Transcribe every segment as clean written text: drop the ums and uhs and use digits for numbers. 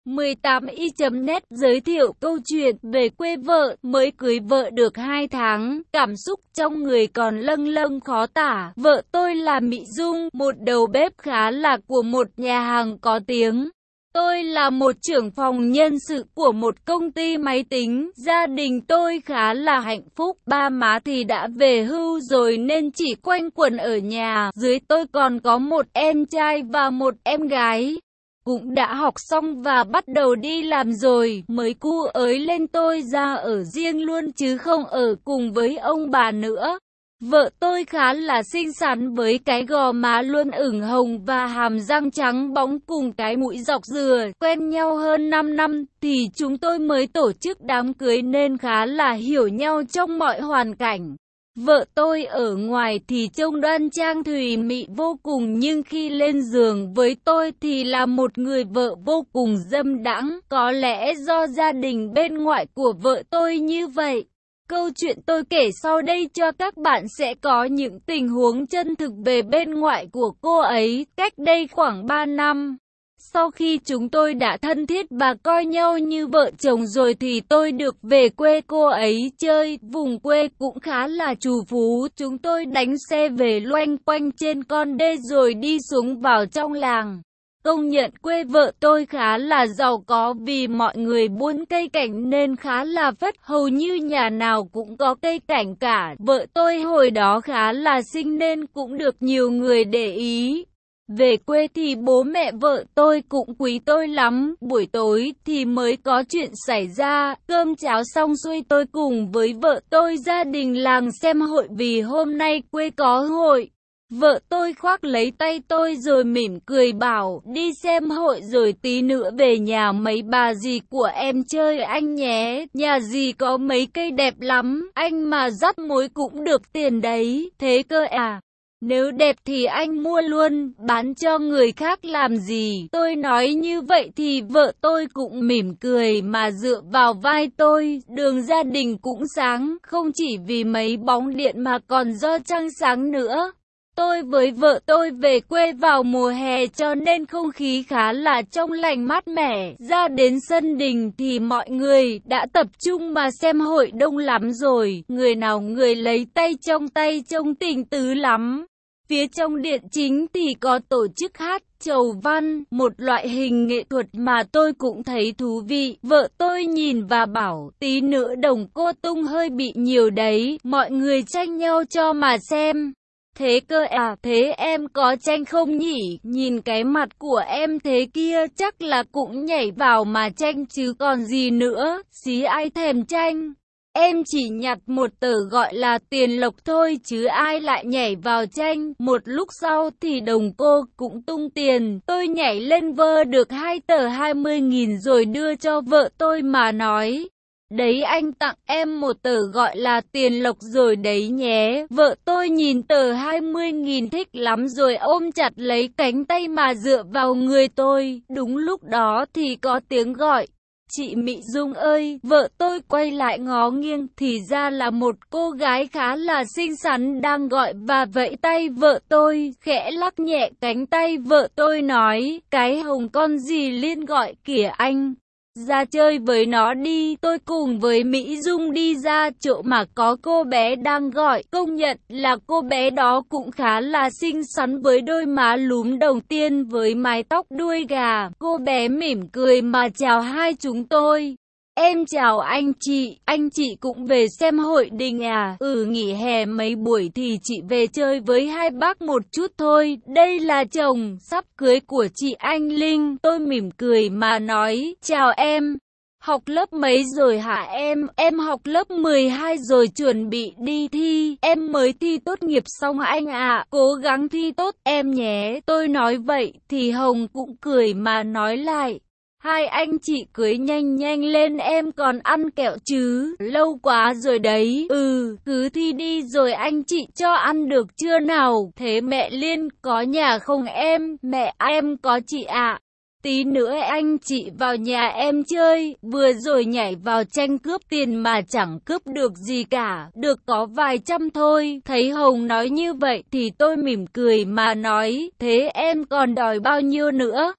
18i.net giới thiệu câu chuyện về quê vợ, mới cưới vợ được 2 tháng, cảm xúc trong người còn lâng lâng khó tả. Vợ tôi là Mỹ Dung, một đầu bếp khá là của một nhà hàng có tiếng. Tôi là một trưởng phòng nhân sự của một công ty máy tính. Gia đình tôi khá là hạnh phúc. Ba má thì đã về hưu rồi nên chỉ quanh quẩn ở nhà. Dưới tôi còn có một em trai và một em gái. Cũng đã học xong và bắt đầu đi làm rồi. Mới cu ới lên tôi ra ở riêng luôn chứ không ở cùng với ông bà nữa. Vợ tôi khá là xinh xắn với cái gò má luôn ửng hồng và hàm răng trắng bóng cùng cái mũi dọc dừa. Quen nhau hơn 5 năm thì chúng tôi mới tổ chức đám cưới nên khá là hiểu nhau trong mọi hoàn cảnh. Vợ tôi ở ngoài thì trông đoan trang thùy mị vô cùng, nhưng khi lên giường với tôi thì là một người vợ vô cùng dâm đãng. Có lẽ do gia đình bên ngoại của vợ tôi như vậy. Câu chuyện tôi kể sau đây cho các bạn sẽ có những tình huống chân thực về bên ngoại của cô ấy. Cách đây khoảng 3 năm, sau khi chúng tôi đã thân thiết và coi nhau như vợ chồng rồi thì tôi được về quê cô ấy chơi. Vùng quê cũng khá là trù phú. Chúng tôi đánh xe về loanh quanh trên con đê rồi đi xuống vào trong làng. Công nhận quê vợ tôi khá là giàu có vì mọi người buôn cây cảnh nên khá là vất, hầu như nhà nào cũng có cây cảnh cả. Vợ tôi hồi đó khá là xinh nên cũng được nhiều người để ý. Về quê thì bố mẹ vợ tôi cũng quý tôi lắm. Buổi tối thì mới có chuyện xảy ra. Cơm cháo xong xuôi tôi cùng với vợ tôi gia đình làng xem hội vì hôm nay quê có hội. Vợ tôi khoác lấy tay tôi rồi mỉm cười bảo đi xem hội rồi tí nữa về nhà mấy bà dì của em chơi anh nhé. Nhà dì có mấy cây đẹp lắm, anh mà dắt mối cũng được tiền đấy. Thế cơ à? Nếu đẹp thì anh mua luôn, bán cho người khác làm gì? Tôi nói như vậy thì vợ tôi cũng mỉm cười mà dựa vào vai tôi. Đường gia đình cũng sáng, không chỉ vì mấy bóng điện mà còn do trăng sáng nữa. Tôi với vợ tôi về quê vào mùa hè cho nên không khí khá là trong lành mát mẻ. Ra đến sân đình thì mọi người đã tập trung mà xem hội đông lắm rồi. Người nào người lấy tay trông tình tứ lắm. Phía trong điện chính thì có tổ chức hát chầu văn, một loại hình nghệ thuật mà tôi cũng thấy thú vị. Vợ tôi nhìn và bảo tí nữa đồng cô tung hơi bị nhiều đấy, mọi người tranh nhau cho mà xem. Thế cơ à, thế em có tranh không nhỉ? Nhìn cái mặt của em thế kia chắc là cũng nhảy vào mà tranh chứ còn gì nữa, xí ai thèm tranh. Em chỉ nhặt một tờ gọi là tiền lộc thôi chứ ai lại nhảy vào tranh. Một lúc sau thì đồng cô cũng tung tiền. Tôi nhảy lên vơ được 2 tờ 20.000 rồi đưa cho vợ tôi mà nói. Đấy anh tặng em một tờ gọi là tiền lộc rồi đấy nhé. Vợ tôi nhìn tờ 20.000 thích lắm rồi ôm chặt lấy cánh tay mà dựa vào người tôi. Đúng lúc đó thì có tiếng gọi. Chị Mỹ Dung ơi, vợ tôi quay lại ngó nghiêng thì ra là một cô gái khá là xinh xắn đang gọi và vẫy tay vợ tôi, khẽ lắc nhẹ cánh tay vợ tôi nói, cái hồng con gì liên gọi kìa anh. Ra chơi với nó đi. Tôi cùng với Mỹ Dung đi ra chỗ mà có cô bé đang gọi. Công nhận là cô bé đó cũng khá là xinh xắn với đôi má lúm đồng tiền với mái tóc đuôi gà. Cô bé mỉm cười mà chào hai chúng tôi. Em chào anh chị cũng về xem hội đình à? Nghỉ hè mấy buổi thì chị về chơi với hai bác một chút thôi. Đây là chồng sắp cưới của chị Anh Linh. Tôi mỉm cười mà nói, chào em. Học lớp mấy rồi hả em? Em học lớp 12 rồi chuẩn bị đi thi. Em mới thi tốt nghiệp xong anh ạ. Cố gắng thi tốt em nhé. Tôi nói vậy thì Hồng cũng cười mà nói lại. Hai anh chị cưới nhanh nhanh lên em còn ăn kẹo chứ, lâu quá rồi đấy. Cứ thi đi rồi anh chị cho ăn được chưa nào. Thế mẹ Liên có nhà không em? Mẹ em có chị ạ. Tí nữa anh chị vào nhà em chơi, vừa rồi nhảy vào tranh cướp tiền mà chẳng cướp được gì cả, được có vài trăm thôi. Thấy Hồng nói như vậy thì tôi mỉm cười mà nói, thế em còn đòi bao nhiêu nữa?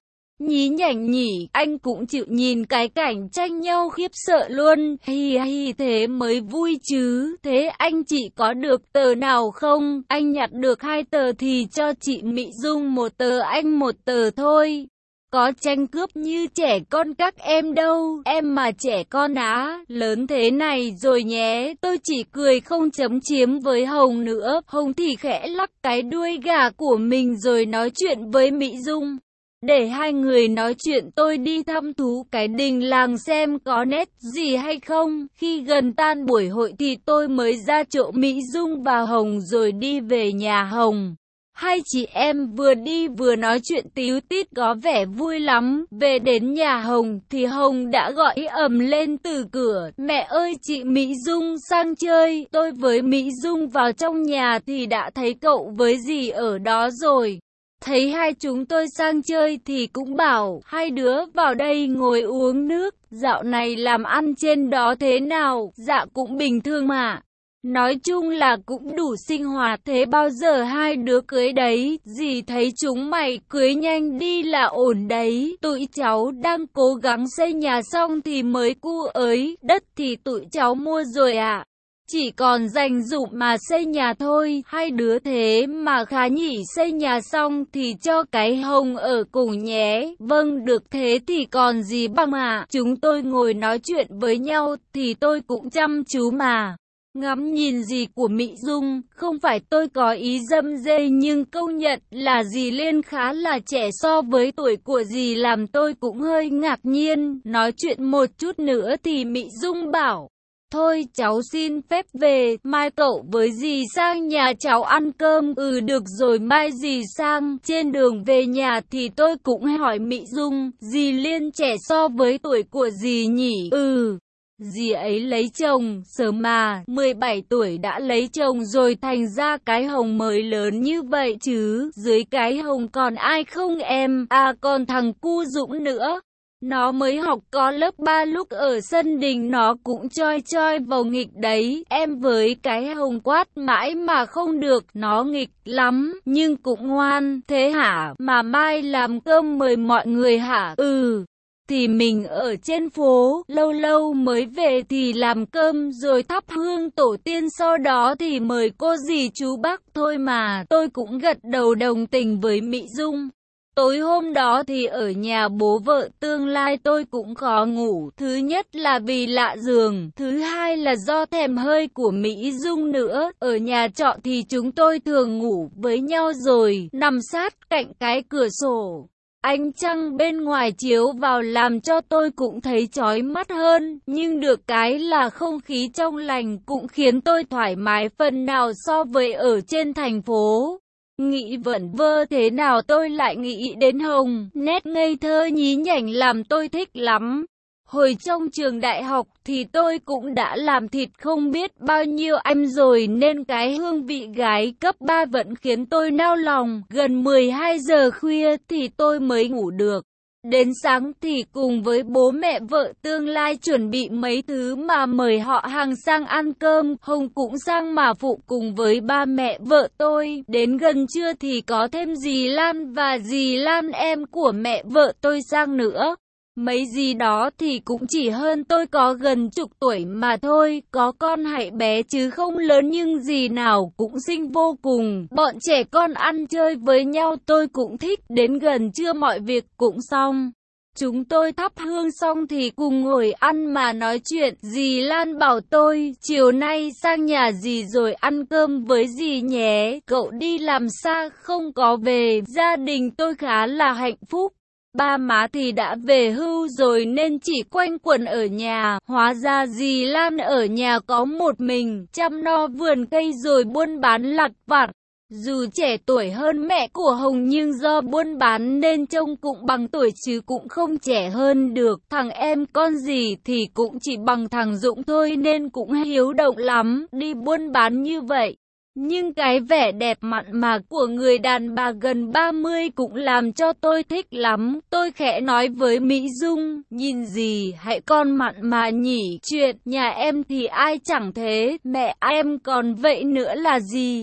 nhí nhảnh nhỉ, anh cũng chịu nhìn cái cảnh tranh nhau khiếp sợ luôn, hi hi thế mới vui chứ, thế anh chị có được tờ nào không, anh nhặt được 2 tờ thì cho chị Mỹ Dung 1 tờ anh 1 tờ thôi. Có tranh cướp như trẻ con các em đâu, em mà trẻ con á, lớn thế này rồi nhé, tôi chỉ cười không chấm chiếm với Hồng nữa, Hồng thì khẽ lắc cái đuôi gà của mình rồi nói chuyện với Mỹ Dung. Để hai người nói chuyện tôi đi thăm thú cái đình làng xem có nét gì hay không, khi gần tan buổi hội thì tôi mới ra chỗ Mỹ Dung và Hồng rồi đi về nhà Hồng. Hai chị em vừa đi vừa nói chuyện tíu tít có vẻ vui lắm. Về đến nhà Hồng thì Hồng đã gọi ầm lên từ cửa, mẹ ơi chị Mỹ Dung sang chơi. Tôi với Mỹ Dung vào trong nhà thì đã thấy cậu với dì ở đó rồi. Thấy hai chúng tôi sang chơi thì cũng bảo hai đứa vào đây ngồi uống nước. Dạo này làm ăn trên đó thế nào? Dạ cũng bình thường mà. Nói chung là cũng đủ sinh hoạt. Thế bao giờ hai đứa cưới đấy? Dì thấy chúng mày cưới nhanh đi là ổn đấy. Tụi cháu đang cố gắng xây nhà xong thì mới cu ới. Đất thì tụi cháu mua rồi ạ. Chỉ còn dành dụm mà xây nhà thôi. Hai đứa thế mà khá nhỉ, xây nhà xong thì cho cái Hồng ở cùng nhé. Vâng, được thế thì còn gì bằng ạ. Chúng tôi ngồi nói chuyện với nhau thì tôi cũng chăm chú mà ngắm nhìn dì của Mỹ Dung. Không phải tôi có ý dâm dê nhưng công nhận là dì Liên khá là trẻ so với tuổi của dì, làm tôi cũng hơi ngạc nhiên. Nói chuyện một chút nữa thì Mỹ Dung bảo thôi cháu xin phép về, mai cậu với dì sang nhà cháu ăn cơm. Ừ được rồi, mai dì sang. Trên đường về nhà thì tôi cũng hỏi Mỹ Dung, dì Liên trẻ so với tuổi của dì nhỉ? Ừ, dì ấy lấy chồng sớm mà, 17 tuổi đã lấy chồng rồi, thành ra cái Hồng mới lớn như vậy chứ. Dưới cái Hồng còn ai không em? À còn thằng cu Dũng nữa. Nó mới học có lớp 3, lúc ở sân đình nó cũng choi choi vào nghịch đấy. Em với cái Hồng quát mãi mà không được, nó nghịch lắm, nhưng cũng ngoan. Thế hả? Mà mai làm cơm mời mọi người hả? Ừ, thì mình ở trên phố, lâu lâu mới về thì làm cơm rồi thắp hương tổ tiên, sau đó thì mời cô dì chú bác thôi mà. Tôi cũng gật đầu đồng tình với Mỹ Dung. Tối hôm đó thì ở nhà bố vợ tương lai tôi cũng khó ngủ. Thứ nhất là vì lạ giường, thứ hai là do thèm hơi của Mỹ Dung nữa. Ở nhà trọ thì chúng tôi thường ngủ với nhau rồi nằm sát cạnh cái cửa sổ. Ánh trăng bên ngoài chiếu vào làm cho tôi cũng thấy chói mắt hơn, nhưng được cái là không khí trong lành cũng khiến tôi thoải mái phần nào so với ở trên thành phố. Nghĩ vẩn vơ thế nào tôi lại nghĩ đến Hồng, nét ngây thơ nhí nhảnh làm tôi thích lắm. Hồi trong trường đại học thì tôi cũng đã làm thịt không biết bao nhiêu anh rồi, nên cái hương vị gái cấp 3 vẫn khiến tôi nao lòng. Gần 12 giờ khuya thì tôi mới ngủ được. Đến sáng thì cùng với bố mẹ vợ tương lai chuẩn bị mấy thứ mà mời họ hàng sang ăn cơm. Hồng cũng sang mà phụ cùng với ba mẹ vợ tôi. Đến gần trưa thì có thêm dì Lan và dì Lan em của mẹ vợ tôi sang nữa. Mấy dì đó thì cũng chỉ hơn tôi có gần chục tuổi mà thôi, có con hại bé chứ không lớn, nhưng dì nào cũng xinh vô cùng. Bọn trẻ con ăn chơi với nhau tôi cũng thích. Đến gần trưa mọi việc cũng xong. Chúng tôi thắp hương xong thì cùng ngồi ăn mà nói chuyện. Dì Lan bảo tôi, chiều nay sang nhà dì rồi ăn cơm với dì nhé. Cậu đi làm xa không có về, gia đình tôi khá là hạnh phúc. Ba má thì đã về hưu rồi nên chỉ quanh quẩn ở nhà. Hóa ra dì Lan ở nhà có một mình, chăm no vườn cây rồi buôn bán lặt vặt. Dù trẻ tuổi hơn mẹ của Hồng nhưng do buôn bán nên trông cũng bằng tuổi chứ cũng không trẻ hơn được. Thằng em con dì thì cũng chỉ bằng thằng Dũng thôi nên cũng hiếu động lắm, đi buôn bán như vậy. Nhưng cái vẻ đẹp mặn mà của người đàn bà gần 30 cũng làm cho tôi thích lắm. Tôi khẽ nói với Mỹ Dung, nhìn gì hãy con mặn mà nhỉ, chuyện nhà em thì ai chẳng thế, mẹ em còn vậy nữa là gì.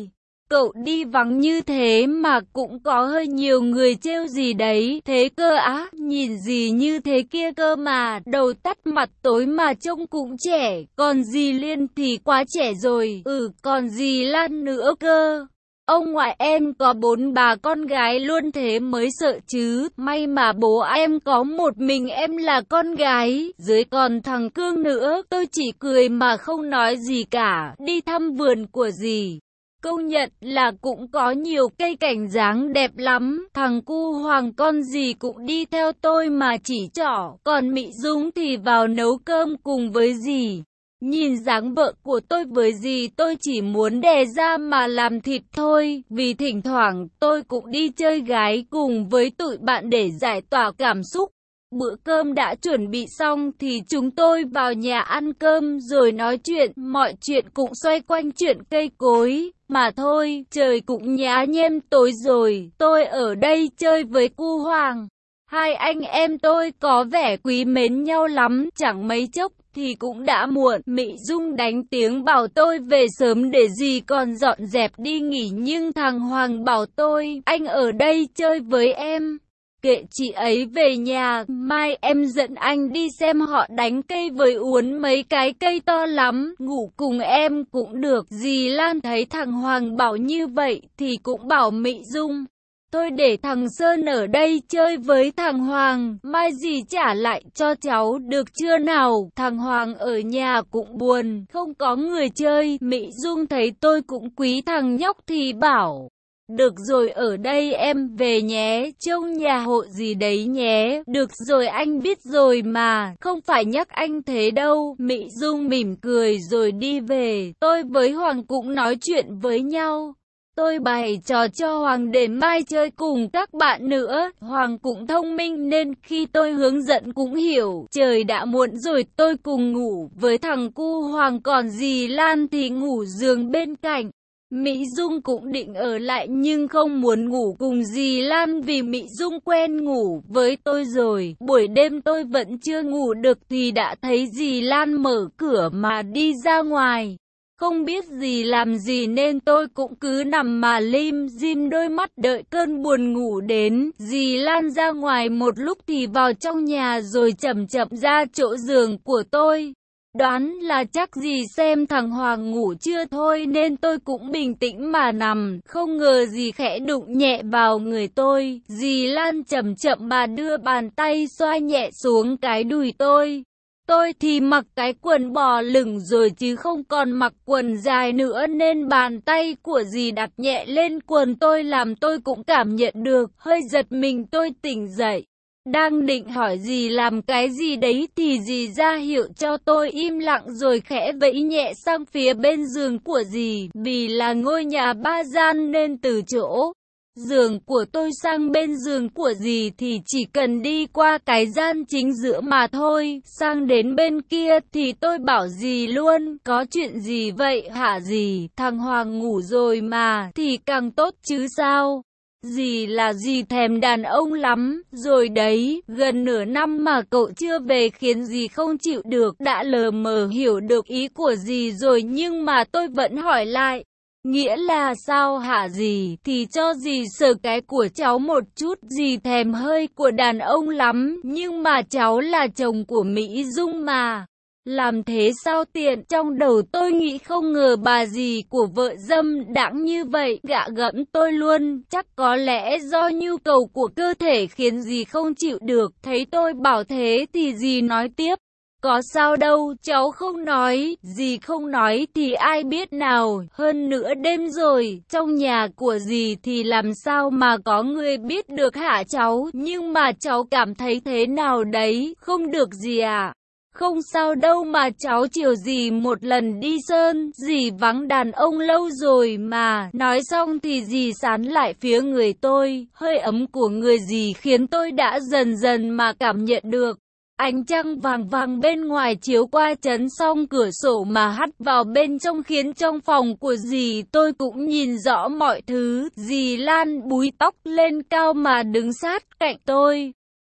cậu đi vắng như thế mà cũng có hơi nhiều người trêu gì đấy, thế cơ á, nhìn gì như thế kia cơ mà, đầu tắt mặt tối mà trông cũng trẻ, còn dì Liên thì quá trẻ rồi, còn dì Lan nữa cơ. Ông ngoại em có 4 bà con gái luôn thế mới sợ chứ, may mà bố em có một mình em là con gái, dưới còn thằng Cương nữa, tôi chỉ cười mà không nói gì cả, đi thăm vườn của dì. Công nhận là cũng có nhiều cây cảnh dáng đẹp lắm, thằng cu hoàng con dì cũng đi theo tôi mà chỉ trỏ, còn Mị Dung thì vào nấu cơm cùng với dì. Nhìn dáng vợ của tôi với dì tôi chỉ muốn đè ra mà làm thịt thôi, vì thỉnh thoảng tôi cũng đi chơi gái cùng với tụi bạn để giải tỏa cảm xúc. Bữa cơm đã chuẩn bị xong thì chúng tôi vào nhà ăn cơm rồi nói chuyện, mọi chuyện cũng xoay quanh chuyện cây cối, mà thôi, trời cũng nhá nhem tối rồi, tôi ở đây chơi với cu Hoàng. Hai anh em tôi có vẻ quý mến nhau lắm, chẳng mấy chốc thì cũng đã muộn. Mị Dung đánh tiếng bảo tôi về sớm để dì còn dọn dẹp đi nghỉ, nhưng thằng Hoàng bảo tôi, anh ở đây chơi với em. Kệ chị ấy về nhà, mai em dẫn anh đi xem họ đánh cây với uốn mấy cái cây to lắm, ngủ cùng em cũng được. Dì Lan thấy thằng Hoàng bảo như vậy thì cũng bảo Mị Dung, tôi để thằng Sơn ở đây chơi với thằng Hoàng, mai dì trả lại cho cháu được chưa nào? Thằng Hoàng ở nhà cũng buồn, không có người chơi. Mị Dung thấy tôi cũng quý thằng nhóc thì bảo, được rồi ở đây em về nhé, trông nhà hộ gì đấy nhé. Được rồi anh biết rồi mà, không phải nhắc anh thế đâu. Mị Dung mỉm cười rồi đi về, tôi với Hoàng cũng nói chuyện với nhau. Tôi bày trò cho Hoàng để mai chơi cùng các bạn nữa. Hoàng cũng thông minh nên khi tôi hướng dẫn cũng hiểu. Trời đã muộn rồi tôi cùng ngủ với thằng cu Hoàng, còn dì Lan thì ngủ giường bên cạnh. Mỹ Dung cũng định ở lại nhưng không muốn ngủ cùng dì Lan vì Mỹ Dung quen ngủ với tôi rồi. Buổi đêm tôi vẫn chưa ngủ được thì đã thấy dì Lan mở cửa mà đi ra ngoài. Không biết dì làm gì nên tôi cũng cứ nằm mà lim dim đôi mắt đợi cơn buồn ngủ đến. Dì Lan ra ngoài một lúc thì vào trong nhà rồi chậm chậm ra chỗ giường của tôi. Đoán là chắc dì xem thằng Hoàng ngủ chưa thôi nên tôi cũng bình tĩnh mà nằm. Không ngờ dì khẽ đụng nhẹ vào người tôi. Dì Lan chậm chậm mà đưa bàn tay xoa nhẹ xuống cái đùi tôi. Tôi thì mặc cái quần bò lửng rồi chứ không còn mặc quần dài nữa nên bàn tay của dì đặt nhẹ lên quần tôi làm tôi cũng cảm nhận được. Hơi giật mình tôi tỉnh dậy. Đang định hỏi dì làm cái gì đấy thì dì ra hiệu cho tôi im lặng rồi khẽ vẫy nhẹ sang phía bên giường của dì. Vì là ngôi nhà 3 gian nên từ chỗ giường của tôi sang bên giường của dì thì chỉ cần đi qua cái gian chính giữa mà thôi. Sang đến bên kia thì tôi bảo dì luôn, có chuyện gì vậy hả dì? Thằng Hoàng ngủ rồi mà, thì càng tốt chứ sao? Dì là dì thèm đàn ông lắm, rồi đấy, gần nửa năm mà cậu chưa về khiến dì không chịu được. Đã lờ mờ hiểu được ý của dì rồi nhưng mà tôi vẫn hỏi lại. Nghĩa là sao hả dì? Thì cho dì sờ cái của cháu một chút, dì thèm hơi của đàn ông lắm, nhưng mà cháu là chồng của Mỹ Dung mà. Làm thế sao tiện? Trong đầu tôi nghĩ không ngờ bà dì của vợ dâm đãng như vậy, gạ gẫm tôi luôn. Chắc có lẽ do nhu cầu của cơ thể khiến dì không chịu được. Thấy tôi bảo thế thì dì nói tiếp. Có sao đâu, cháu không nói, dì không nói thì ai biết nào, hơn nữa đêm rồi, trong nhà của dì thì làm sao mà có người biết được hả cháu, nhưng mà cháu cảm thấy thế nào đấy, không được gì à? Không sao đâu mà cháu chiều dì một lần đi sơn, dì vắng đàn ông lâu rồi mà. Nói xong thì dì sán lại phía người tôi, hơi ấm của người dì khiến tôi đã dần dần mà cảm nhận được. Ánh trăng vàng vàng bên ngoài chiếu qua chắn song cửa sổ mà hắt vào bên trong khiến trong phòng của dì tôi cũng nhìn rõ mọi thứ. Dì Lan búi tóc lên cao mà đứng sát cạnh tôi.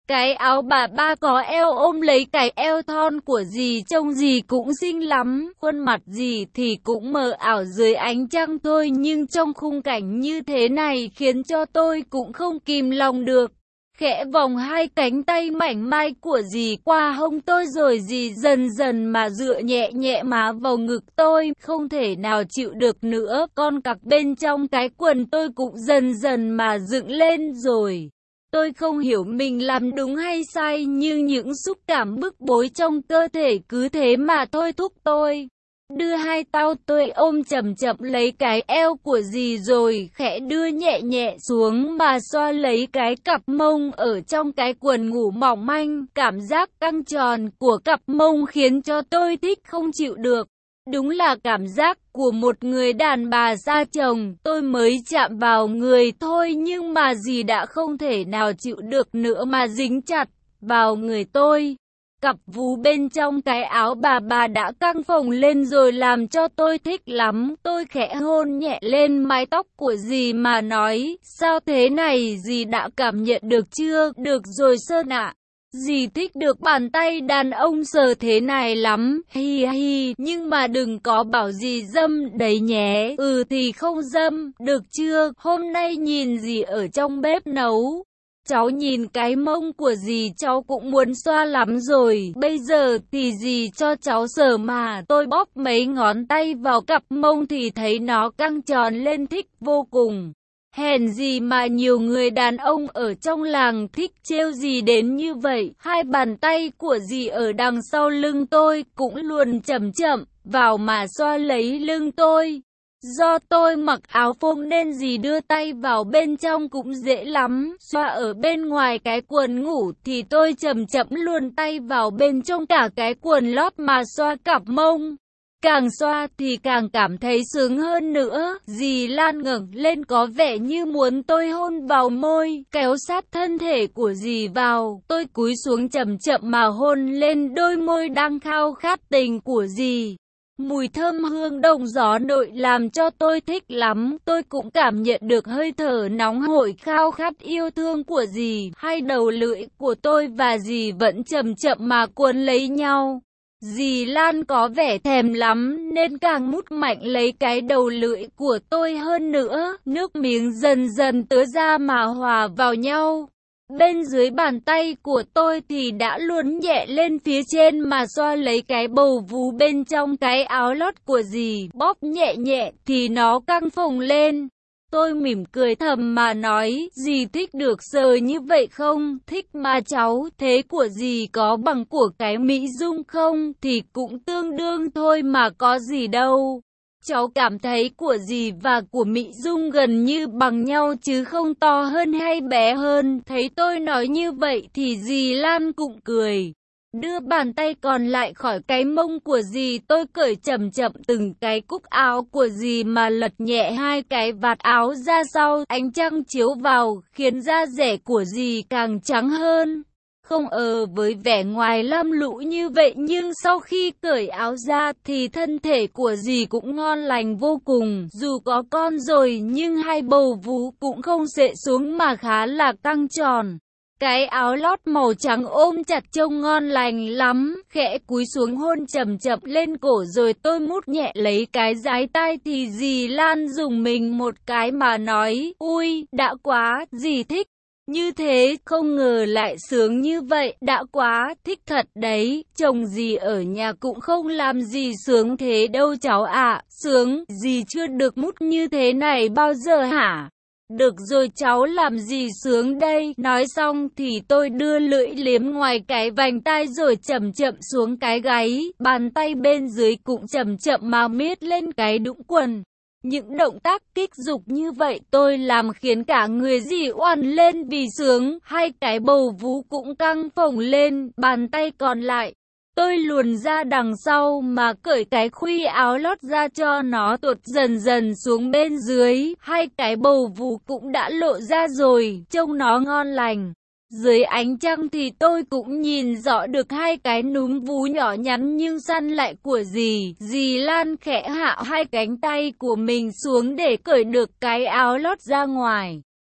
Cái áo bà ba có eo ôm lấy cái eo thon của dì, trông dì cũng xinh lắm, khuôn mặt dì thì cũng mờ ảo dưới ánh trăng thôi, nhưng trong khung cảnh như thế này khiến cho tôi cũng không kìm lòng được. Khẽ vòng hai cánh tay mảnh mai của dì qua hông tôi, rồi dì dần dần mà dựa nhẹ nhẹ má vào ngực tôi, không thể nào chịu được nữa, con cặc bên trong cái quần tôi cũng dần dần mà dựng lên rồi. Tôi không hiểu mình làm đúng hay sai, nhưng những xúc cảm bức bối trong cơ thể cứ thế mà thôi thúc tôi. Đưa hai tay tôi ôm chậm chậm lấy cái eo của dì, rồi khẽ đưa nhẹ nhẹ xuống mà xoa lấy cái cặp mông ở trong cái quần ngủ mỏng manh. Cảm giác căng tròn của cặp mông khiến cho tôi thích không chịu được. Đúng là cảm giác của một người đàn bà xa chồng. Tôi mới chạm vào người thôi nhưng mà dì đã không thể nào chịu được nữa mà dính chặt vào người tôi. Cặp vú bên trong cái áo bà đã căng phồng lên rồi làm cho tôi thích lắm. Tôi khẽ hôn nhẹ lên mái tóc của dì mà nói, sao thế này, dì đã cảm nhận được chưa? Được rồi Sơn ạ. Dì thích được bàn tay đàn ông sờ thế này lắm, hi hi, nhưng mà đừng có bảo dì dâm đấy nhé. Ừ thì không dâm, được chưa? Hôm nay nhìn dì ở trong bếp nấu. Cháu nhìn cái mông của dì cháu cũng muốn xoa lắm rồi. Bây giờ thì dì cho cháu sờ mà. Tôi bóp mấy ngón tay vào cặp mông thì thấy nó căng tròn lên, thích vô cùng. Hèn gì mà nhiều người đàn ông ở trong làng thích trêu dì đến như vậy. Hai bàn tay của dì ở đằng sau lưng tôi cũng luồn chậm chậm vào mà xoa lấy lưng tôi. Do tôi mặc áo phông nên dì đưa tay vào bên trong cũng dễ lắm. Xoa ở bên ngoài cái quần ngủ thì tôi chậm chậm luồn tay vào bên trong cả cái quần lót mà xoa cặp mông. Càng xoa thì càng cảm thấy sướng hơn nữa. Dì Lan ngẩng lên có vẻ như muốn tôi hôn vào môi, kéo sát thân thể của dì vào. Tôi cúi xuống chậm chậm mà hôn lên đôi môi đang khao khát tình của dì. Mùi thơm hương đồng gió nội làm cho tôi thích lắm. Tôi cũng cảm nhận được hơi thở nóng hổi khao khát yêu thương của dì. Hai đầu lưỡi của tôi và dì vẫn chậm chậm mà cuốn lấy nhau. Dì Lan có vẻ thèm lắm nên càng mút mạnh lấy cái đầu lưỡi của tôi hơn nữa. Nước miếng dần dần tứa ra mà hòa vào nhau. Bên dưới bàn tay của tôi thì đã luồn nhẹ lên phía trên mà xoa lấy cái bầu vú bên trong cái áo lót của dì. Bóp nhẹ nhẹ thì nó căng phồng lên. Tôi mỉm cười thầm mà nói, dì thích được sờ như vậy không? Thích mà cháu, thế của dì có bằng của cái Mỹ Dung không? Thì cũng tương đương thôi mà có gì đâu. Cháu cảm thấy của dì và của Mỹ Dung gần như bằng nhau chứ không to hơn hay bé hơn. Thấy tôi nói như vậy thì dì Lan cũng cười. Đưa bàn tay còn lại khỏi cái mông của dì, tôi cởi chậm chậm từng cái cúc áo của dì mà lật nhẹ hai cái vạt áo ra sau. Ánh trăng chiếu vào khiến da dẻ của dì càng trắng hơn. Không với vẻ ngoài lam lũ như vậy nhưng sau khi cởi áo ra thì thân thể của dì cũng ngon lành vô cùng. Dù có con rồi nhưng hai bầu vú cũng không xệ xuống mà khá là căng tròn. Cái áo lót màu trắng ôm chặt trông ngon lành lắm. Khẽ cúi xuống hôn chậm chậm lên cổ rồi tôi mút nhẹ lấy cái dái tai thì dì Lan dùng mình một cái mà nói, ui, đã quá, dì thích. Như thế, không ngờ lại sướng như vậy, đã quá, thích thật đấy, chồng dì ở nhà cũng không làm gì sướng thế đâu cháu ạ, sướng, dì chưa được mút như thế này bao giờ hả? Được rồi cháu làm gì sướng đây, nói xong thì tôi đưa lưỡi liếm ngoài cái vành tai rồi chậm chậm xuống cái gáy, bàn tay bên dưới cũng chậm chậm mà miết lên cái đũng quần. Những động tác kích dục như vậy tôi làm khiến cả người dì oằn lên vì sướng, hai cái bầu vú cũng căng phồng lên, bàn tay còn lại. Tôi luồn ra đằng sau mà cởi cái khuy áo lót ra cho nó tuột dần dần xuống bên dưới, hai cái bầu vú cũng đã lộ ra rồi, trông nó ngon lành. Dưới ánh trăng thì tôi cũng nhìn rõ được hai cái núm vú nhỏ nhắn nhưng săn lại của dì. Dì Lan khẽ hạ hai cánh tay của mình xuống để cởi được cái áo lót ra ngoài.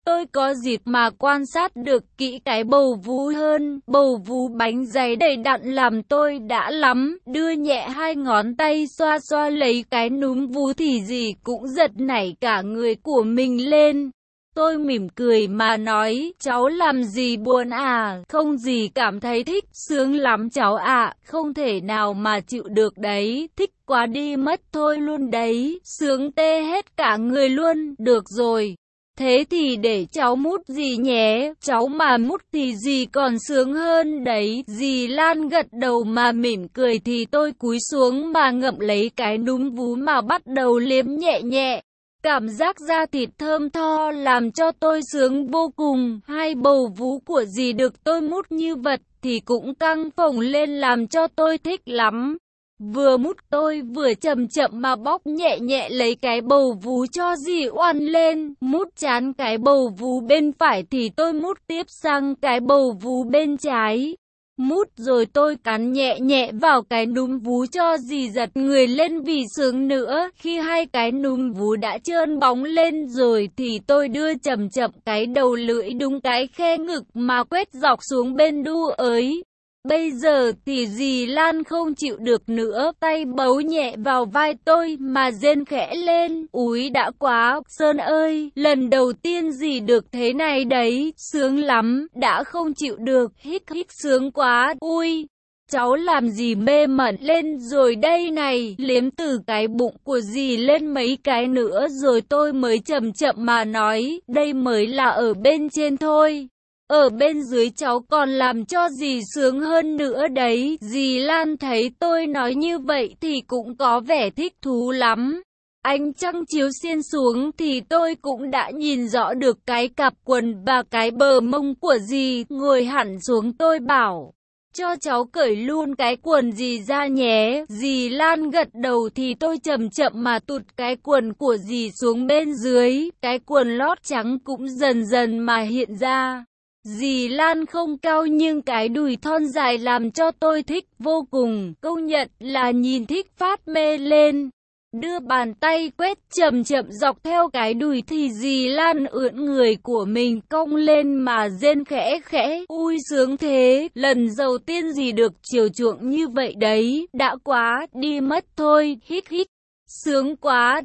tôi có dịp mà quan sát được kỹ cái bầu vú hơn. Bầu vú bánh dày đầy đặn làm tôi đã lắm. Đưa nhẹ hai ngón tay xoa xoa lấy cái núm vú thì dì cũng giật nảy cả người của mình lên. Tôi mỉm cười mà nói, cháu làm gì buồn à? Không, dì cảm thấy thích, sướng lắm cháu ạ, không thể nào mà chịu được đấy, thích quá đi mất thôi luôn đấy, sướng tê hết cả người luôn. Được rồi, thế thì để cháu mút dì nhé, cháu mà mút thì dì còn sướng hơn đấy. Dì Lan gật đầu mà mỉm cười thì tôi cúi xuống mà ngậm lấy cái núm vú mà bắt đầu liếm nhẹ nhẹ. Cảm giác da thịt thơm tho làm cho tôi sướng vô cùng. Hai bầu vú của dì được tôi mút như vật thì cũng căng phồng lên làm cho tôi thích lắm. Vừa mút tôi vừa chậm chậm mà bóp nhẹ nhẹ lấy cái bầu vú cho dì oằn lên. Mút chán cái bầu vú bên phải thì tôi mút tiếp sang cái bầu vú bên trái. Mút rồi tôi cắn nhẹ nhẹ vào cái núm vú cho dì giật người lên vì sướng nữa. Khi hai cái núm vú đã trơn bóng lên rồi thì tôi đưa chậm chậm cái đầu lưỡi đúng cái khe ngực mà quét dọc xuống bên đu ới. Bây giờ thì dì Lan không chịu được nữa, tay bấu nhẹ vào vai tôi mà rên khẽ lên. Úi đã quá, Sơn ơi, lần đầu tiên dì được thế này đấy, sướng lắm, đã không chịu được, hít hít sướng quá, ui. Cháu làm gì mê mẩn lên rồi đây này, liếm từ cái bụng của dì lên mấy cái nữa rồi tôi mới chậm chậm mà nói, đây mới là ở bên trên thôi. Ở bên dưới cháu còn làm cho dì sướng hơn nữa đấy. Dì Lan thấy tôi nói như vậy thì cũng có vẻ thích thú lắm. Ánh trăng chiếu xiên xuống thì tôi cũng đã nhìn rõ được cái cặp quần và cái bờ mông của dì. Ngồi hẳn xuống tôi bảo, cho cháu cởi luôn cái quần dì ra nhé. Dì Lan gật đầu thì tôi chậm chậm mà tụt cái quần của dì xuống bên dưới. Cái quần lót trắng cũng dần dần mà hiện ra. Dì Lan không cao nhưng cái đùi thon dài làm cho tôi thích vô cùng, công nhận là nhìn thích phát mê lên. Đưa bàn tay quét chậm chậm dọc theo cái đùi thì dì Lan ưỡn người của mình cong lên mà rên khẽ khẽ, ui sướng thế, lần đầu tiên dì được chiều chuộng như vậy đấy, đã quá, đi mất thôi, hít hít. Sướng quá,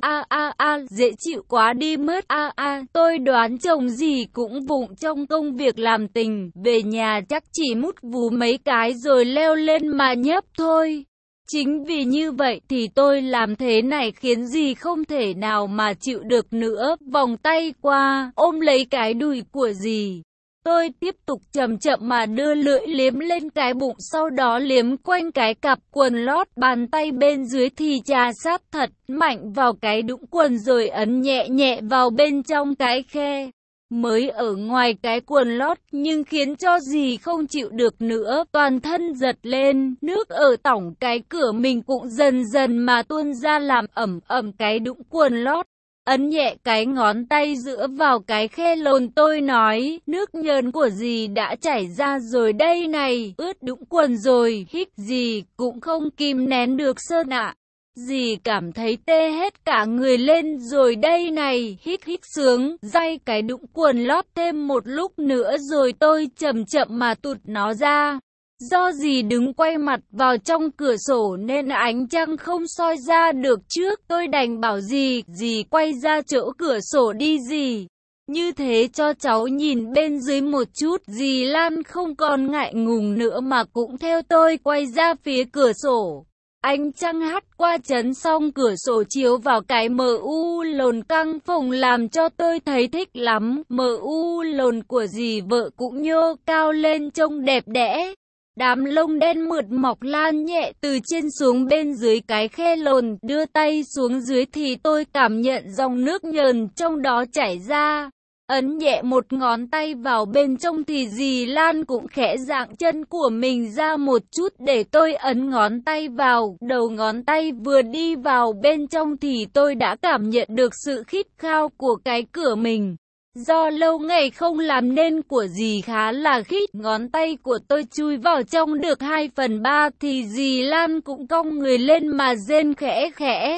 dễ chịu quá đi mất, tôi đoán chồng gì cũng vụng trong công việc làm tình, về nhà chắc chỉ mút vú mấy cái rồi leo lên mà nhấp thôi. Chính vì như vậy thì tôi làm thế này khiến dì không thể nào mà chịu được nữa, vòng tay qua, ôm lấy cái đùi của dì. Tôi tiếp tục chậm chậm mà đưa lưỡi liếm lên cái bụng, sau đó liếm quanh cái cặp quần lót, bàn tay bên dưới thì chà sát thật mạnh vào cái đũng quần rồi ấn nhẹ nhẹ vào bên trong cái khe. Mới ở ngoài cái quần lót nhưng khiến cho dì không chịu được nữa, toàn thân giật lên, nước ở tỏng cái cửa mình cũng dần dần mà tuôn ra làm ẩm ẩm cái đũng quần lót. Ấn nhẹ cái ngón tay giữa vào cái khe lồn tôi nói, nước nhờn của dì đã chảy ra rồi đây này, ướt đũng quần rồi, hít dì cũng không kìm nén được Sơn ạ. Dì cảm thấy tê hết cả người lên rồi đây này, hít hít sướng, day cái đũng quần lót thêm một lúc nữa rồi tôi chậm chậm mà tụt nó ra. Do dì đứng quay mặt vào trong cửa sổ nên ánh trăng không soi ra được trước, tôi đành bảo dì quay ra chỗ cửa sổ đi dì. Như thế cho cháu nhìn bên dưới một chút. Dì Lan không còn ngại ngùng nữa mà cũng theo tôi quay ra phía cửa sổ. Ánh trăng hắt qua chắn xong cửa sổ chiếu vào cái mờ u lồn căng phồng làm cho tôi thấy thích lắm. Mờ u lồn của dì vợ cũng nhô cao lên trông đẹp đẽ. Đám lông đen mượt mọc lan nhẹ từ trên xuống bên dưới cái khe lồn. Đưa tay xuống dưới thì tôi cảm nhận dòng nước nhờn trong đó chảy ra. Ấn nhẹ một ngón tay vào bên trong thì dì Lan cũng khẽ dạng chân của mình ra một chút để tôi ấn ngón tay vào. Đầu ngón tay vừa đi vào bên trong thì tôi đã cảm nhận được sự khít khao của cái cửa mình. Do lâu ngày không làm nên của dì khá là khít, ngón tay của tôi chui vào trong được 2/3 thì dì Lan cũng cong người lên mà rên khẽ khẽ.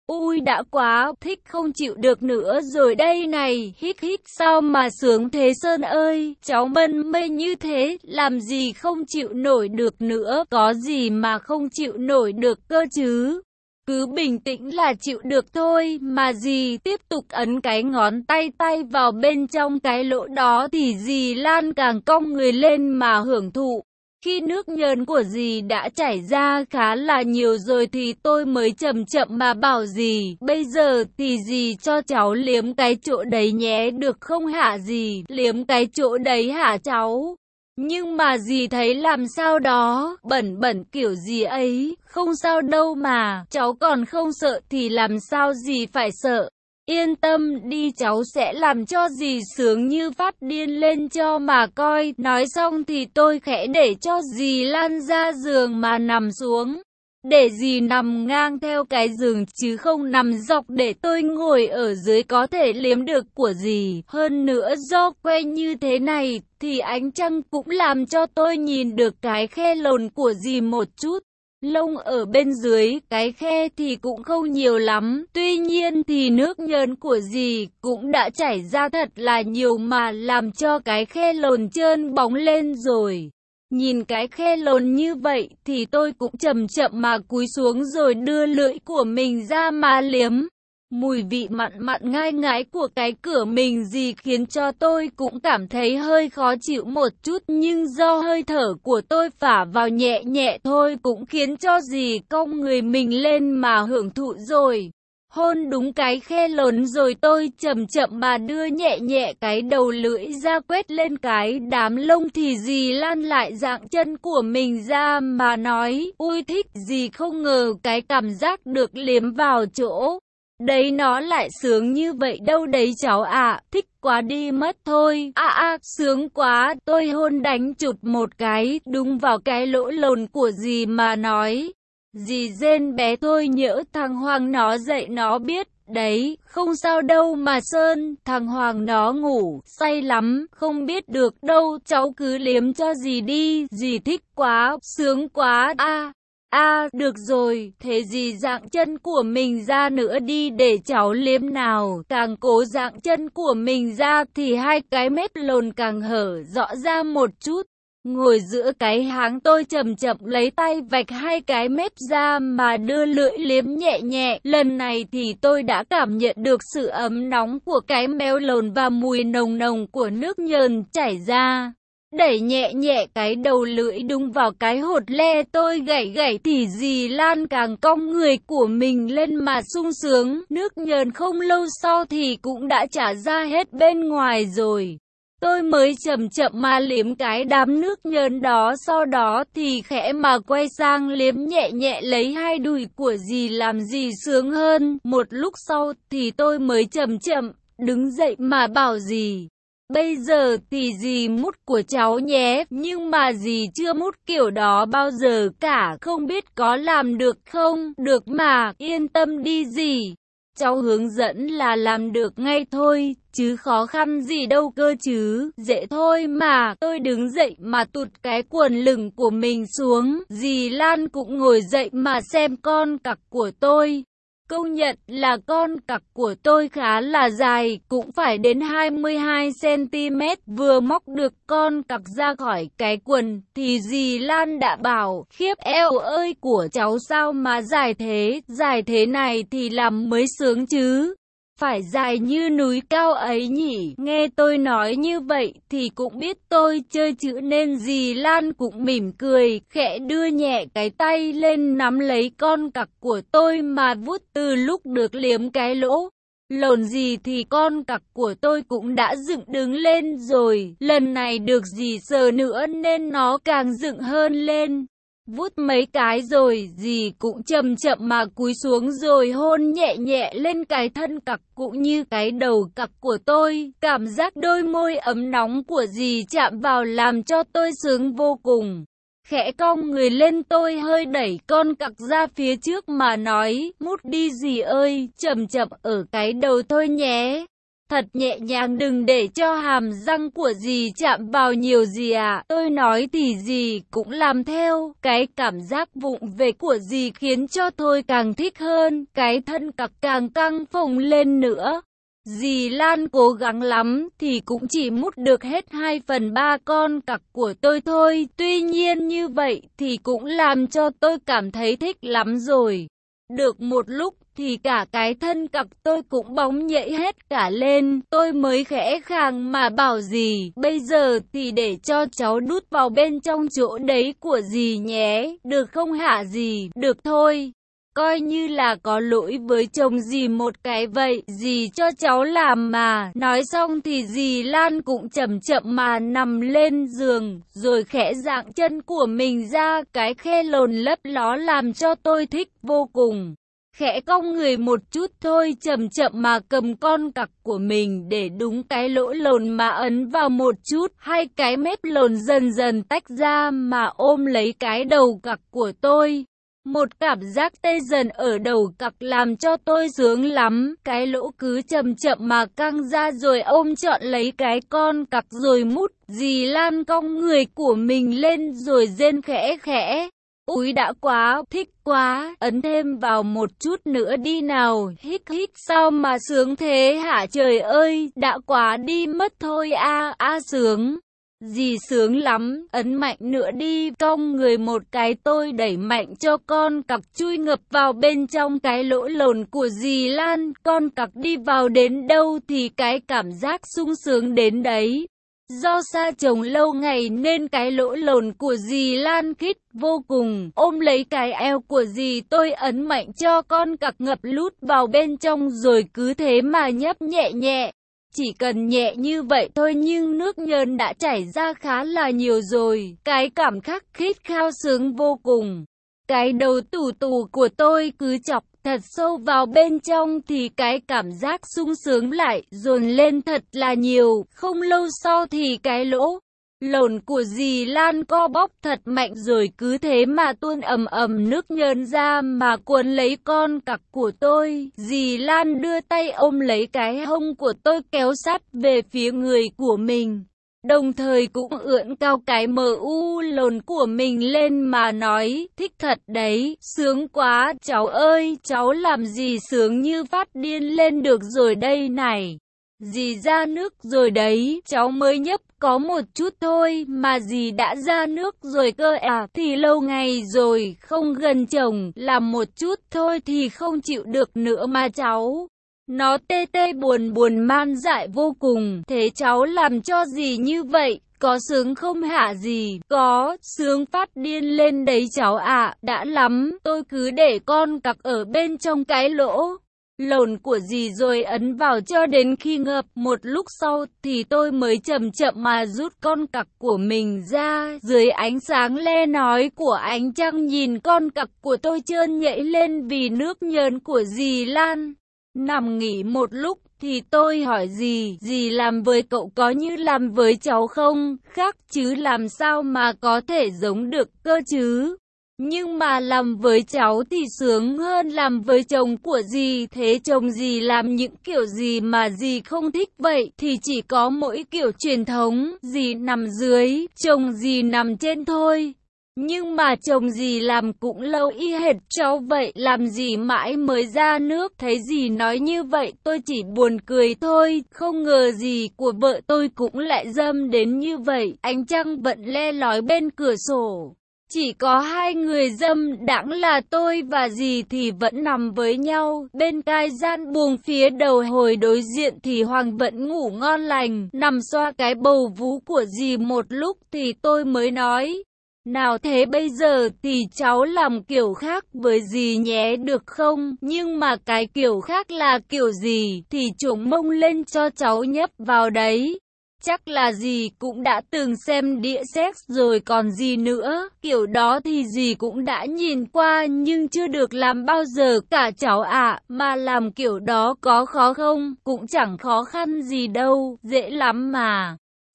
Ui đã quá, thích không chịu được nữa rồi đây này, hít hít sao mà sướng thế Sơn ơi, cháu mân mê như thế, làm gì không chịu nổi được nữa, có gì mà không chịu nổi được cơ chứ. Cứ bình tĩnh là chịu được thôi, mà dì tiếp tục ấn cái ngón tay vào bên trong cái lỗ đó thì dì Lan càng cong người lên mà hưởng thụ. Khi nước nhờn của dì đã chảy ra khá là nhiều rồi thì tôi mới chậm chậm mà bảo dì, bây giờ thì dì cho cháu liếm cái chỗ đấy nhé được không hả dì, liếm cái chỗ đấy hả cháu? Nhưng mà dì thấy làm sao đó, bẩn bẩn kiểu gì ấy, không sao đâu mà, cháu còn không sợ thì làm sao dì phải sợ. Yên tâm đi cháu sẽ làm cho dì sướng như phát điên lên cho mà coi. Nói xong thì tôi khẽ để cho dì Lan ra giường mà nằm xuống. Để dì nằm ngang theo cái giường chứ không nằm dọc để tôi ngồi ở dưới có thể liếm được của dì. Hơn nữa do quay như thế này thì ánh trăng cũng làm cho tôi nhìn được cái khe lồn của dì một chút. Lông ở bên dưới cái khe thì cũng không nhiều lắm, tuy nhiên thì nước nhờn của dì cũng đã chảy ra thật là nhiều mà làm cho cái khe lồn trơn bóng lên rồi. Nhìn cái khe lồn như vậy thì tôi cũng chậm chậm mà cúi xuống rồi đưa lưỡi của mình ra mà liếm. Mùi vị mặn mặn ngai ngái của cái cửa mình dì khiến cho tôi cũng cảm thấy hơi khó chịu một chút, nhưng do hơi thở của tôi phả vào nhẹ nhẹ thôi cũng khiến cho dì cong người mình lên mà hưởng thụ rồi. Hôn đúng cái khe lồn rồi tôi chậm chậm mà đưa nhẹ nhẹ cái đầu lưỡi ra quét lên cái đám lông thì dì Lan lại dạng chân của mình ra mà nói, ui thích, dì không ngờ cái cảm giác được liếm vào chỗ đấy nó lại sướng như vậy đâu đấy cháu ạ, thích quá đi mất thôi. Sướng quá, tôi hôn đánh chụt một cái, đúng vào cái lỗ lồn của dì mà nói. Dì rên bé thôi nhỡ thằng Hoàng nó dậy nó biết, đấy, không sao đâu mà Sơn, thằng Hoàng nó ngủ, say lắm, không biết được đâu, cháu cứ liếm cho dì đi, dì thích quá, sướng quá, được rồi, thế dì dạng chân của mình ra nữa đi để cháu liếm nào, càng cố dạng chân của mình ra thì hai cái mép lồn càng hở rõ ra một chút. Ngồi giữa cái háng tôi chậm chậm lấy tay vạch hai cái mép ra mà đưa lưỡi liếm nhẹ nhẹ. Lần này thì tôi đã cảm nhận được sự ấm nóng của cái mép lồn và mùi nồng nồng của nước nhờn chảy ra. Đẩy nhẹ nhẹ cái đầu lưỡi đúng vào cái hột le tôi gảy thì dì Lan càng cong người của mình lên mà sung sướng. Nước nhờn không lâu sau thì cũng đã trả ra hết bên ngoài rồi. Tôi mới chậm chậm mà liếm cái đám nước nhờn đó, sau đó thì khẽ mà quay sang liếm nhẹ nhẹ lấy hai đùi của dì làm dì sướng hơn. Một lúc sau thì tôi mới chậm chậm đứng dậy mà bảo dì, bây giờ thì dì mút của cháu nhé, nhưng mà dì chưa mút kiểu đó bao giờ cả, không biết có làm được không? Được mà, yên tâm đi dì. Cháu hướng dẫn là làm được ngay thôi, chứ khó khăn gì đâu cơ chứ, dễ thôi mà. Tôi đứng dậy mà tụt cái quần lửng của mình xuống, dì Lan cũng ngồi dậy mà xem con cặc của tôi. Công nhận là con cặc của tôi khá là dài, cũng phải đến 22 cm. Vừa móc được con cặc ra khỏi cái quần thì dì Lan đã bảo, khiếp eo ơi của cháu sao mà dài thế này thì làm mới sướng chứ. Phải dài như núi cao ấy nhỉ. Nghe tôi nói như vậy thì cũng biết tôi chơi chữ nên dì Lan cũng mỉm cười, khẽ đưa nhẹ cái tay lên nắm lấy con cặc của tôi mà vuốt. Từ lúc được liếm cái lỗ lồn gì thì con cặc của tôi cũng đã dựng đứng lên rồi. Lần này được dì sờ nữa nên nó càng dựng hơn lên. Vút mấy cái rồi dì cũng chậm chậm mà cúi xuống rồi hôn nhẹ nhẹ lên cái thân cặc cũng như cái đầu cặc của tôi. Cảm giác đôi môi ấm nóng của dì chạm vào làm cho tôi sướng vô cùng. Khẽ cong người lên tôi hơi đẩy con cặc ra phía trước mà nói, mút đi dì ơi, chậm chậm ở cái đầu thôi nhé. Thật nhẹ nhàng, đừng để cho hàm răng của dì chạm vào nhiều dì ạ. Tôi nói thì dì cũng làm theo. Cái cảm giác vụng về của dì khiến cho tôi càng thích hơn. Cái thân cặc càng căng phồng lên nữa. Dì Lan cố gắng lắm thì cũng chỉ mút được hết 2/3 con cặc của tôi thôi. Tuy nhiên như vậy thì cũng làm cho tôi cảm thấy thích lắm rồi. Được một lúc thì cả cái thân cặc tôi cũng bóng nhảy hết cả lên. Tôi mới khẽ khàng mà bảo dì, bây giờ thì để cho cháu đút vào bên trong chỗ đấy của dì nhé, được không hả dì? Được thôi. Coi như là có lỗi với chồng dì một cái vậy, dì cho cháu làm mà. Nói xong thì dì Lan cũng chậm chậm mà nằm lên giường, rồi khẽ dạng chân của mình ra, cái khe lồn lấp ló làm cho tôi thích vô cùng. Khẽ cong người một chút thôi, chậm chậm mà cầm con cặc của mình để đúng cái lỗ lồn mà ấn vào một chút, hai cái mép lồn dần dần tách ra mà ôm lấy cái đầu cặc của tôi. Một cảm giác tê dần ở đầu cặc làm cho tôi sướng lắm, cái lỗ cứ chậm chậm mà căng ra rồi ôm trọn lấy cái con cặc rồi mút. Dì Lan cong người của mình lên rồi rên khẽ khẽ. Úi đã quá, thích quá, ấn thêm vào một chút nữa đi nào, hít hít sao mà sướng thế hả trời ơi, đã quá đi mất thôi sướng. Dì sướng lắm, ấn mạnh nữa đi, cong người một cái tôi đẩy mạnh cho con cặc chui ngập vào bên trong cái lỗ lồn của dì Lan, con cặc đi vào đến đâu thì cái cảm giác sung sướng đến đấy. Do xa chồng lâu ngày nên cái lỗ lồn của dì Lan khít vô cùng, ôm lấy cái eo của dì tôi ấn mạnh cho con cặc ngập lút vào bên trong rồi cứ thế mà nhấp nhẹ nhẹ. Chỉ cần nhẹ như vậy thôi nhưng nước nhơn đã chảy ra khá là nhiều rồi, cái cảm giác khít khao sướng vô cùng. Cái đầu tù tù của tôi cứ chọc thật sâu vào bên trong thì cái cảm giác sung sướng lại dồn lên thật là nhiều. Không lâu sau thì cái lỗ lồn của dì Lan co bóp thật mạnh rồi cứ thế mà tuôn ầm ầm nước nhơn ra mà cuốn lấy con cặc của tôi. Dì Lan đưa tay ôm lấy cái hông của tôi kéo sát về phía người của mình. Đồng thời cũng ưỡn cao cái lồn của mình lên mà nói, thích thật đấy, sướng quá, cháu ơi, cháu làm gì sướng như phát điên lên được rồi đây này. Dì ra nước rồi đấy, cháu mới nhấp có một chút thôi mà dì đã ra nước rồi cơ thì lâu ngày rồi, không gần chồng, làm một chút thôi thì không chịu được nữa mà cháu. Nó tê tê buồn buồn man dại vô cùng, thế cháu làm cho gì như vậy, có sướng không hả dì? Có, sướng phát điên lên đấy cháu ạ, đã lắm, tôi cứ để con cặc ở bên trong cái lỗ lồn của dì rồi ấn vào cho đến khi ngập. Một lúc sau thì tôi mới chậm chậm mà rút con cặc của mình ra. Dưới ánh sáng le lói của ánh trăng nhìn con cặc của tôi trơn nhảy lên vì nước nhơn của dì Lan. Nằm nghỉ một lúc thì tôi hỏi dì làm với cậu có như làm với cháu không? Khác chứ làm sao mà có thể giống được cơ chứ? Nhưng mà làm với cháu thì sướng hơn làm với chồng của dì. Thế chồng dì làm những kiểu gì mà dì không thích vậy? Thì chỉ có mỗi kiểu truyền thống, dì nằm dưới, chồng dì nằm trên thôi. Nhưng mà chồng dì làm cũng lâu y hệt cháu vậy, làm gì mãi mới ra nước. Thấy dì nói như vậy tôi chỉ buồn cười thôi, không ngờ dì của vợ tôi cũng lại dâm đến như vậy. Ánh trăng vẫn le lói bên cửa sổ. Chỉ có hai người dâm đãng là tôi và dì thì vẫn nằm với nhau. Bên cái gian buồng phía đầu hồi đối diện thì Hoàng vẫn ngủ ngon lành, nằm xoa cái bầu vú của dì một lúc thì tôi mới nói. Nào thế bây giờ thì cháu làm kiểu khác với dì nhé được không? Nhưng mà cái kiểu khác là kiểu gì thì trùng mông lên cho cháu nhấp vào đấy. Chắc là dì cũng đã từng xem đĩa sex rồi còn gì nữa. Kiểu đó thì dì cũng đã nhìn qua nhưng chưa được làm bao giờ cả cháu ạ. Mà làm kiểu đó có khó không? Cũng chẳng khó khăn gì đâu, dễ lắm mà.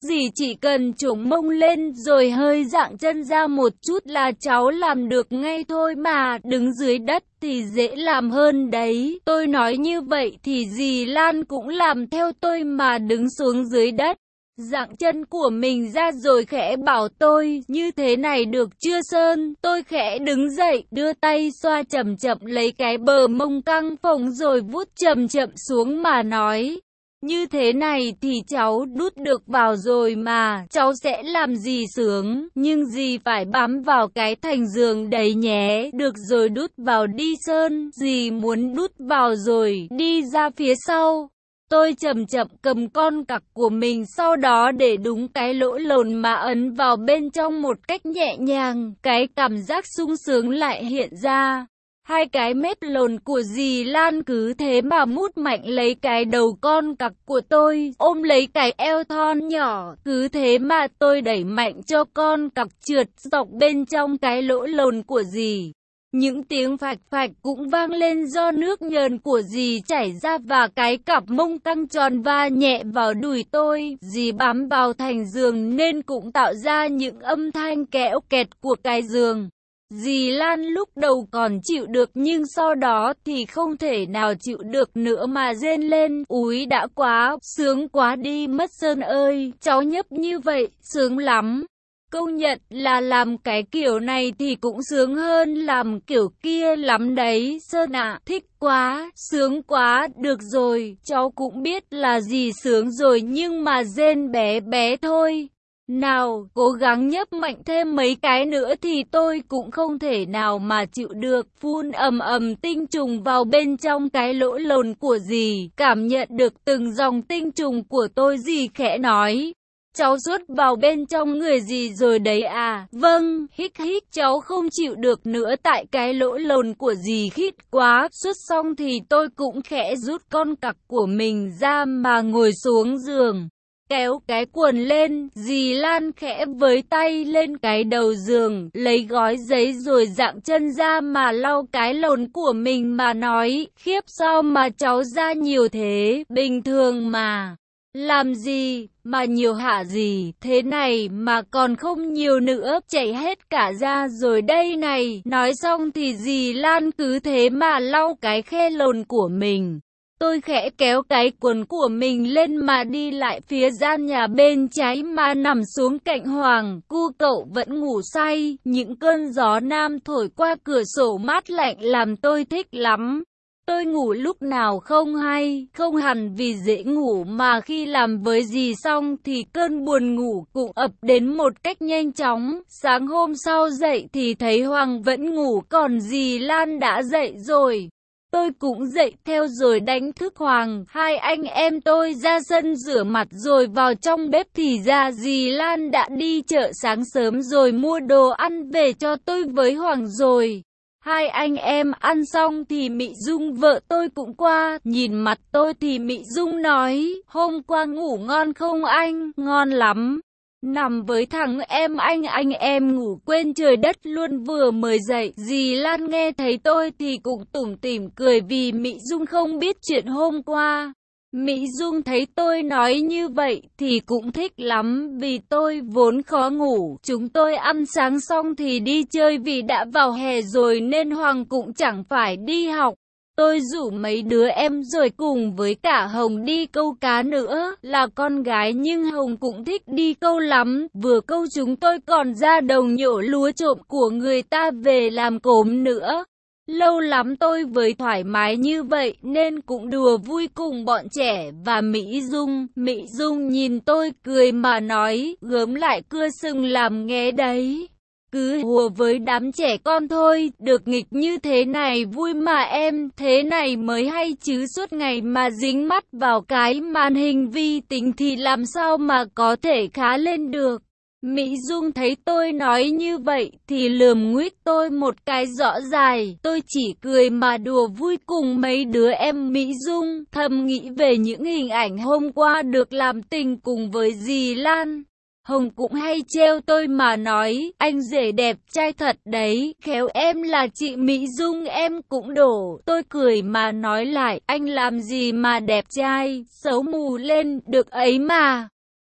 Dì chỉ cần chổng mông lên rồi hơi dạng chân ra một chút là cháu làm được ngay thôi mà, đứng dưới đất thì dễ làm hơn đấy. Tôi nói như vậy thì dì Lan cũng làm theo tôi mà đứng xuống dưới đất, dạng chân của mình ra rồi khẽ bảo tôi, như thế này được chưa Sơn? Tôi khẽ đứng dậy, đưa tay xoa chậm chậm lấy cái bờ mông căng phồng rồi vuốt chậm chậm xuống mà nói, như thế này thì cháu đút được vào rồi mà, cháu sẽ làm gì sướng, nhưng dì phải bám vào cái thành giường đấy nhé, được rồi đút vào đi Sơn, dì muốn đút vào rồi, đi ra phía sau. Tôi chậm chậm cầm con cặc của mình sau đó để đúng cái lỗ lồn mà ấn vào bên trong một cách nhẹ nhàng, cái cảm giác sung sướng lại hiện ra. Hai cái mép lồn của dì Lan cứ thế mà mút mạnh lấy cái đầu con cặc của tôi, ôm lấy cái eo thon nhỏ, cứ thế mà tôi đẩy mạnh cho con cặc trượt dọc bên trong cái lỗ lồn của dì. Những tiếng phạch phạch cũng vang lên do nước nhờn của dì chảy ra và cái cặp mông căng tròn va nhẹ vào đùi tôi. Dì bám vào thành giường nên cũng tạo ra những âm thanh kẽo kẹt của cái giường. Dì Lan lúc đầu còn chịu được nhưng sau đó thì không thể nào chịu được nữa mà rên lên. Úi đã quá, sướng quá đi mất Sơn ơi, cháu nhấp như vậy, sướng lắm. Công nhận là làm cái kiểu này thì cũng sướng hơn làm kiểu kia lắm đấy Sơn ạ, thích quá, sướng quá, được rồi, cháu cũng biết là gì sướng rồi nhưng mà rên bé bé thôi. Nào, cố gắng nhấp mạnh thêm mấy cái nữa thì tôi cũng không thể nào mà chịu được. Phun ầm ầm tinh trùng vào bên trong cái lỗ lồn của dì, cảm nhận được từng dòng tinh trùng của tôi dì khẽ nói. Cháu rút vào bên trong người gì rồi đấy à? Vâng, hít hít, cháu không chịu được nữa tại cái lỗ lồn của dì khít quá. Rút xong thì tôi cũng khẽ rút con cặc của mình ra mà ngồi xuống giường. Kéo cái quần lên, dì Lan khẽ với tay lên cái đầu giường, lấy gói giấy rồi dạng chân ra mà lau cái lồn của mình mà nói, khiếp sao mà cháu ra nhiều thế, bình thường mà. Làm gì mà nhiều hả gì, thế này mà còn không nhiều nữa, chảy hết cả ra rồi đây này. Nói xong thì dì Lan cứ thế mà lau cái khe lồn của mình. Tôi khẽ kéo cái quần của mình lên mà đi lại phía gian nhà bên trái mà nằm xuống cạnh Hoàng. Cu cậu vẫn ngủ say, những cơn gió nam thổi qua cửa sổ mát lạnh làm tôi thích lắm. Tôi ngủ lúc nào không hay, không hẳn vì dễ ngủ mà khi làm với dì xong thì cơn buồn ngủ cũng ập đến một cách nhanh chóng. Sáng hôm sau dậy thì thấy Hoàng vẫn ngủ còn dì Lan đã dậy rồi. Tôi cũng dậy theo rồi đánh thức Hoàng, hai anh em tôi ra sân rửa mặt rồi vào trong bếp thì ra dì Lan đã đi chợ sáng sớm rồi mua đồ ăn về cho tôi với Hoàng rồi. Hai anh em ăn xong thì Mị Dung vợ tôi cũng qua, nhìn mặt tôi thì Mị Dung nói, hôm qua ngủ ngon không anh, ngon lắm. Nằm với thằng anh em ngủ quên trời đất luôn vừa mới dậy. Dì Lan nghe thấy tôi thì cũng tủm tỉm cười vì Mị Dung không biết chuyện hôm qua. Mị Dung thấy tôi nói như vậy thì cũng thích lắm vì tôi vốn khó ngủ. Chúng tôi ăn sáng xong thì đi chơi vì đã vào hè rồi nên Hoàng cũng chẳng phải đi học. Tôi rủ mấy đứa em rồi cùng với cả Hồng đi câu cá nữa, là con gái nhưng Hồng cũng thích đi câu lắm, vừa câu chúng tôi còn ra đồng nhổ lúa trộm của người ta về làm cốm nữa. Lâu lắm tôi với thoải mái như vậy nên cũng đùa vui cùng bọn trẻ và Mỹ Dung. Mỹ Dung nhìn tôi cười mà nói, gớm lại cưa sừng làm nghe đấy. Cứ hùa với đám trẻ con thôi, được nghịch như thế này vui mà em, thế này mới hay chứ suốt ngày mà dính mắt vào cái màn hình vi tính thì làm sao mà có thể khá lên được. Mỹ Dung thấy tôi nói như vậy thì lườm nguýt tôi một cái rõ dài, tôi chỉ cười mà đùa vui cùng mấy đứa em Mỹ Dung, thầm nghĩ về những hình ảnh hôm qua được làm tình cùng với dì Lan. Hồng cũng hay trêu tôi mà nói, anh rể đẹp trai thật đấy, khéo em là chị Mỹ Dung em cũng đổ. Tôi cười mà nói lại, anh làm gì mà đẹp trai, xấu mù lên, được ấy mà.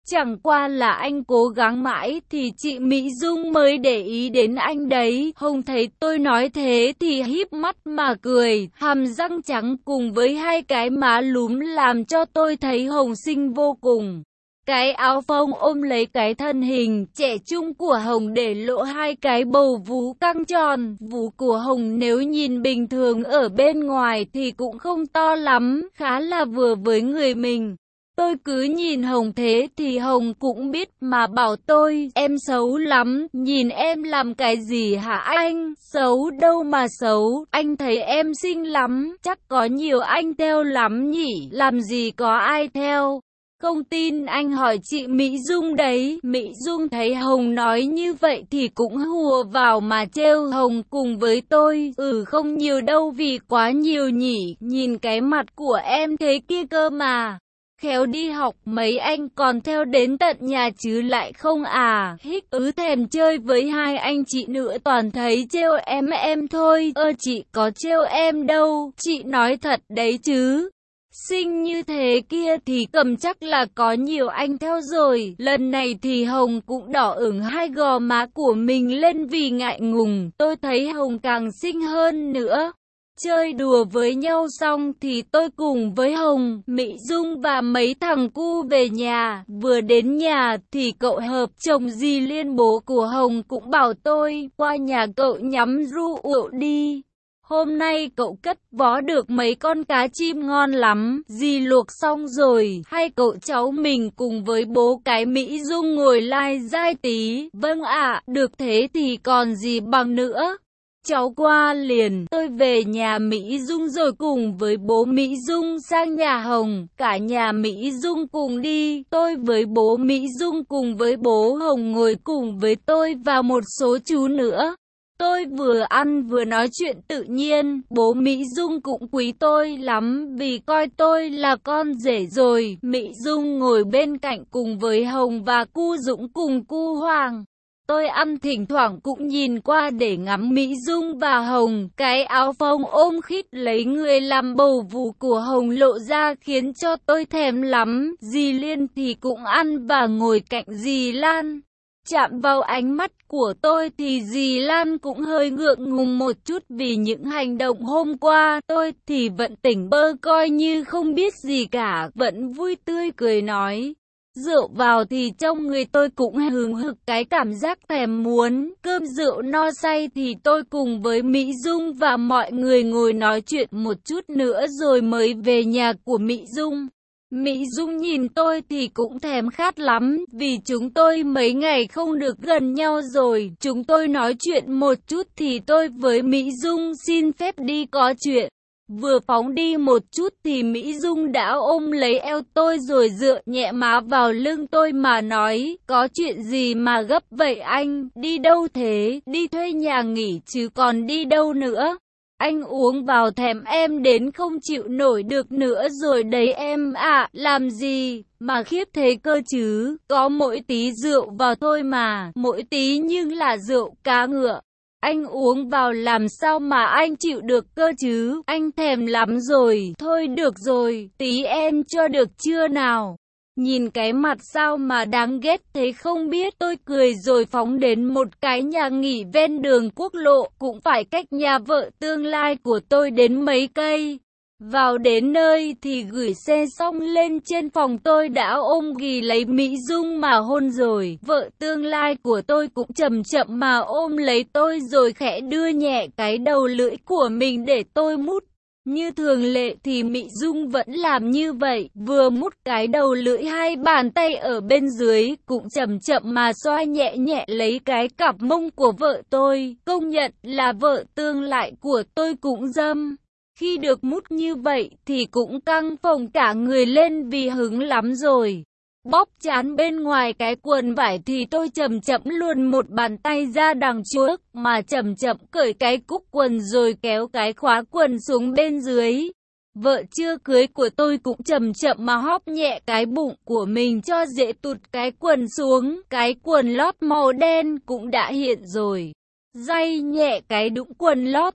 Chẳng qua là anh cố gắng mãi thì chị Mỹ Dung mới để ý đến anh đấy. Hồng thấy tôi nói thế thì híp mắt mà cười, hàm răng trắng cùng với hai cái má lúm làm cho tôi thấy Hồng xinh vô cùng. Cái áo phông ôm lấy cái thân hình trẻ trung của Hồng để lộ hai cái bầu vú căng tròn. Vú của Hồng nếu nhìn bình thường ở bên ngoài thì cũng không to lắm, khá là vừa với người mình. Tôi cứ nhìn Hồng thế thì Hồng cũng biết mà bảo tôi, em xấu lắm, nhìn em làm cái gì hả anh? Xấu đâu mà xấu, anh thấy em xinh lắm, chắc có nhiều anh theo lắm nhỉ, làm gì có ai theo. Không tin anh hỏi chị Mỹ Dung đấy. Mỹ Dung thấy Hồng nói như vậy thì cũng hùa vào mà trêu Hồng cùng với tôi. Không nhiều đâu vì quá nhiều nhỉ, nhìn cái mặt của em thế kia cơ mà. Khéo đi học mấy anh còn theo đến tận nhà chứ lại không à. Thèm chơi với hai anh chị nữa toàn thấy trêu em thôi. Chị có trêu em đâu, chị nói thật đấy chứ. Xinh như thế kia thì cầm chắc là có nhiều anh theo rồi. Lần này thì Hồng cũng đỏ ửng hai gò má của mình lên vì ngại ngùng. Tôi thấy Hồng càng xinh hơn nữa. Chơi đùa với nhau xong thì tôi cùng với Hồng, Mỹ Dung và mấy thằng cu về nhà. Vừa đến nhà thì cậu Hợp chồng dì Liên bố của Hồng cũng bảo tôi qua nhà cậu nhắm rượu đi. Hôm nay cậu cất vó được mấy con cá chim ngon lắm, dì luộc xong rồi, hai cậu cháu mình cùng với bố cái Mỹ Dung ngồi lai dai tí. Vâng ạ, được thế thì còn gì bằng nữa. Cháu qua liền, tôi về nhà Mỹ Dung rồi cùng với bố Mỹ Dung sang nhà Hồng, cả nhà Mỹ Dung cùng đi, tôi với bố Mỹ Dung cùng với bố Hồng ngồi cùng với tôi và một số chú nữa. Tôi vừa ăn vừa nói chuyện tự nhiên, bố Mỹ Dung cũng quý tôi lắm vì coi tôi là con rể rồi. Mỹ Dung ngồi bên cạnh cùng với Hồng và cu Dũng cùng cu Hoàng. Tôi ăn thỉnh thoảng cũng nhìn qua để ngắm Mỹ Dung và Hồng, cái áo phông ôm khít lấy người làm bầu vú của Hồng lộ ra khiến cho tôi thèm lắm. Dì Liên thì cũng ăn và ngồi cạnh dì Lan. Chạm vào ánh mắt của tôi thì dì Lan cũng hơi ngượng ngùng một chút vì những hành động hôm qua. Tôi thì vẫn tỉnh bơ coi như không biết gì cả, vẫn vui tươi cười nói. Rượu vào thì trong người tôi cũng hừng hực cái cảm giác thèm muốn. Cơm rượu no say thì tôi cùng với Mỹ Dung và mọi người ngồi nói chuyện một chút nữa rồi mới về nhà của Mỹ Dung. Mỹ Dung nhìn tôi thì cũng thèm khát lắm, vì chúng tôi mấy ngày không được gần nhau rồi. Chúng tôi nói chuyện một chút thì tôi với Mỹ Dung xin phép đi có chuyện. Vừa phóng đi một chút thì Mỹ Dung đã ôm lấy eo tôi rồi dựa nhẹ má vào lưng tôi mà nói, có chuyện gì mà gấp vậy anh, đi đâu thế, đi thuê nhà nghỉ chứ còn đi đâu nữa. Anh uống vào thèm em đến không chịu nổi được nữa rồi đấy em ạ, làm gì mà khiếp thế cơ chứ, có mỗi tí rượu vào thôi mà, mỗi tí nhưng là rượu cá ngựa. Anh uống vào làm sao mà anh chịu được cơ chứ, anh thèm lắm rồi, thôi được rồi, tí em cho được chưa nào. Nhìn cái mặt sao mà đáng ghét thế không biết, tôi cười rồi phóng đến một cái nhà nghỉ ven đường quốc lộ, cũng phải cách nhà vợ tương lai của tôi đến mấy cây. Vào đến nơi thì gửi xe xong lên trên phòng tôi đã ôm ghì lấy Mỹ Dung mà hôn rồi. Vợ tương lai của tôi cũng chậm chậm mà ôm lấy tôi rồi khẽ đưa nhẹ cái đầu lưỡi của mình để tôi mút. Như thường lệ thì Mỹ Dung vẫn làm như vậy, vừa mút cái đầu lưỡi hai bàn tay ở bên dưới, cũng chậm chậm mà xoa nhẹ nhẹ lấy cái cặp mông của vợ tôi. Công nhận là vợ tương lai của tôi cũng dâm. Khi được mút như vậy thì cũng căng phồng cả người lên vì hứng lắm rồi. Bóp chán bên ngoài cái quần vải thì tôi chậm chậm luồn một bàn tay ra đằng trước mà chậm chậm cởi cái cúc quần rồi kéo cái khóa quần xuống bên dưới. Vợ chưa cưới của tôi cũng chậm chậm mà hóp nhẹ cái bụng của mình cho dễ tụt cái quần xuống. Cái quần lót màu đen cũng đã hiện rồi. Day nhẹ cái đũng quần lót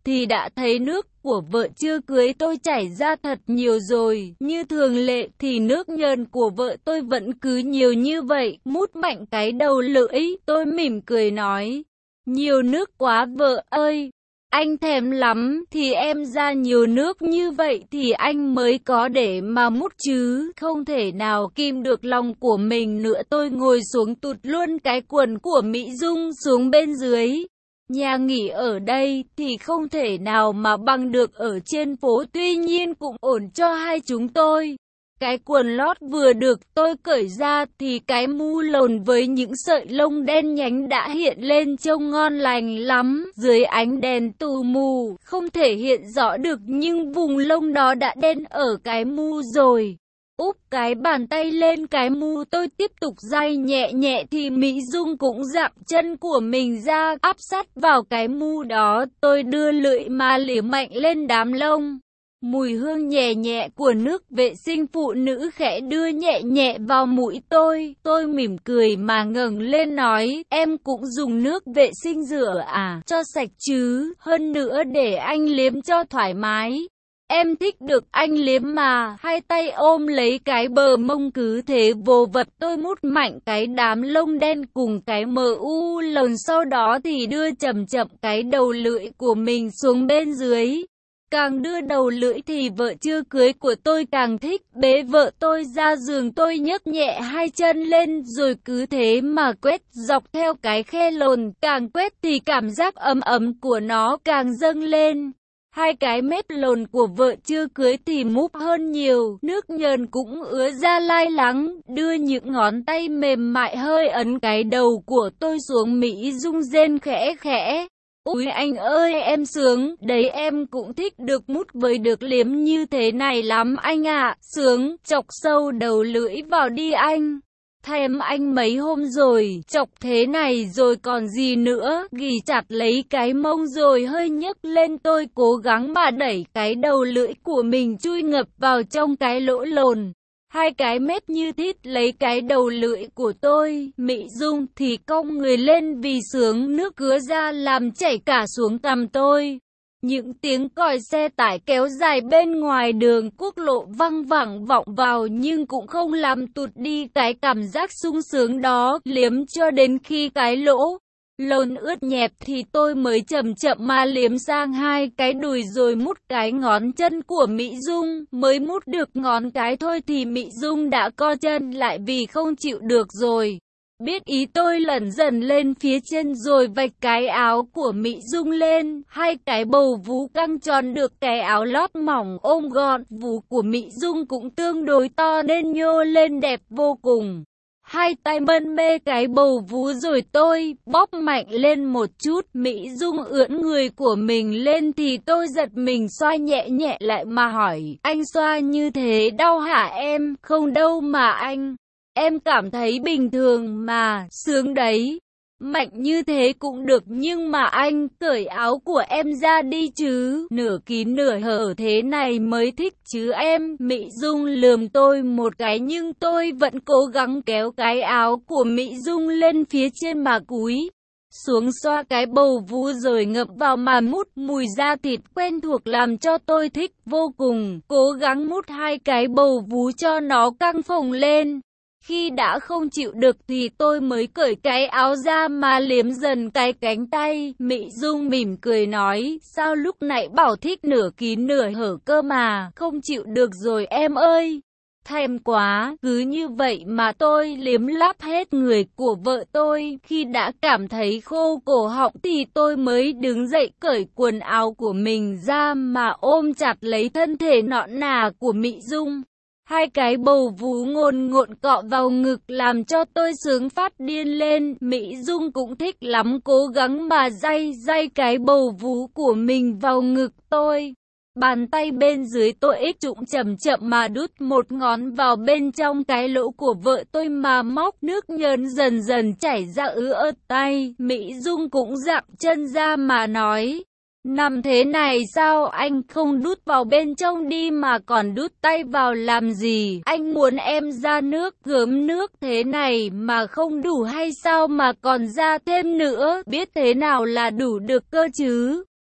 thì đã thấy nước của vợ chưa cưới tôi chảy ra thật nhiều rồi. Như thường lệ thì nước nhờn của vợ tôi vẫn cứ nhiều như vậy. Mút mạnh cái đầu lưỡi, tôi mỉm cười nói. Nhiều nước quá vợ ơi. Anh thèm lắm, thì em ra nhiều nước như vậy thì anh mới có để mà mút chứ, không thể nào kìm được lòng của mình nữa. Tôi ngồi xuống tụt luôn cái quần của Mỹ Dung xuống bên dưới. Nhà nghỉ ở đây thì không thể nào mà bằng được ở trên phố, tuy nhiên cũng ổn cho hai chúng tôi. Cái quần lót vừa được tôi cởi ra thì cái mũ lồn với những sợi lông đen nhánh đã hiện lên trông ngon lành lắm. Dưới ánh đèn tù mù, không thể hiện rõ được nhưng vùng lông đó đã đen ở cái mũ rồi. Úp cái bàn tay lên cái mũ, tôi tiếp tục day nhẹ nhẹ thì Mỹ Dung cũng dặm chân của mình ra áp sát vào cái mũ đó. Tôi đưa lưỡi mà lỉa mạnh lên đám lông. Mùi hương nhẹ nhẹ của nước vệ sinh phụ nữ khẽ đưa nhẹ nhẹ vào mũi tôi. Tôi mỉm cười mà ngẩng lên nói, em cũng dùng nước vệ sinh rửa à? Cho sạch chứ, hơn nữa để anh liếm cho thoải mái. Em thích được anh liếm mà. Hai tay ôm lấy cái bờ mông cứ thế vô vật. Tôi mút mạnh cái đám lông đen cùng cái mờ u lồn, sau đó thì đưa chậm chậm cái đầu lưỡi của mình xuống bên dưới. Càng đưa đầu lưỡi thì vợ chưa cưới của tôi càng thích. Bế vợ tôi ra giường, tôi nhấc nhẹ hai chân lên rồi cứ thế mà quét dọc theo cái khe lồn. Càng quét thì cảm giác ấm ấm của nó càng dâng lên. Hai cái mép lồn của vợ chưa cưới thì múp hơn nhiều, nước nhờn cũng ứa ra lai lắng, đưa những ngón tay mềm mại hơi ấn cái đầu của tôi xuống. Mỹ Dung rên khẽ khẽ. Úi anh ơi em sướng, đấy em cũng thích được mút với được liếm như thế này lắm anh ạ, sướng, chọc sâu đầu lưỡi vào đi anh. Thèm anh mấy hôm rồi, chọc thế này rồi còn gì nữa, ghì chặt lấy cái mông rồi hơi nhấc lên. Tôi cố gắng mà đẩy cái đầu lưỡi của mình chui ngập vào trong cái lỗ lồn. Hai cái mép như thít lấy cái đầu lưỡi của tôi. Mỹ Dung thì cong người lên vì sướng, nước cứa ra làm chảy cả xuống cằm tôi. Những tiếng còi xe tải kéo dài bên ngoài đường quốc lộ văng vẳng vọng vào nhưng cũng không làm tụt đi cái cảm giác sung sướng đó. Liếm cho đến khi cái lỗ lồn ướt nhẹp thì tôi mới chậm chậm mà liếm sang hai cái đùi rồi mút cái ngón chân của Mỹ Dung. Mới mút được ngón cái thôi thì Mỹ Dung đã co chân lại vì không chịu được rồi. Biết ý tôi lẩn dần lên phía trên rồi vạch cái áo của Mỹ Dung lên. Hai cái bầu vú căng tròn được cái áo lót mỏng ôm gọn. Vú của Mỹ Dung cũng tương đối to nên nhô lên đẹp vô cùng. Hai tay mân mê cái bầu vú rồi tôi bóp mạnh lên một chút. Mỹ Dung ưỡn người của mình lên thì tôi giật mình xoa nhẹ nhẹ lại mà hỏi, anh xoa như thế đau hả em? Không đâu mà anh. Em cảm thấy bình thường mà, sướng đấy. Mạnh như thế cũng được nhưng mà anh cởi áo của em ra đi chứ, nửa kín nửa hở thế này mới thích chứ em. Mỹ Dung lườm tôi một cái nhưng tôi vẫn cố gắng kéo cái áo của Mỹ Dung lên phía trên mà cúi xuống xoa cái bầu vú rồi ngậm vào mà mút. Mùi da thịt quen thuộc làm cho tôi thích vô cùng, cố gắng mút hai cái bầu vú cho nó căng phồng lên. Khi đã không chịu được thì tôi mới cởi cái áo ra mà liếm dần cái cánh tay. Mỹ Dung mỉm cười nói, sao lúc nãy bảo thích nửa kín nửa hở cơ mà, không chịu được rồi em ơi. Thèm quá, cứ như vậy mà tôi liếm láp hết người của vợ tôi. Khi đã cảm thấy khô cổ họng thì tôi mới đứng dậy cởi quần áo của mình ra mà ôm chặt lấy thân thể nõn nà của Mỹ Dung. Hai cái bầu vú ngồn ngộn cọ vào ngực làm cho tôi sướng phát điên lên. Mỹ Dung cũng thích lắm, cố gắng mà day cái bầu vú của mình vào ngực tôi. Bàn tay bên dưới tôi ích trụng chậm chậm mà đút một ngón vào bên trong cái lỗ của vợ tôi mà móc. Nước nhờn dần dần chảy ra ứ ớt tay. Mỹ Dung cũng dặm chân ra mà nói, nằm thế này sao anh không đút vào bên trong đi mà còn đút tay vào làm gì? Anh muốn em ra nước, gớm nước thế này mà không đủ hay sao mà còn ra thêm nữa? Biết thế nào là đủ được cơ chứ?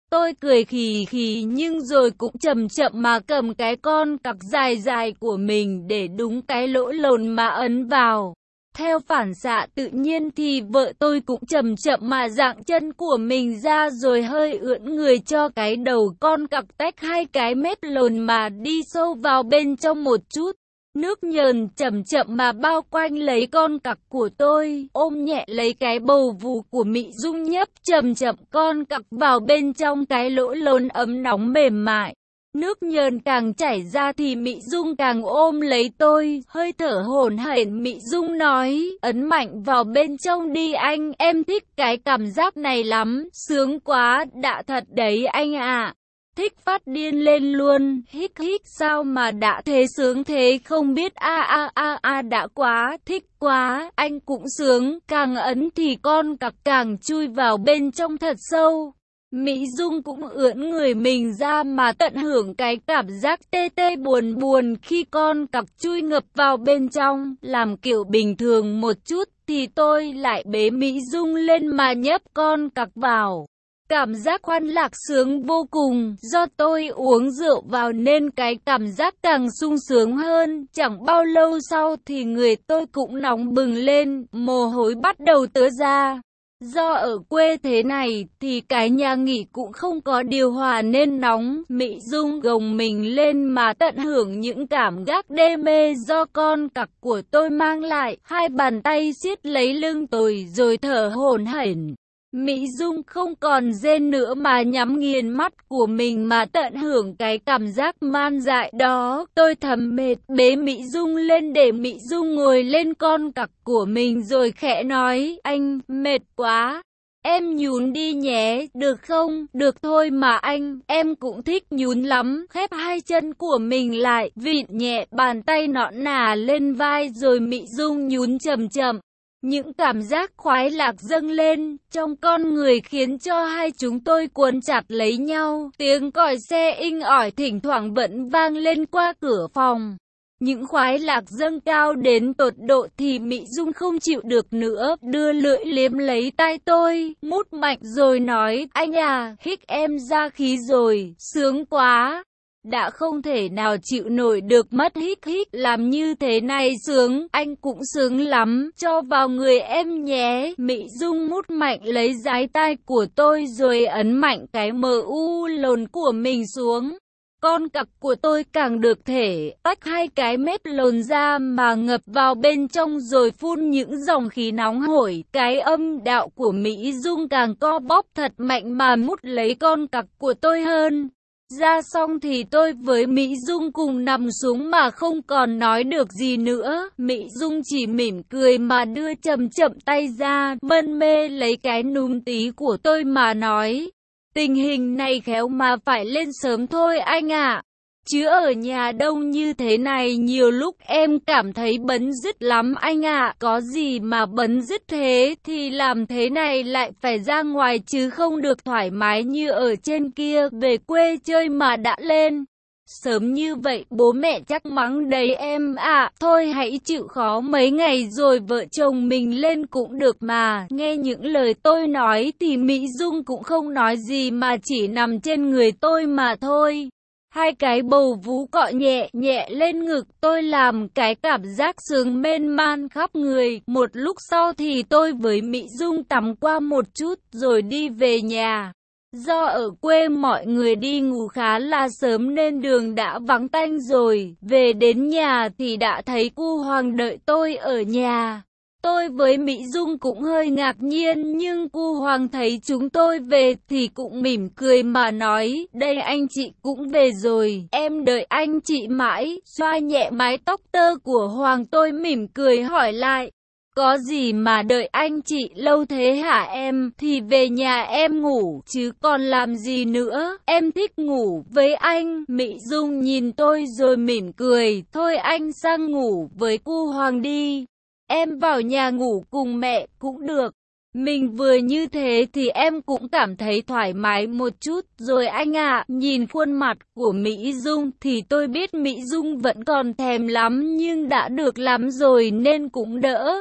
Tôi cười khì khì nhưng rồi cũng chậm chậm mà cầm cái con cặc dài dài của mình để đúng cái lỗ lồn mà ấn vào. Theo phản xạ tự nhiên thì vợ tôi cũng chậm chậm mà giãng chân của mình ra rồi hơi ưỡn người cho cái đầu con cặc tách hai cái mép lồn mà đi sâu vào bên trong một chút. Nước nhờn chậm chậm mà bao quanh lấy con cặc của tôi, ôm nhẹ lấy cái bầu vú của Mị Dung nhấp chậm chậm con cặc vào bên trong cái lỗ lồn ấm nóng mềm mại. Nước nhờn càng chảy ra thì Mị Dung càng ôm lấy tôi, hơi thở hổn hển. Mị Dung nói, ấn mạnh vào bên trong đi anh, em thích cái cảm giác này lắm, sướng quá, đã thật đấy anh ạ. Thích phát điên lên luôn, hít hít sao mà đã thế sướng thế không biết đã quá, thích quá, anh cũng sướng, càng ấn thì con cặc càng chui vào bên trong thật sâu. Mỹ Dung cũng ưỡn người mình ra mà tận hưởng cái cảm giác tê tê buồn buồn khi con cặc chui ngập vào bên trong, làm kiểu bình thường một chút thì tôi lại bế Mỹ Dung lên mà nhấp con cặc vào. Cảm giác khoan lạc sướng vô cùng, do tôi uống rượu vào nên cái cảm giác càng sung sướng hơn. Chẳng bao lâu sau thì người tôi cũng nóng bừng lên, mồ hôi bắt đầu tứa ra. Do ở quê thế này thì cái nhà nghỉ cũng không có điều hòa nên nóng. Mị Dung gồng mình lên mà tận hưởng những cảm giác đê mê do con cặc của tôi mang lại. Hai bàn tay siết lấy lưng tôi rồi thở hổn hển. Mỹ Dung không còn rên nữa mà nhắm nghiền mắt của mình mà tận hưởng cái cảm giác man dại đó. Tôi thầm mệt, bế Mỹ Dung lên để Mỹ Dung ngồi lên con cặc của mình rồi khẽ nói, anh, mệt quá. Em nhún đi nhé, được không? Được thôi mà anh, em cũng thích nhún lắm. Khép hai chân của mình lại, vịn nhẹ bàn tay nõn nà lên vai rồi Mỹ Dung nhún chậm chậm. Những cảm giác khoái lạc dâng lên trong con người khiến cho hai chúng tôi cuốn chặt lấy nhau. Tiếng còi xe inh ỏi thỉnh thoảng vẫn vang lên qua cửa phòng. Những khoái lạc dâng cao đến tột độ thì Mị Dung không chịu được nữa, đưa lưỡi liếm lấy tai tôi, mút mạnh rồi nói, anh à, hít em ra khí rồi, sướng quá. Đã không thể nào chịu nổi được mất hít hít, làm như thế này sướng, anh cũng sướng lắm, cho vào người em nhé. Mị Dung mút mạnh lấy dái tai của tôi rồi ấn mạnh cái lồn của mình xuống. Con cặc của tôi càng được thể tách hai cái mép lồn ra mà ngập vào bên trong rồi phun những dòng khí nóng hổi. Cái âm đạo của Mỹ Dung càng co bóp thật mạnh mà mút lấy con cặc của tôi hơn. Ra xong thì tôi với Mỹ Dung cùng nằm xuống mà không còn nói được gì nữa. Mỹ Dung chỉ mỉm cười mà đưa chậm chậm tay ra, mân mê lấy cái núm tí của tôi mà nói. Tình hình này khéo mà phải lên sớm thôi anh ạ. Chứ ở nhà đông như thế này nhiều lúc em cảm thấy bấn rứt lắm anh ạ. Có gì mà bấn rứt thế thì làm thế này lại phải ra ngoài chứ không được thoải mái như ở trên kia. Về quê chơi mà đã lên sớm như vậy bố mẹ chắc mắng đấy em ạ. Thôi hãy chịu khó mấy ngày rồi vợ chồng mình lên cũng được mà. Nghe những lời tôi nói thì Mỹ Dung cũng không nói gì mà chỉ nằm trên người tôi mà thôi. Hai cái bầu vú cọ nhẹ nhẹ lên ngực tôi làm cái cảm giác sướng mênh man khắp người. Một lúc sau thì tôi với Mỹ Dung tắm qua một chút rồi đi về nhà. Do ở quê mọi người đi ngủ khá là sớm nên đường đã vắng tanh rồi. Về đến nhà thì đã thấy cu Hoàng đợi tôi ở nhà. Tôi với Mỹ Dung cũng hơi ngạc nhiên nhưng cu Hoàng thấy chúng tôi về thì cũng mỉm cười mà nói, đây anh chị cũng về rồi, em đợi anh chị mãi. Xoa nhẹ mái tóc tơ của Hoàng tôi mỉm cười hỏi lại, có gì mà đợi anh chị lâu thế hả em? Thì về nhà em ngủ chứ còn làm gì nữa, em thích ngủ với anh. Mỹ Dung nhìn tôi rồi mỉm cười, thôi anh sang ngủ với cu Hoàng đi. Em vào nhà ngủ cùng mẹ cũng được. Mình vừa như thế thì em cũng cảm thấy thoải mái một chút rồi anh ạ. Nhìn khuôn mặt của Mỹ Dung thì tôi biết Mỹ Dung vẫn còn thèm lắm nhưng đã được lắm rồi nên cũng đỡ.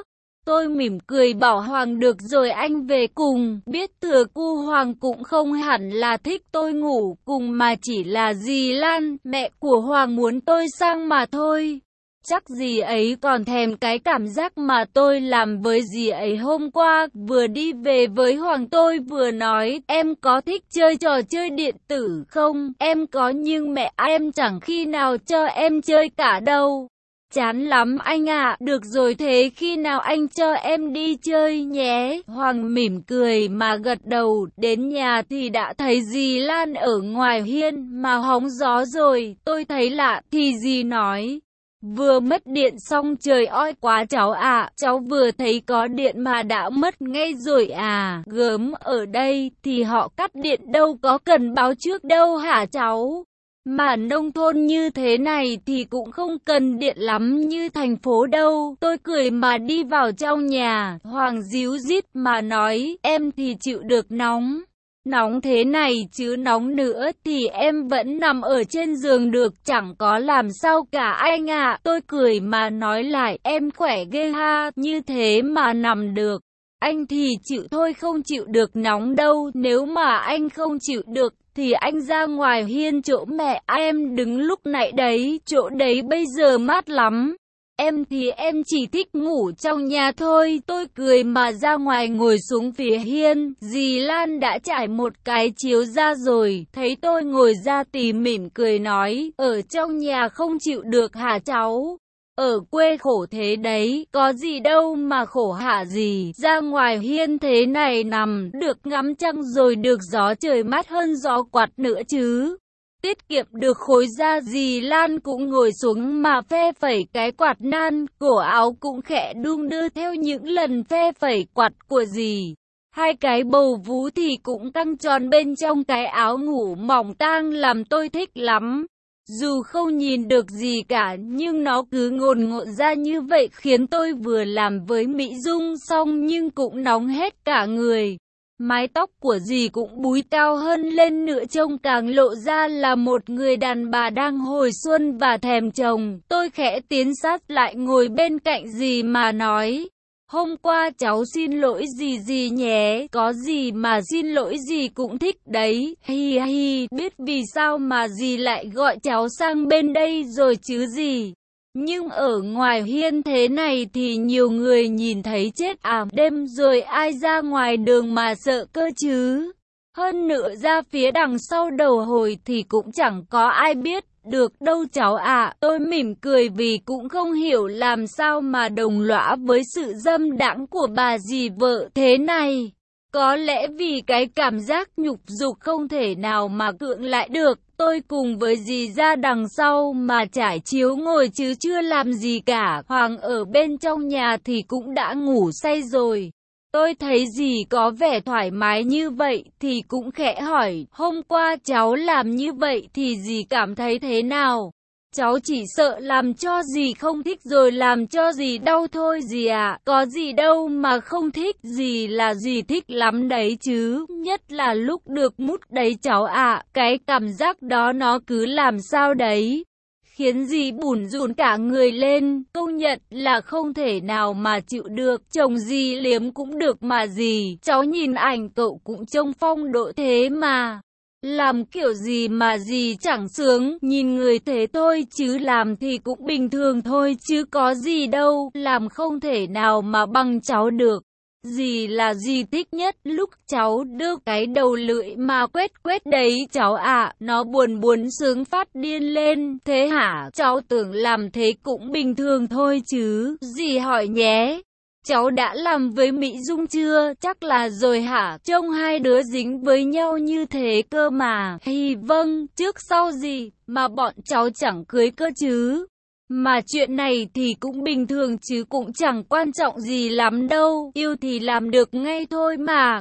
Tôi mỉm cười bảo Hoàng được rồi anh về cùng, biết thừa cu Hoàng cũng không hẳn là thích tôi ngủ cùng mà chỉ là dì Lan, mẹ của Hoàng muốn tôi sang mà thôi. Chắc dì ấy còn thèm cái cảm giác mà tôi làm với dì ấy hôm qua, vừa đi về với Hoàng tôi vừa nói, em có thích chơi trò chơi điện tử không? Em có nhưng mẹ em chẳng khi nào cho em chơi cả đâu. Chán lắm anh ạ, được rồi thế khi nào anh cho em đi chơi nhé. Hoàng mỉm cười mà gật đầu, đến nhà thì đã thấy dì Lan ở ngoài hiên mà hóng gió rồi, tôi thấy lạ thì dì nói. Vừa mất điện xong trời oi quá cháu ạ, cháu vừa thấy có điện mà đã mất ngay rồi à, gớm ở đây thì họ cắt điện đâu có cần báo trước đâu hả cháu. Mà nông thôn như thế này thì cũng không cần điện lắm như thành phố đâu. Tôi cười mà đi vào trong nhà, Hoàng díu dít mà nói, em thì chịu được nóng. Nóng thế này chứ nóng nữa thì em vẫn nằm ở trên giường được, chẳng có làm sao cả anh ạ. Tôi cười mà nói lại, em khỏe ghê ha, như thế mà nằm được. Anh thì chịu thôi không chịu được nóng đâu, nếu mà anh không chịu được thì anh ra ngoài hiên chỗ mẹ em đứng lúc nãy đấy, chỗ đấy bây giờ mát lắm. Em thì em chỉ thích ngủ trong nhà thôi. Tôi cười mà ra ngoài ngồi xuống phía hiên. Dì Lan đã trải một cái chiếu ra rồi, thấy tôi ngồi ra thì mỉm cười nói, ở trong nhà không chịu được hả cháu? Ở quê khổ thế đấy, có gì đâu mà khổ hả gì, ra ngoài hiên thế này nằm, được ngắm trăng rồi được gió trời mát hơn gió quạt nữa chứ. Tiết kiệm được khối da. Dì Lan cũng ngồi xuống mà phe phẩy cái quạt nan, cổ áo cũng khẽ đung đưa theo những lần phe phẩy quạt của dì. Hai cái bầu vú thì cũng căng tròn bên trong cái áo ngủ mỏng tang làm tôi thích lắm. Dù không nhìn được gì cả nhưng nó cứ ngồn ngộn ra như vậy khiến tôi vừa làm với Mỹ Dung xong nhưng cũng nóng hết cả người. Mái tóc của dì cũng búi cao hơn lên nữa trông càng lộ ra là một người đàn bà đang hồi xuân và thèm chồng. Tôi khẽ tiến sát lại ngồi bên cạnh dì mà nói. Hôm qua cháu xin lỗi dì nhé, có gì mà xin lỗi dì cũng thích đấy, hi hi, biết vì sao mà dì lại gọi cháu sang bên đây rồi chứ gì. Nhưng ở ngoài hiên thế này thì nhiều người nhìn thấy chết à, đêm rồi ai ra ngoài đường mà sợ cơ chứ. Hơn nữa ra phía đằng sau đầu hồi thì cũng chẳng có ai biết được đâu cháu ạ. Tôi mỉm cười vì cũng không hiểu làm sao mà đồng lõa với sự dâm đãng của bà dì vợ thế này. Có lẽ vì cái cảm giác nhục dục không thể nào mà cưỡng lại được. Tôi cùng với dì ra đằng sau mà trải chiếu ngồi chứ chưa làm gì cả. Hoàng ở bên trong nhà thì cũng đã ngủ say rồi. Tôi thấy dì có vẻ thoải mái như vậy thì cũng khẽ hỏi, hôm qua cháu làm như vậy thì dì cảm thấy thế nào? Cháu chỉ sợ làm cho dì không thích rồi làm cho dì đau thôi dì ạ. Có gì đâu mà không thích, dì là dì thích lắm đấy chứ. Nhất là lúc được mút đấy cháu ạ. Cái cảm giác đó nó cứ làm sao đấy, khiến dì bủn rủn cả người lên. Công nhận là không thể nào mà chịu được. Chồng dì liếm cũng được mà dì. Cháu nhìn ảnh cậu cũng trông phong độ thế mà. Làm kiểu gì mà dì chẳng sướng, nhìn người thế thôi chứ làm thì cũng bình thường thôi chứ có gì đâu, làm không thể nào mà bằng cháu được. Dì là dì thích nhất lúc cháu đưa cái đầu lưỡi mà quét quét đấy cháu ạ, nó buồn sướng phát điên lên, thế hả? Cháu tưởng làm thế cũng bình thường thôi chứ, dì hỏi nhé. Cháu đã làm với Mỹ Dung chưa? Chắc là rồi hả? Trông hai đứa dính với nhau như thế cơ mà. Hi vâng, trước sau gì mà bọn cháu chẳng cưới cơ chứ. Mà chuyện này thì cũng bình thường chứ cũng chẳng quan trọng gì lắm đâu. Yêu thì làm được ngay thôi mà.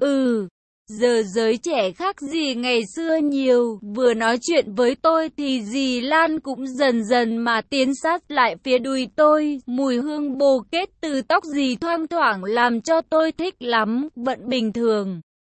Giờ giới trẻ khác gì ngày xưa nhiều. Vừa nói chuyện với tôi thì dì Lan cũng dần dần mà tiến sát lại phía đùi tôi. Mùi hương bồ kết từ tóc dì thoang thoảng làm cho tôi thích lắm. Vẫn bình thường.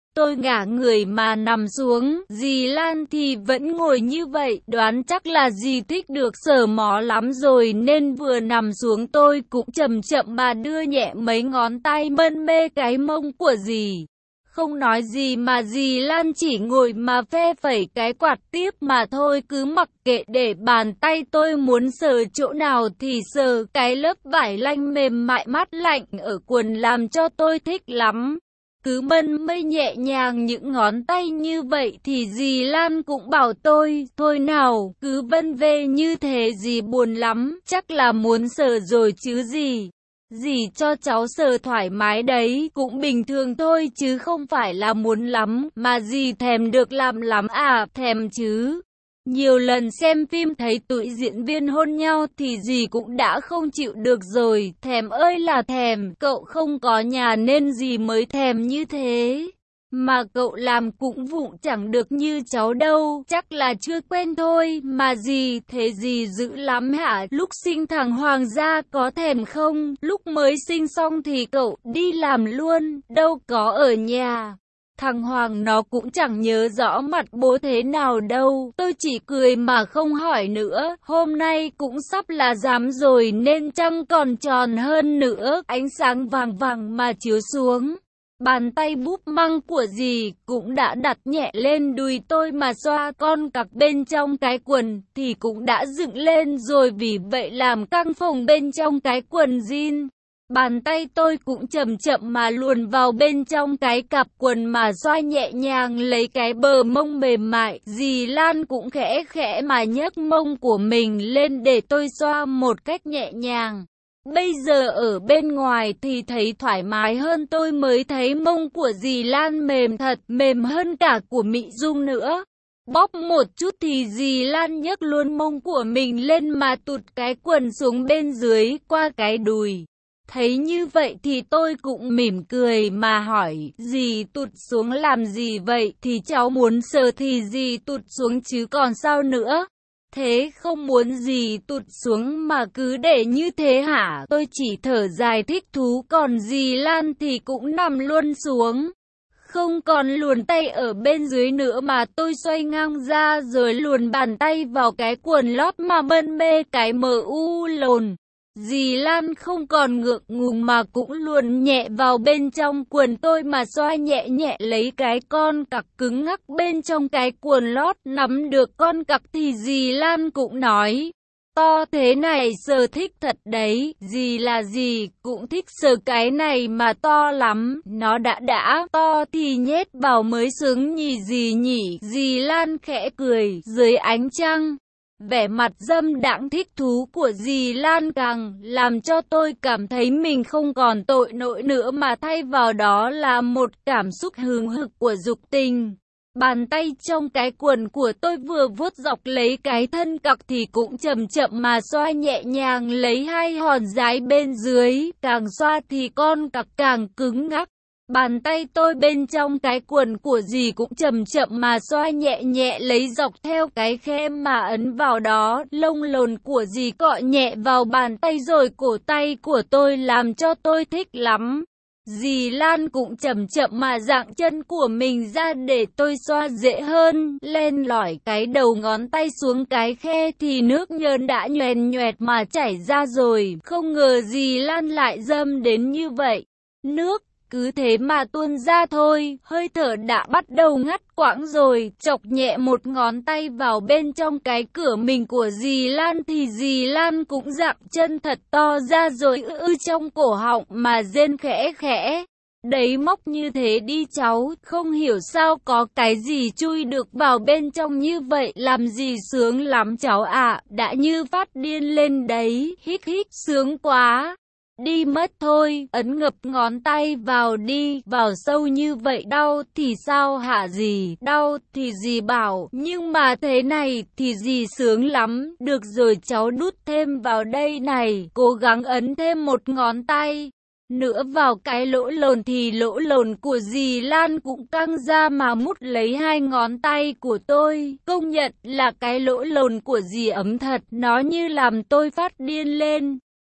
Tôi ngả người mà nằm xuống, dì Lan thì vẫn ngồi như vậy, đoán chắc là dì thích được sờ mó lắm rồi nên vừa nằm xuống tôi cũng chậm chậm mà đưa nhẹ mấy ngón tay mân mê cái mông của dì. Không nói gì mà dì Lan chỉ ngồi mà phe phẩy cái quạt tiếp mà thôi, cứ mặc kệ để bàn tay tôi muốn sờ chỗ nào thì sờ, cái lớp vải lanh mềm mại mát lạnh ở quần làm cho tôi thích lắm. Cứ mân mê nhẹ nhàng những ngón tay như vậy thì dì Lan cũng bảo tôi, thôi nào, cứ vân vê như thế dì buồn lắm, chắc là muốn sờ rồi chứ gì. Dì cho cháu sờ thoải mái đấy, cũng bình thường thôi chứ không phải là muốn lắm, mà dì thèm được làm lắm à, thèm chứ. Nhiều lần xem phim thấy tụi diễn viên hôn nhau thì dì cũng đã không chịu được rồi, thèm ơi là thèm, cậu không có nhà nên dì mới thèm như thế. Mà cậu làm cũng vụng chẳng được như cháu đâu, chắc là chưa quen thôi, mà dì, thế dì dữ lắm hả? Lúc sinh thằng Hoàng gia có thèm không? Lúc mới sinh xong thì cậu đi làm luôn, đâu có ở nhà. Thằng Hoàng nó cũng chẳng nhớ rõ mặt bố thế nào đâu, tôi chỉ cười mà không hỏi nữa. Hôm nay cũng sắp là rằm rồi nên trăng còn tròn hơn nữa, ánh sáng vàng vàng mà chiếu xuống. Bàn tay búp măng của dì cũng đã đặt nhẹ lên đùi tôi mà xoa, con cặc bên trong cái quần thì cũng đã dựng lên rồi, vì vậy làm căng phồng bên trong cái quần jean. Bàn tay tôi cũng chậm chậm mà luồn vào bên trong cái cặp quần mà xoa nhẹ nhàng lấy cái bờ mông mềm mại. Dì Lan cũng khẽ khẽ mà nhấc mông của mình lên để tôi xoa một cách nhẹ nhàng. Bây giờ ở bên ngoài thì thấy thoải mái hơn, tôi mới thấy mông của dì Lan mềm thật, mềm hơn cả của Mị Dung nữa. Bóp một chút thì dì Lan nhấc luôn mông của mình lên mà tụt cái quần xuống bên dưới qua cái đùi. Thấy như vậy thì tôi cũng mỉm cười mà hỏi, dì tụt xuống làm gì vậy? Thì cháu muốn sờ thì dì tụt xuống chứ còn sao nữa. Thế không muốn gì tụt xuống mà cứ để như thế hả? Tôi chỉ thở dài thích thú, còn dì Lan thì cũng nằm luôn xuống. Không còn luồn tay ở bên dưới nữa mà tôi xoay ngang ra rồi luồn bàn tay vào cái quần lót mà mân mê cái MU lồn. Dì Lan không còn ngượng ngùng mà cũng luồn nhẹ vào bên trong quần tôi mà xoa nhẹ nhẹ lấy cái con cặc cứng ngắc bên trong cái quần lót. Nắm được con cặc thì dì Lan cũng nói, to thế này sờ thích thật đấy. Dì là dì cũng thích sờ cái này mà to lắm, nó đã to thì nhét vào mới sướng nhỉ dì nhỉ. Dì Lan khẽ cười dưới ánh trăng. Vẻ mặt dâm đãng thích thú của dì Lan càng làm cho tôi cảm thấy mình không còn tội lỗi nữa, mà thay vào đó là một cảm xúc hừng hực của dục tình. Bàn tay trong cái quần của tôi vừa vuốt dọc lấy cái thân cặc thì cũng chậm chậm mà xoa nhẹ nhàng lấy hai hòn dái bên dưới, càng xoa thì con cặc càng cứng ngắc. Bàn tay tôi bên trong cái quần của dì cũng chậm chậm mà xoa nhẹ nhẹ lấy dọc theo cái khe mà ấn vào đó. Lông lồn của dì cọ nhẹ vào bàn tay rồi cổ tay của tôi làm cho tôi thích lắm. Dì Lan cũng chậm chậm mà dạng chân của mình ra để tôi xoa dễ hơn. Len lỏi cái đầu ngón tay xuống cái khe thì nước nhơn đã nhoèn nhoẹt mà chảy ra rồi. Không ngờ dì Lan lại dâm đến như vậy. Nước cứ thế mà tuôn ra thôi, hơi thở đã bắt đầu ngắt quãng rồi. Chọc nhẹ một ngón tay vào bên trong cái cửa mình của dì Lan thì dì Lan cũng dạng chân thật to ra rồi trong cổ họng mà rên khẽ khẽ. Đấy, móc như thế đi cháu, không hiểu sao có cái gì chui được vào bên trong như vậy, làm gì sướng lắm cháu ạ, đã như phát điên lên đấy, hít hít, sướng quá. Đi mất thôi, ấn ngập ngón tay vào đi, vào sâu như vậy. Đau thì sao hả dì? Đau thì dì bảo, nhưng mà thế này thì dì sướng lắm. Được rồi cháu đút thêm vào đây này, cố gắng ấn thêm một ngón tay nữa vào cái lỗ lồn thì lỗ lồn của dì Lan cũng căng ra mà mút lấy hai ngón tay của tôi. Công nhận là cái lỗ lồn của dì ấm thật, nó như làm tôi phát điên lên.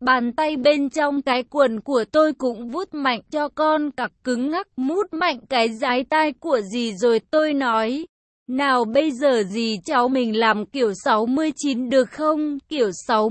Bàn tay bên trong cái quần của tôi cũng vuốt mạnh cho con cặc cứng ngắc, mút mạnh cái dái tai của dì rồi tôi nói. Nào bây giờ dì cháu mình làm kiểu 69 được không? Kiểu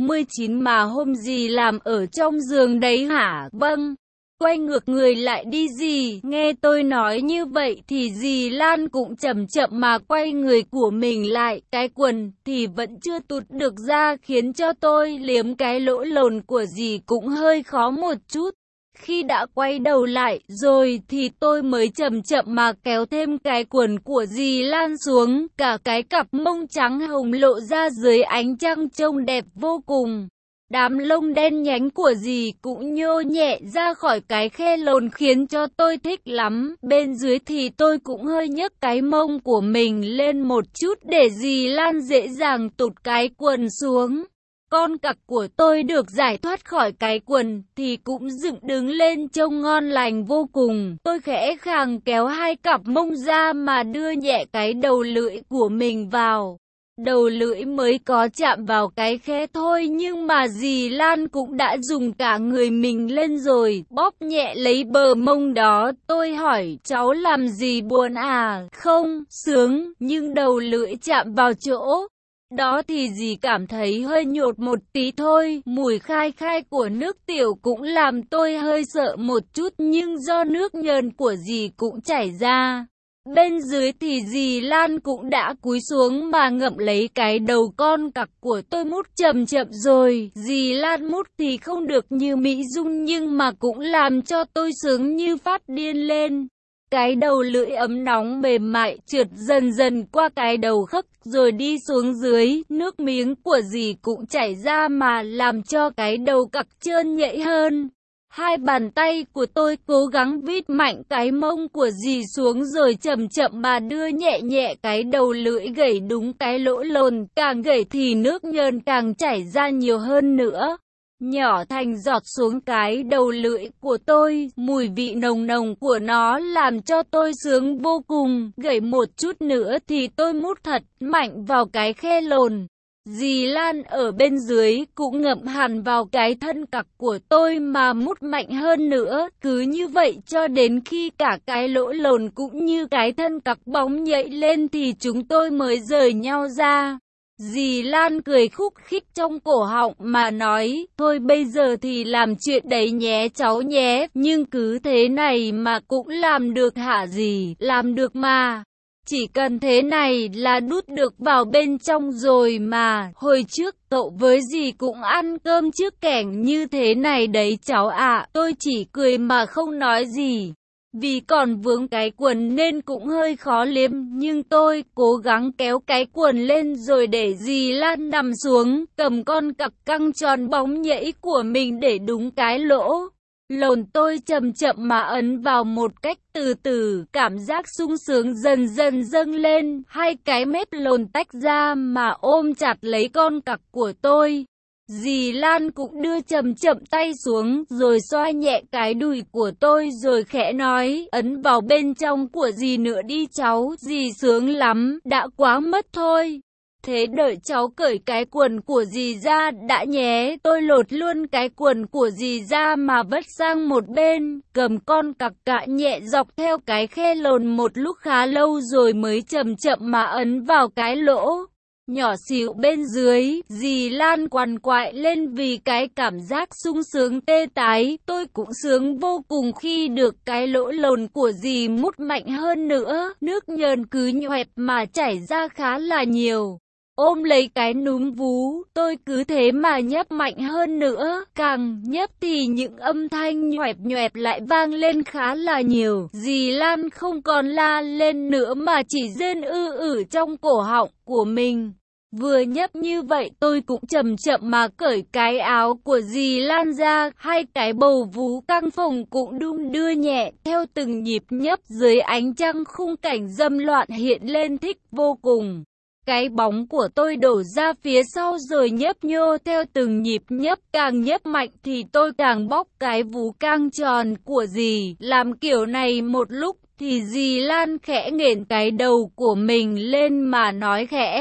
69 mà hôm dì làm ở trong giường đấy hả? Vâng. Quay ngược người lại đi dì. Nghe tôi nói như vậy thì dì Lan cũng chậm chậm mà quay người của mình lại. Cái quần thì vẫn chưa tụt được ra khiến cho tôi liếm cái lỗ lồn của dì cũng hơi khó một chút. Khi đã quay đầu lại rồi thì tôi mới chậm chậm mà kéo thêm cái quần của dì Lan xuống. Cả cái cặp mông trắng hồng lộ ra dưới ánh trăng trông đẹp vô cùng. Đám lông đen nhánh của dì cũng nhô nhẹ ra khỏi cái khe lồn khiến cho tôi thích lắm. Bên dưới thì tôi cũng hơi nhấc cái mông của mình lên một chút để dì Lan dễ dàng tụt cái quần xuống. Con cặc của tôi được giải thoát khỏi cái quần thì cũng dựng đứng lên trông ngon lành vô cùng. Tôi khẽ khàng kéo hai cặp mông ra mà đưa nhẹ cái đầu lưỡi của mình vào. Đầu lưỡi mới có chạm vào cái khe thôi nhưng mà dì Lan cũng đã dùng cả người mình lên rồi, bóp nhẹ lấy bờ mông đó. Tôi hỏi, cháu làm gì buồn à? Không, sướng, nhưng đầu lưỡi chạm vào chỗ đó thì dì cảm thấy hơi nhột một tí thôi. Mùi khai khai của nước tiểu cũng làm tôi hơi sợ một chút nhưng do nước nhờn của dì cũng chảy ra. Bên dưới thì dì Lan cũng đã cúi xuống mà ngậm lấy cái đầu con cặc của tôi mút chậm chậm rồi. Dì Lan mút thì không được như Mỹ Dung nhưng mà cũng làm cho tôi sướng như phát điên lên. Cái đầu lưỡi ấm nóng mềm mại trượt dần dần qua cái đầu khấc rồi đi xuống dưới. Nước miếng của dì cũng chảy ra mà làm cho cái đầu cặc trơn nhạy hơn. Hai bàn tay của tôi cố gắng vít mạnh cái mông của dì xuống rồi chậm chậm mà đưa nhẹ nhẹ cái đầu lưỡi gẩy đúng cái lỗ lồn. Càng gẩy thì nước nhờn càng chảy ra nhiều hơn nữa. Nhỏ thành giọt xuống cái đầu lưỡi của tôi, mùi vị nồng nồng của nó làm cho tôi sướng vô cùng. Gẩy một chút nữa thì tôi mút thật mạnh vào cái khe lồn. Dì Lan ở bên dưới cũng ngậm hẳn vào cái thân cặc của tôi mà mút mạnh hơn nữa. Cứ như vậy cho đến khi cả cái lỗ lồn cũng như cái thân cặc bóng nhảy lên thì chúng tôi mới rời nhau ra. Dì Lan cười khúc khích trong cổ họng mà nói, thôi bây giờ thì làm chuyện đấy nhé cháu nhé, nhưng cứ thế này mà cũng làm được hả dì, làm được mà. Chỉ cần thế này là đút được vào bên trong rồi mà. Hồi trước cậu với dì cũng ăn cơm trước kẻng như thế này đấy cháu ạ. Tôi chỉ cười mà không nói gì. Vì còn vướng cái quần nên cũng hơi khó liếm. Nhưng tôi cố gắng kéo cái quần lên rồi để dì Lan nằm xuống. Cầm con cặc căng tròn bóng nhảy của mình để đúng cái lỗ lồn. Tôi chậm chậm mà ấn vào một cách từ từ, cảm giác sung sướng dần dần dâng lên. Hai cái mép lồn tách ra mà ôm chặt lấy con cặc của tôi. Dì Lan cũng đưa chậm chậm tay xuống rồi xoa nhẹ cái đùi của tôi rồi khẽ nói, ấn vào bên trong của dì nữa đi cháu, dì sướng lắm, đã quá mất thôi. Thế đợi cháu cởi cái quần của dì ra đã nhé. Tôi lột luôn cái quần của dì ra mà vất sang một bên, cầm con cặc cạ nhẹ dọc theo cái khe lồn một lúc khá lâu rồi mới chậm chậm mà ấn vào cái lỗ nhỏ xíu bên dưới. Dì Lan quằn quại lên vì cái cảm giác sung sướng tê tái. Tôi cũng sướng vô cùng khi được cái lỗ lồn của dì mút mạnh hơn nữa. Nước nhờn cứ nhoẹt mà chảy ra khá là nhiều. Ôm lấy cái núm vú, tôi cứ thế mà nhấp mạnh hơn nữa. Càng nhấp thì những âm thanh nhoẹp nhoẹp lại vang lên khá là nhiều. Dì Lan không còn la lên nữa mà chỉ rên ư trong cổ họng của mình. Vừa nhấp như vậy tôi cũng chậm chậm mà cởi cái áo của dì Lan ra. Hai cái bầu vú căng phồng cũng đung đưa nhẹ theo từng nhịp nhấp dưới ánh trăng, khung cảnh dâm loạn hiện lên thích vô cùng. Cái bóng của tôi đổ ra phía sau rồi nhấp nhô theo từng nhịp nhấp. Càng nhấp mạnh thì tôi càng bóc cái vú căng tròn của dì. Làm kiểu này một lúc thì dì Lan khẽ nghển cái đầu của mình lên mà nói khẽ.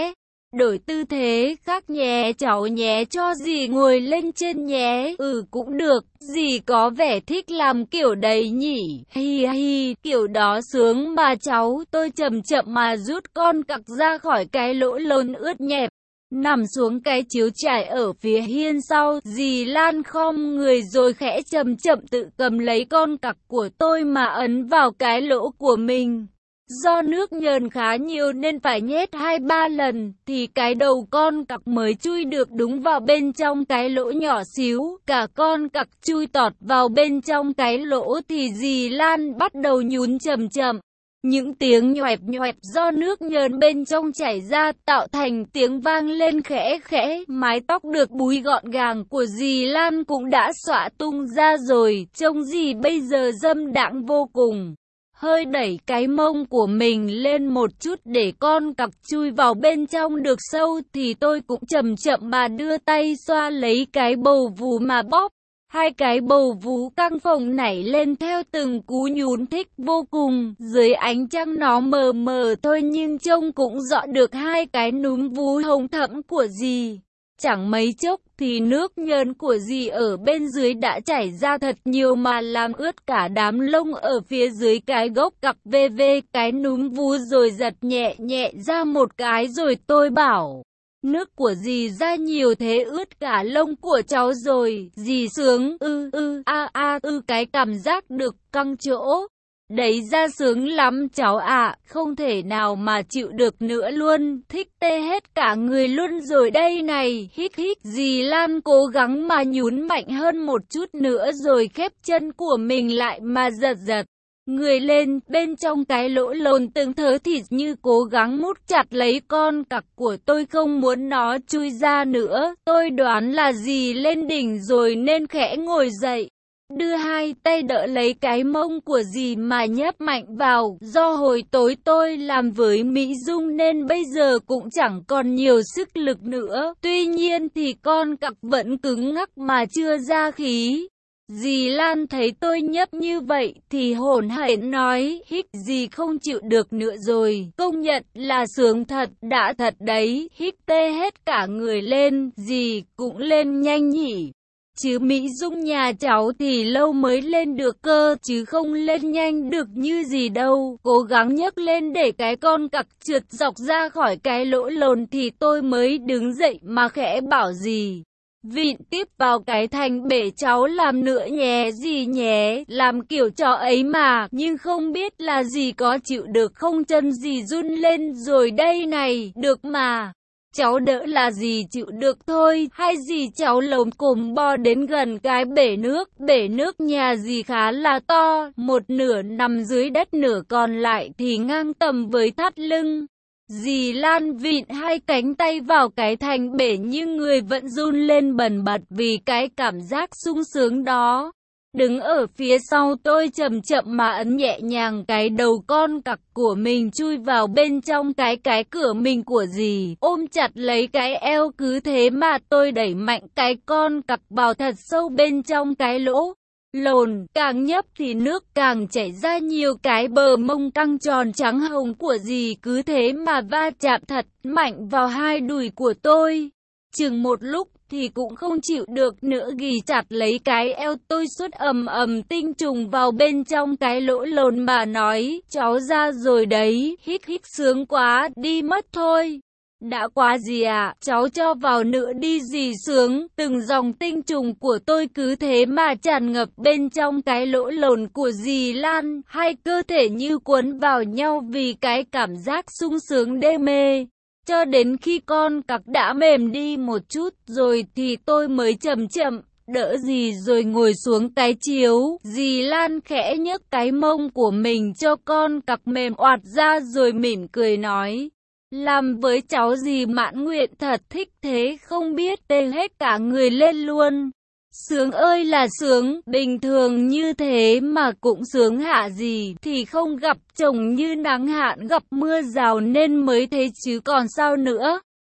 Đổi tư thế khác nhé cháu nhé, cho dì ngồi lên trên nhé. Ừ cũng được, dì có vẻ thích làm kiểu đấy nhỉ. Hi hi, kiểu đó sướng mà cháu. Tôi chậm chậm mà rút con cặc ra khỏi cái lỗ lồn ướt nhẹp, nằm xuống cái chiếu trải ở phía hiên sau. Dì Lan khom người rồi khẽ chậm chậm tự cầm lấy con cặc của tôi mà ấn vào cái lỗ của mình. Do nước nhờn khá nhiều nên phải nhét 2-3 lần thì cái đầu con cặc mới chui được đúng vào bên trong cái lỗ nhỏ xíu. Cả con cặc chui tọt vào bên trong cái lỗ thì dì Lan bắt đầu nhún chậm chậm. Những tiếng nhoẹp nhoẹp do nước nhờn bên trong chảy ra tạo thành tiếng vang lên khẽ khẽ. Mái tóc được búi gọn gàng của dì Lan cũng đã xõa tung ra rồi, trông dì bây giờ dâm đãng vô cùng. Hơi đẩy cái mông của mình lên một chút để con cặc chui vào bên trong được sâu thì tôi cũng chậm chậm mà đưa tay xoa lấy cái bầu vú mà bóp. Hai cái bầu vú căng phồng nảy lên theo từng cú nhún thích vô cùng. Dưới ánh trăng nó mờ mờ thôi nhưng trông cũng rõ được hai cái núm vú hồng thẫm của dì. Chẳng mấy chốc thì nước nhờn của dì ở bên dưới đã chảy ra thật nhiều mà làm ướt cả đám lông ở phía dưới cái gốc cặc cái núm vú rồi giật nhẹ nhẹ ra một cái rồi tôi bảo. Nước của dì ra nhiều thế ướt cả lông của cháu rồi. Dì sướng cái cảm giác được căng chỗ đấy ra sướng lắm cháu ạ, không thể nào mà chịu được nữa luôn, thích tê hết cả người luôn rồi đây này. Hít hít, dì Lan cố gắng mà nhún mạnh hơn một chút nữa rồi khép chân của mình lại mà giật giật người lên. Bên trong cái lỗ lồn từng thớ thịt như cố gắng mút chặt lấy con cặc của tôi không muốn nó chui ra nữa. Tôi đoán là dì lên đỉnh rồi nên khẽ ngồi dậy, đưa hai tay đỡ lấy cái mông của dì mà nhấp mạnh vào. Do hồi tối tôi làm với Mỹ Dung nên bây giờ cũng chẳng còn nhiều sức lực nữa. Tuy nhiên thì con cặc vẫn cứng ngắc mà chưa ra khí. Dì Lan thấy tôi nhấp như vậy thì hổn hển nói, hít dì không chịu được nữa rồi, công nhận là sướng thật, đã thật đấy, hít tê hết cả người lên, dì cũng lên nhanh nhỉ. Chứ Mỹ Dung nhà cháu thì lâu mới lên được cơ, chứ không lên nhanh được như gì đâu. Cố gắng nhấc lên để cái con cặc trượt dọc ra khỏi cái lỗ lồn thì tôi mới đứng dậy mà khẽ bảo dì. Vịn tiếp vào cái thành bể cháu làm nữa nhé dì nhé, làm kiểu trò ấy mà, nhưng không biết là dì có chịu được không, chân dì run lên rồi đây này, được mà. Cháu đỡ là dì chịu được thôi, hay dì cháu lồm cồm bò đến gần cái bể nước nhà dì khá là to, một nửa nằm dưới đất nửa còn lại thì ngang tầm với thắt lưng. Dì Lan vịn hai cánh tay vào cái thành bể nhưng người vẫn run lên bần bật vì cái cảm giác sung sướng đó. Đứng ở phía sau tôi chậm chậm mà ấn nhẹ nhàng cái đầu con cặc của mình chui vào bên trong cái cửa mình của dì. Ôm chặt lấy cái eo cứ thế mà tôi đẩy mạnh cái con cặc vào thật sâu bên trong cái lỗ lồn. Càng nhấp thì nước càng chảy ra nhiều, cái bờ mông căng tròn trắng hồng của dì cứ thế mà va chạm thật mạnh vào hai đùi của tôi. Chừng một lúc thì cũng không chịu được nữa, ghì chặt lấy cái eo tôi suốt ầm tinh trùng vào bên trong cái lỗ lồn mà nói, cháu ra rồi đấy, hít hít sướng quá, đi mất thôi. Đã quá gì ạ, cháu cho vào nữa đi dì sướng. Từng dòng tinh trùng của tôi cứ thế mà tràn ngập bên trong cái lỗ lồn của dì Lan, hai cơ thể như cuốn vào nhau vì cái cảm giác sung sướng đê mê. Cho đến khi con cặc đã mềm đi một chút rồi thì tôi mới chậm chậm đỡ dì rồi ngồi xuống cái chiếu. Dì Lan khẽ nhấc cái mông của mình cho con cặc mềm oạt ra rồi mỉm cười nói, làm với cháu dì mãn nguyện thật, thích thế không biết tê hết cả người lên luôn. Sướng ơi là sướng, bình thường như thế mà cũng sướng hả dì, thì không gặp chồng như nắng hạn gặp mưa rào nên mới thế chứ còn sao nữa.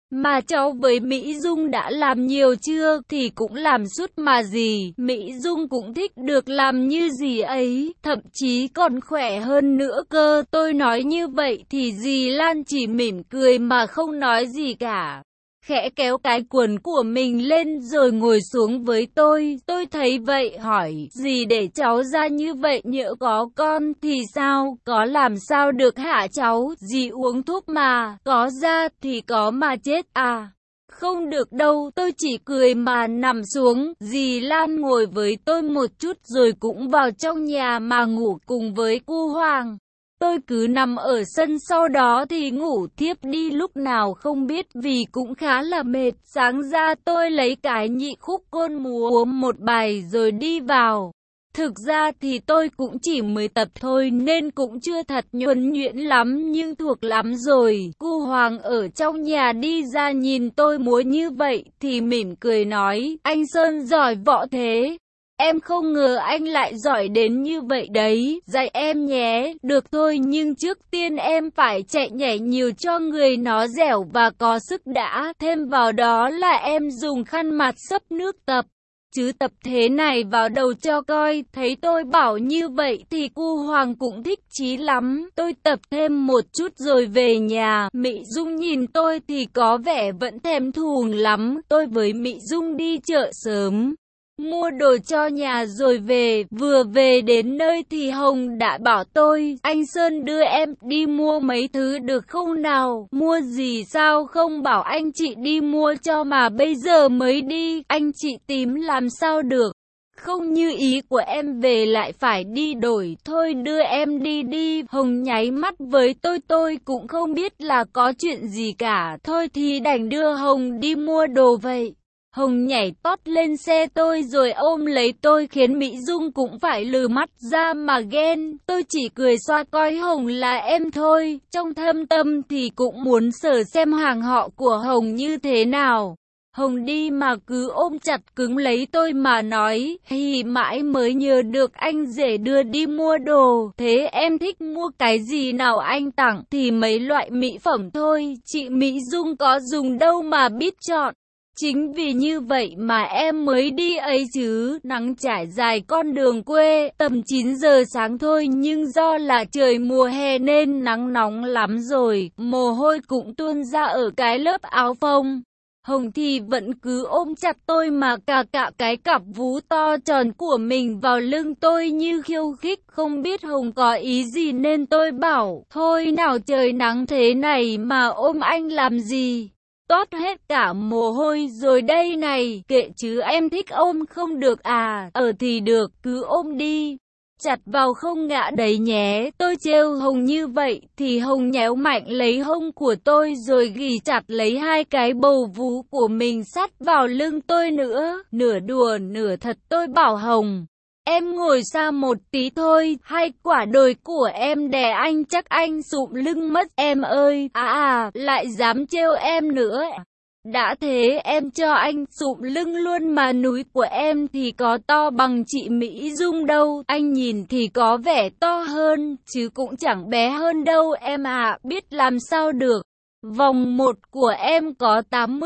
Mà cháu với Mỹ Dung đã làm nhiều chưa thì cũng làm suốt mà gì. Mỹ Dung cũng thích được làm như dì ấy, thậm chí còn khỏe hơn nữa cơ. Tôi nói như vậy thì dì Lan chỉ mỉm cười mà không nói gì cả. Khẽ kéo cái quần của mình lên rồi ngồi xuống với tôi. Tôi thấy vậy hỏi, dì để cháu ra như vậy nhỡ có con thì sao, có làm sao được hả cháu, dì uống thuốc mà, có ra thì có mà chết à. Không được đâu, tôi chỉ cười mà nằm xuống. Dì Lan ngồi với tôi một chút rồi cũng vào trong nhà mà ngủ cùng với cu Hoàng. Tôi cứ nằm ở sân, sau đó thì ngủ thiếp đi lúc nào không biết vì cũng khá là mệt. Sáng ra tôi lấy cái nhị khúc côn múa một bài rồi đi vào. Thực ra thì tôi cũng chỉ mới tập thôi nên cũng chưa thật nhuần nhuyễn lắm nhưng thuộc lắm rồi. Cu Hoàng ở trong nhà đi ra nhìn tôi múa như vậy thì mỉm cười nói, anh Sơn giỏi võ thế. Em không ngờ anh lại giỏi đến như vậy đấy, dạy em nhé. Được thôi nhưng trước tiên em phải chạy nhảy nhiều cho người nó dẻo và có sức đã. Thêm vào đó là em dùng khăn mặt xấp nước tập. Chứ tập thế này vào đầu cho coi. Thấy tôi bảo như vậy thì cu Hoàng cũng thích chí lắm. Tôi tập thêm một chút rồi về nhà. Mỹ Dung nhìn tôi thì có vẻ vẫn thèm thuồng lắm. Tôi với Mỹ Dung đi chợ sớm, mua đồ cho nhà rồi về. Vừa về đến nơi thì Hồng đã bảo tôi, anh Sơn đưa em đi mua mấy thứ được không nào? Mua gì sao không bảo anh chị đi mua cho mà bây giờ mới đi, anh chị tím làm sao được? Không như ý của em về lại phải đi đổi, thôi đưa em đi đi. Hồng nháy mắt với tôi cũng không biết là có chuyện gì cả, thôi thì đành đưa Hồng đi mua đồ vậy. Hồng nhảy tót lên xe tôi rồi ôm lấy tôi khiến Mỹ Dung cũng phải lừ mắt ra mà ghen. Tôi chỉ cười xoa coi Hồng là em thôi, trong thâm tâm thì cũng muốn sờ xem hàng họ của Hồng như thế nào. Hồng đi mà cứ ôm chặt cứng lấy tôi mà nói, hì mãi mới nhớ được anh rể đưa đi mua đồ. Thế em thích mua cái gì nào anh tặng? Thì mấy loại mỹ phẩm thôi, chị Mỹ Dung có dùng đâu mà biết chọn. Chính vì như vậy mà em mới đi ấy chứ. Nắng trải dài con đường quê, tầm 9 giờ sáng thôi nhưng do là trời mùa hè nên nắng nóng lắm rồi, mồ hôi cũng tuôn ra ở cái lớp áo phông. Hồng thì vẫn cứ ôm chặt tôi mà cà cạ cái cặp vú to tròn của mình vào lưng tôi như khiêu khích. Không biết Hồng có ý gì nên tôi bảo, thôi nào trời nắng thế này mà ôm anh làm gì? Toát hết cả mồ hôi rồi đây này, kệ chứ em thích ôm không được à? Thì được, cứ ôm đi. Chặt vào không ngã đấy nhé. Tôi trêu Hồng như vậy thì Hồng nhéo mạnh lấy hông của tôi rồi ghì chặt lấy hai cái bầu vú của mình sát vào lưng tôi nữa. Nửa đùa nửa thật tôi bảo Hồng, em ngồi xa một tí thôi, hai quả đồi của em đè anh chắc anh sụm lưng mất em ơi. Lại dám trêu em nữa. Đã thế em cho anh sụm lưng luôn mà núi của em thì có to bằng chị Mỹ Dung đâu. Anh nhìn thì có vẻ to hơn, chứ cũng chẳng bé hơn đâu em à, biết làm sao được. Vòng 1 của em có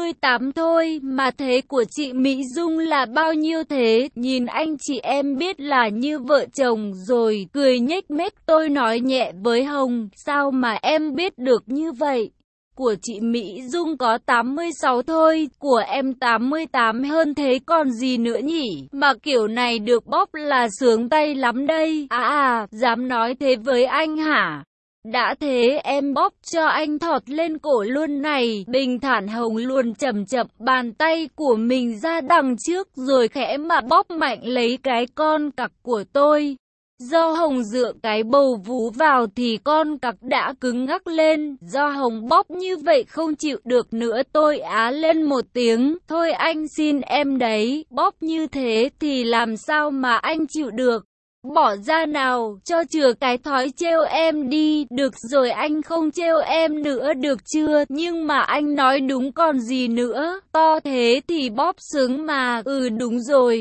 88 thôi, mà thế của chị Mỹ Dung là bao nhiêu thế? Nhìn anh chị em biết là như vợ chồng rồi. Cười nhếch mép tôi nói nhẹ với Hồng, sao mà em biết được như vậy? Của chị Mỹ Dung có 86 thôi, của em 88 hơn thế còn gì nữa nhỉ? Mà kiểu này được bóp là sướng tay lắm đây. Dám nói thế với anh hả? Đã thế em bóp cho anh thọt lên cổ luôn này. Bình thản Hồng luôn chậm chậm bàn tay của mình ra đằng trước rồi khẽ mà bóp mạnh lấy cái con cặc của tôi. Do Hồng dựa cái bầu vú vào thì con cặc đã cứng ngắc lên. Do Hồng bóp như vậy không chịu được nữa tôi á lên một tiếng. Thôi anh xin em đấy, bóp như thế thì làm sao mà anh chịu được. Bỏ ra nào, cho chừa cái thói trêu em đi. Được rồi anh không trêu em nữa được chưa? Nhưng mà anh nói đúng còn gì nữa. To thế thì bóp sướng mà. Đúng rồi.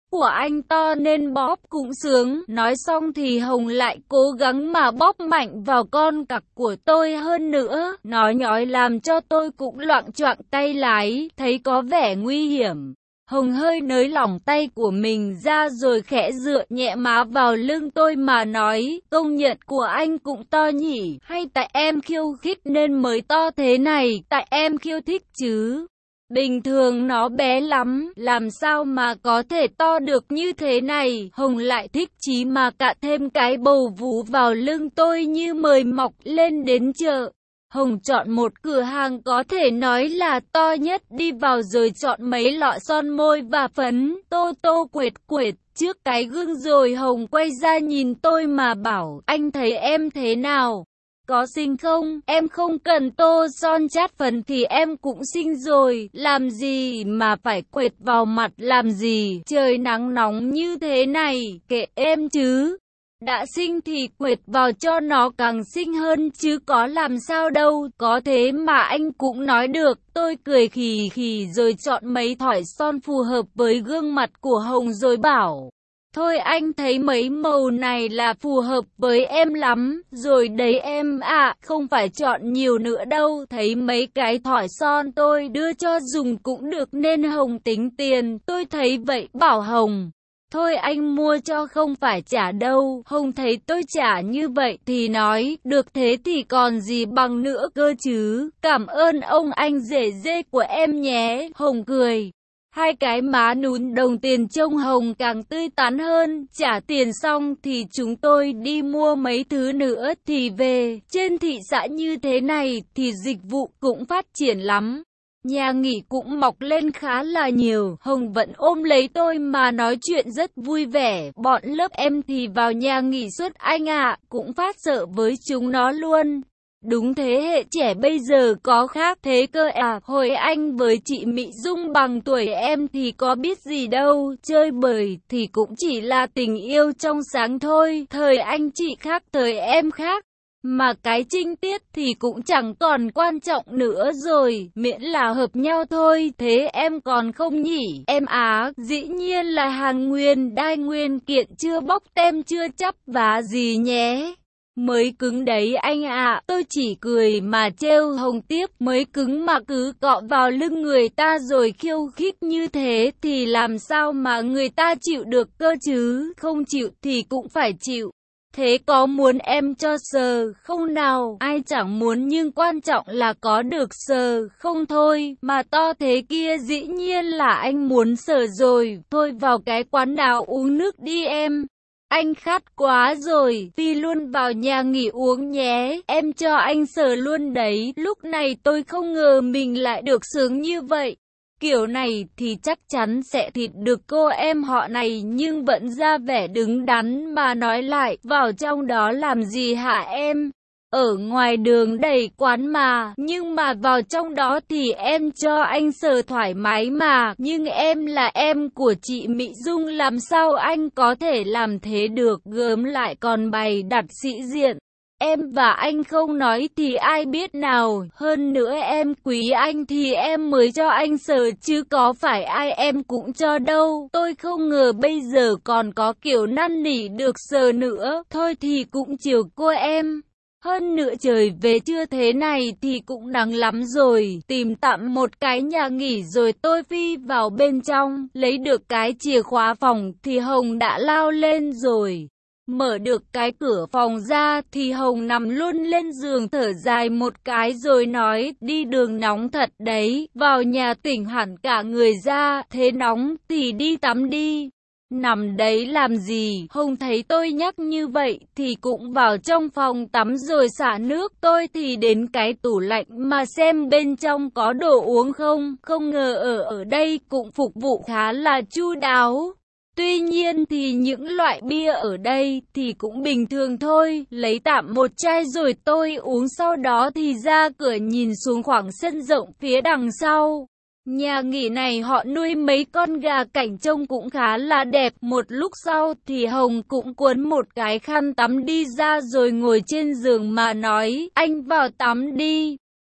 của anh to nên bóp cũng sướng. Nói xong thì Hồng lại cố gắng mà bóp mạnh vào con cặc của tôi hơn nữa. Nói nhói làm cho tôi cũng loạng choạng tay lái, thấy có vẻ nguy hiểm. Hồng hơi nới lỏng tay của mình ra rồi khẽ dựa nhẹ má vào lưng tôi mà nói, công nhận của anh cũng to nhỉ, hay tại em khiêu khích nên mới to thế này, tại em khiêu thích chứ. Bình thường nó bé lắm, làm sao mà có thể to được như thế này. Hồng lại thích chí mà cạ thêm cái bầu vú vào lưng tôi như mời mọc lên đến chợ. Hồng chọn một cửa hàng có thể nói là to nhất, đi vào rồi chọn mấy lọ son môi và phấn, tô tô quệt quệt trước cái gương rồi Hồng quay ra nhìn tôi mà bảo, anh thấy em thế nào? Có xinh không? Em không cần tô son chát phấn thì em cũng xinh rồi, làm gì mà phải quệt vào mặt làm gì, trời nắng nóng như thế này, kệ em chứ. Đã xinh thì quệt vào cho nó càng xinh hơn chứ có làm sao đâu, có thế mà anh cũng nói được. Tôi cười khì khì rồi chọn mấy thỏi son phù hợp với gương mặt của Hồng rồi bảo, thôi anh thấy mấy màu này là phù hợp với em lắm rồi đấy em ạ, không phải chọn nhiều nữa đâu. Thấy mấy cái thỏi son tôi đưa cho dùng cũng được nên Hồng tính tiền, tôi thấy vậy bảo Hồng, thôi anh mua cho không phải trả đâu. Hồng thấy tôi trả như vậy thì nói, được thế thì còn gì bằng nữa cơ chứ, cảm ơn ông anh rể dê của em nhé. Hồng cười. Hai cái má nún đồng tiền trông Hồng càng tươi tắn hơn. Trả tiền xong thì chúng tôi đi mua mấy thứ nữa thì về. Trên thị xã như thế này thì dịch vụ cũng phát triển lắm. Nhà nghỉ cũng mọc lên khá là nhiều. Hồng vẫn ôm lấy tôi mà nói chuyện rất vui vẻ. Bọn lớp em thì vào nhà nghỉ suốt anh ạ, cũng phát sợ với chúng nó luôn. Đúng thế hệ trẻ bây giờ có khác thế cơ à. Hồi anh với chị Mỹ Dung bằng tuổi em thì có biết gì đâu. Chơi bời thì cũng chỉ là tình yêu trong sáng thôi. Thời anh chị khác, thời em khác. Mà cái trinh tiết thì cũng chẳng còn quan trọng nữa rồi, miễn là hợp nhau thôi. Thế em còn không nhỉ? Em á, dĩ nhiên là Hàn Nguyên đai nguyên kiện, chưa bóc tem chưa chắp vá gì nhé. Mới cứng đấy anh ạ. Tôi chỉ cười mà trêu Hồng tiếp, mới cứng mà cứ cọ vào lưng người ta rồi khiêu khích như thế thì làm sao mà người ta chịu được cơ chứ, không chịu thì cũng phải chịu. Thế có muốn em cho sờ không nào? Ai chẳng muốn nhưng quan trọng là có được sờ không thôi. Mà to thế kia dĩ nhiên là anh muốn sờ rồi. Thôi vào cái quán nào uống nước đi em. Anh khát quá rồi, Phi luôn vào nhà nghỉ uống nhé. Em cho anh sờ luôn đấy. Lúc này tôi không ngờ mình lại được sướng như vậy. Kiểu này thì chắc chắn sẽ thịt được cô em họ này, nhưng vẫn ra vẻ đứng đắn mà nói lại, vào trong đó làm gì hả em? Ở ngoài đường đầy quán mà, nhưng mà vào trong đó thì em cho anh sờ thoải mái mà. Nhưng em là em của chị Mỹ Dung, làm sao anh có thể làm thế được, gớm lại còn bày đặt sĩ diện. Em và anh không nói thì ai biết nào, hơn nữa em quý anh thì em mới cho anh sờ chứ có phải ai em cũng cho đâu. Tôi không ngờ bây giờ còn có kiểu năn nỉ được sờ nữa, thôi thì cũng chiều cô em. Hơn nữa trời về trưa thế này thì cũng nắng lắm rồi, tìm tạm một cái nhà nghỉ rồi tôi phi vào bên trong, lấy được cái chìa khóa phòng thì Hồng đã lao lên rồi. Mở được cái cửa phòng ra thì Hồng nằm luôn lên giường thở dài một cái rồi nói, đi đường nóng thật đấy, vào nhà tỉnh hẳn cả người ra, thế nóng thì đi tắm đi. Nằm đấy làm gì? Hồng thấy tôi nhắc như vậy thì cũng vào trong phòng tắm rồi xả nước. Tôi thì đến cái tủ lạnh mà xem bên trong có đồ uống không. Không ngờ ở đây cũng phục vụ khá là chu đáo. Tuy nhiên thì những loại bia ở đây thì cũng bình thường thôi, lấy tạm một chai rồi tôi uống, sau đó thì ra cửa nhìn xuống khoảng sân rộng phía đằng sau. Nhà nghỉ này họ nuôi mấy con gà cảnh trông cũng khá là đẹp. Một lúc sau thì Hồng cũng cuốn một cái khăn tắm đi ra rồi ngồi trên giường mà nói, anh vào tắm đi.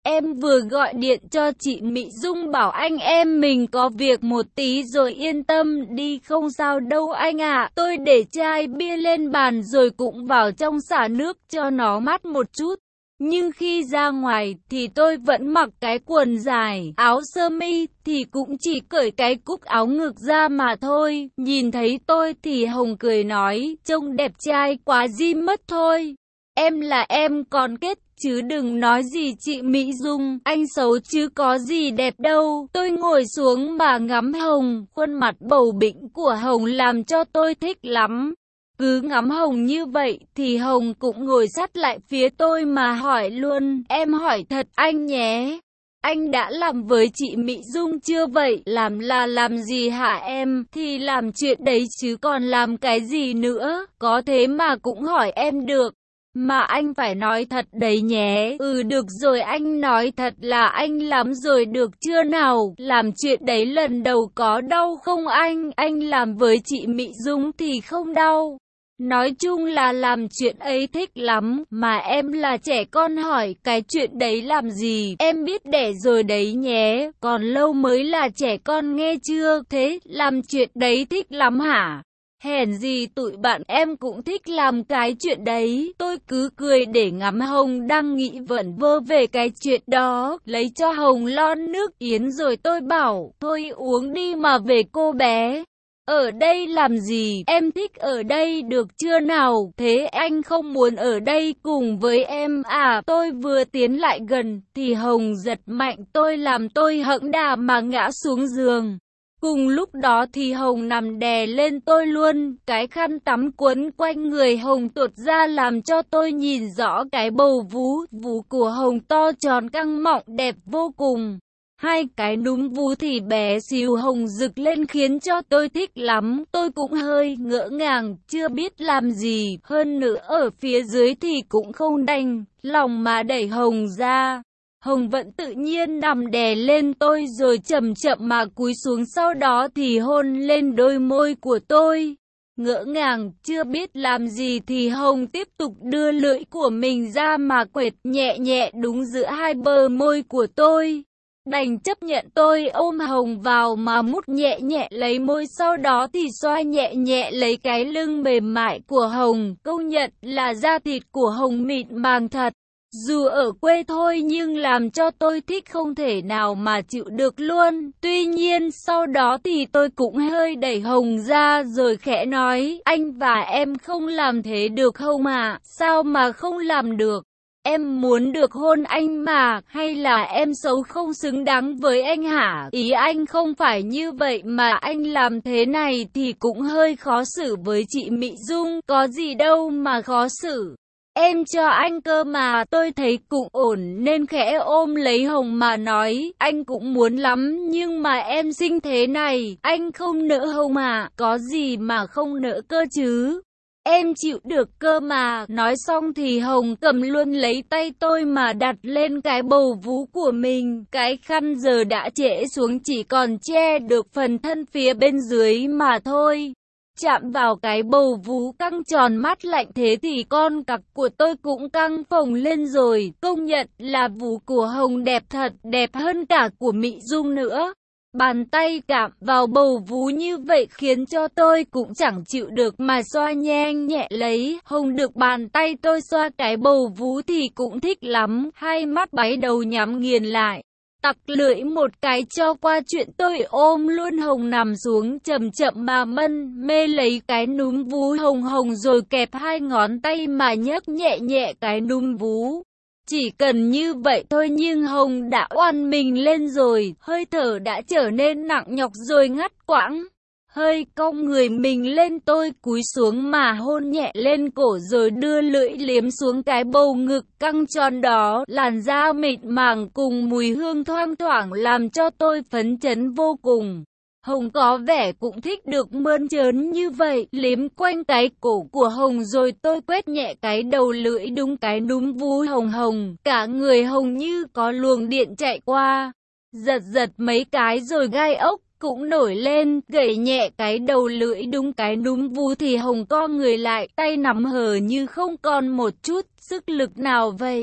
Em vừa gọi điện cho chị Mỹ Dung bảo anh em mình có việc một tí rồi yên tâm đi không sao đâu anh ạ. Tôi để chai bia lên bàn rồi cũng vào trong xả nước cho nó mát một chút. Nhưng khi ra ngoài thì tôi vẫn mặc cái quần dài, áo sơ mi thì cũng chỉ cởi cái cúc áo ngực ra mà thôi. Nhìn thấy tôi thì Hồng cười nói, trông đẹp trai quá di mất thôi. Em là em còn kết chứ đừng nói gì chị Mỹ Dung, anh xấu chứ có gì đẹp đâu. Tôi ngồi xuống mà ngắm Hồng, khuôn mặt bầu bĩnh của Hồng làm cho tôi thích lắm. Cứ ngắm Hồng như vậy thì Hồng cũng ngồi sát lại phía tôi mà hỏi luôn, em hỏi thật anh nhé. Anh đã làm với chị Mỹ Dung chưa vậy? Làm là làm gì hả em? Thì làm chuyện đấy chứ còn làm cái gì nữa? Có thế mà cũng hỏi em được. Mà anh phải nói thật đấy nhé. Ừ được rồi anh nói thật là anh làm rồi được chưa nào? Làm chuyện đấy lần đầu có đau không anh? Anh làm với chị Mỹ Dung thì không đau. Nói chung là làm chuyện ấy thích lắm, mà em là trẻ con hỏi cái chuyện đấy làm gì, em biết đẻ rồi đấy nhé, còn lâu mới là trẻ con nghe chưa, thế làm chuyện đấy thích lắm hả? Hèn gì tụi bạn em cũng thích làm cái chuyện đấy, tôi cứ cười để ngắm Hồng đang nghĩ vẩn vơ về cái chuyện đó, lấy cho Hồng lon nước yến rồi tôi bảo, thôi uống đi mà về cô bé. Ở đây làm gì, em thích ở đây được chưa nào, thế anh không muốn ở đây cùng với em à, tôi vừa tiến lại gần, thì Hồng giật mạnh tôi làm tôi hẫng đà mà ngã xuống giường. Cùng lúc đó thì Hồng nằm đè lên tôi luôn, cái khăn tắm quấn quanh người Hồng tuột ra làm cho tôi nhìn rõ cái bầu vú của Hồng to tròn căng mọng đẹp vô cùng. Hai cái núm vú thì bé xíu hồng rực lên khiến cho tôi thích lắm, tôi cũng hơi ngỡ ngàng, chưa biết làm gì, hơn nữa ở phía dưới thì cũng không đành lòng mà đẩy Hồng ra. Hồng vẫn tự nhiên nằm đè lên tôi rồi chậm chậm mà cúi xuống sau đó thì hôn lên đôi môi của tôi. Ngỡ ngàng, chưa biết làm gì thì Hồng tiếp tục đưa lưỡi của mình ra mà quệt nhẹ nhẹ đúng giữa hai bờ môi của tôi. Đành chấp nhận tôi ôm Hồng vào mà mút nhẹ nhẹ lấy môi sau đó thì xoa nhẹ nhẹ lấy cái lưng mềm mại của Hồng. Công nhận là da thịt của Hồng mịn màng thật. Dù ở quê thôi nhưng làm cho tôi thích không thể nào mà chịu được luôn. Tuy nhiên sau đó thì tôi cũng hơi đẩy Hồng ra rồi khẽ nói, anh và em không làm thế được không ạ? Sao mà không làm được? Em muốn được hôn anh mà, hay là em xấu không xứng đáng với anh hả? Ý anh không phải như vậy mà anh làm thế này thì cũng hơi khó xử với chị Mỹ Dung, có gì đâu mà khó xử. Em cho anh cơ mà, tôi thấy cũng ổn nên khẽ ôm lấy Hồng mà nói, anh cũng muốn lắm nhưng mà em xinh thế này, anh không nỡ Hồng à, có gì mà không nỡ cơ chứ. Em chịu được cơ mà. Nói xong thì Hồng cầm luôn lấy tay tôi mà đặt lên cái bầu vú của mình. Cái khăn giờ đã trễ xuống chỉ còn che được phần thân phía bên dưới mà thôi. Chạm vào cái bầu vú căng tròn mát lạnh thế thì con cặc của tôi cũng căng phồng lên rồi. Công nhận là vú của Hồng đẹp thật, đẹp hơn cả của Mỹ Dung nữa. Bàn tay chạm vào bầu vú như vậy khiến cho tôi cũng chẳng chịu được mà xoa nhanh nhẹ lấy. Hồng được bàn tay tôi xoa cái bầu vú thì cũng thích lắm, hai mắt báy đầu nhắm nghiền lại. Tặc lưỡi một cái cho qua chuyện tôi ôm luôn Hồng nằm xuống chậm chậm mà mân mê lấy cái núm vú Hồng rồi kẹp hai ngón tay mà nhấc nhẹ nhẹ cái núm vú. Chỉ cần như vậy thôi nhưng Hồng đã oằn mình lên rồi, hơi thở đã trở nên nặng nhọc rồi ngắt quãng. Hơi cong người mình lên tôi cúi xuống mà hôn nhẹ lên cổ rồi đưa lưỡi liếm xuống cái bầu ngực căng tròn đó. Làn da mịn màng cùng mùi hương thoang thoảng làm cho tôi phấn chấn vô cùng. Hồng có vẻ cũng thích được mơn trớn như vậy, liếm quanh cái cổ của Hồng rồi tôi quét nhẹ cái đầu lưỡi đúng cái núm vú Hồng. Cả người Hồng như có luồng điện chạy qua, giật mấy cái rồi gai ốc cũng nổi lên, gẩy nhẹ cái đầu lưỡi đúng cái núm vú thì Hồng co người lại, tay nắm hờ như không còn một chút sức lực nào vậy.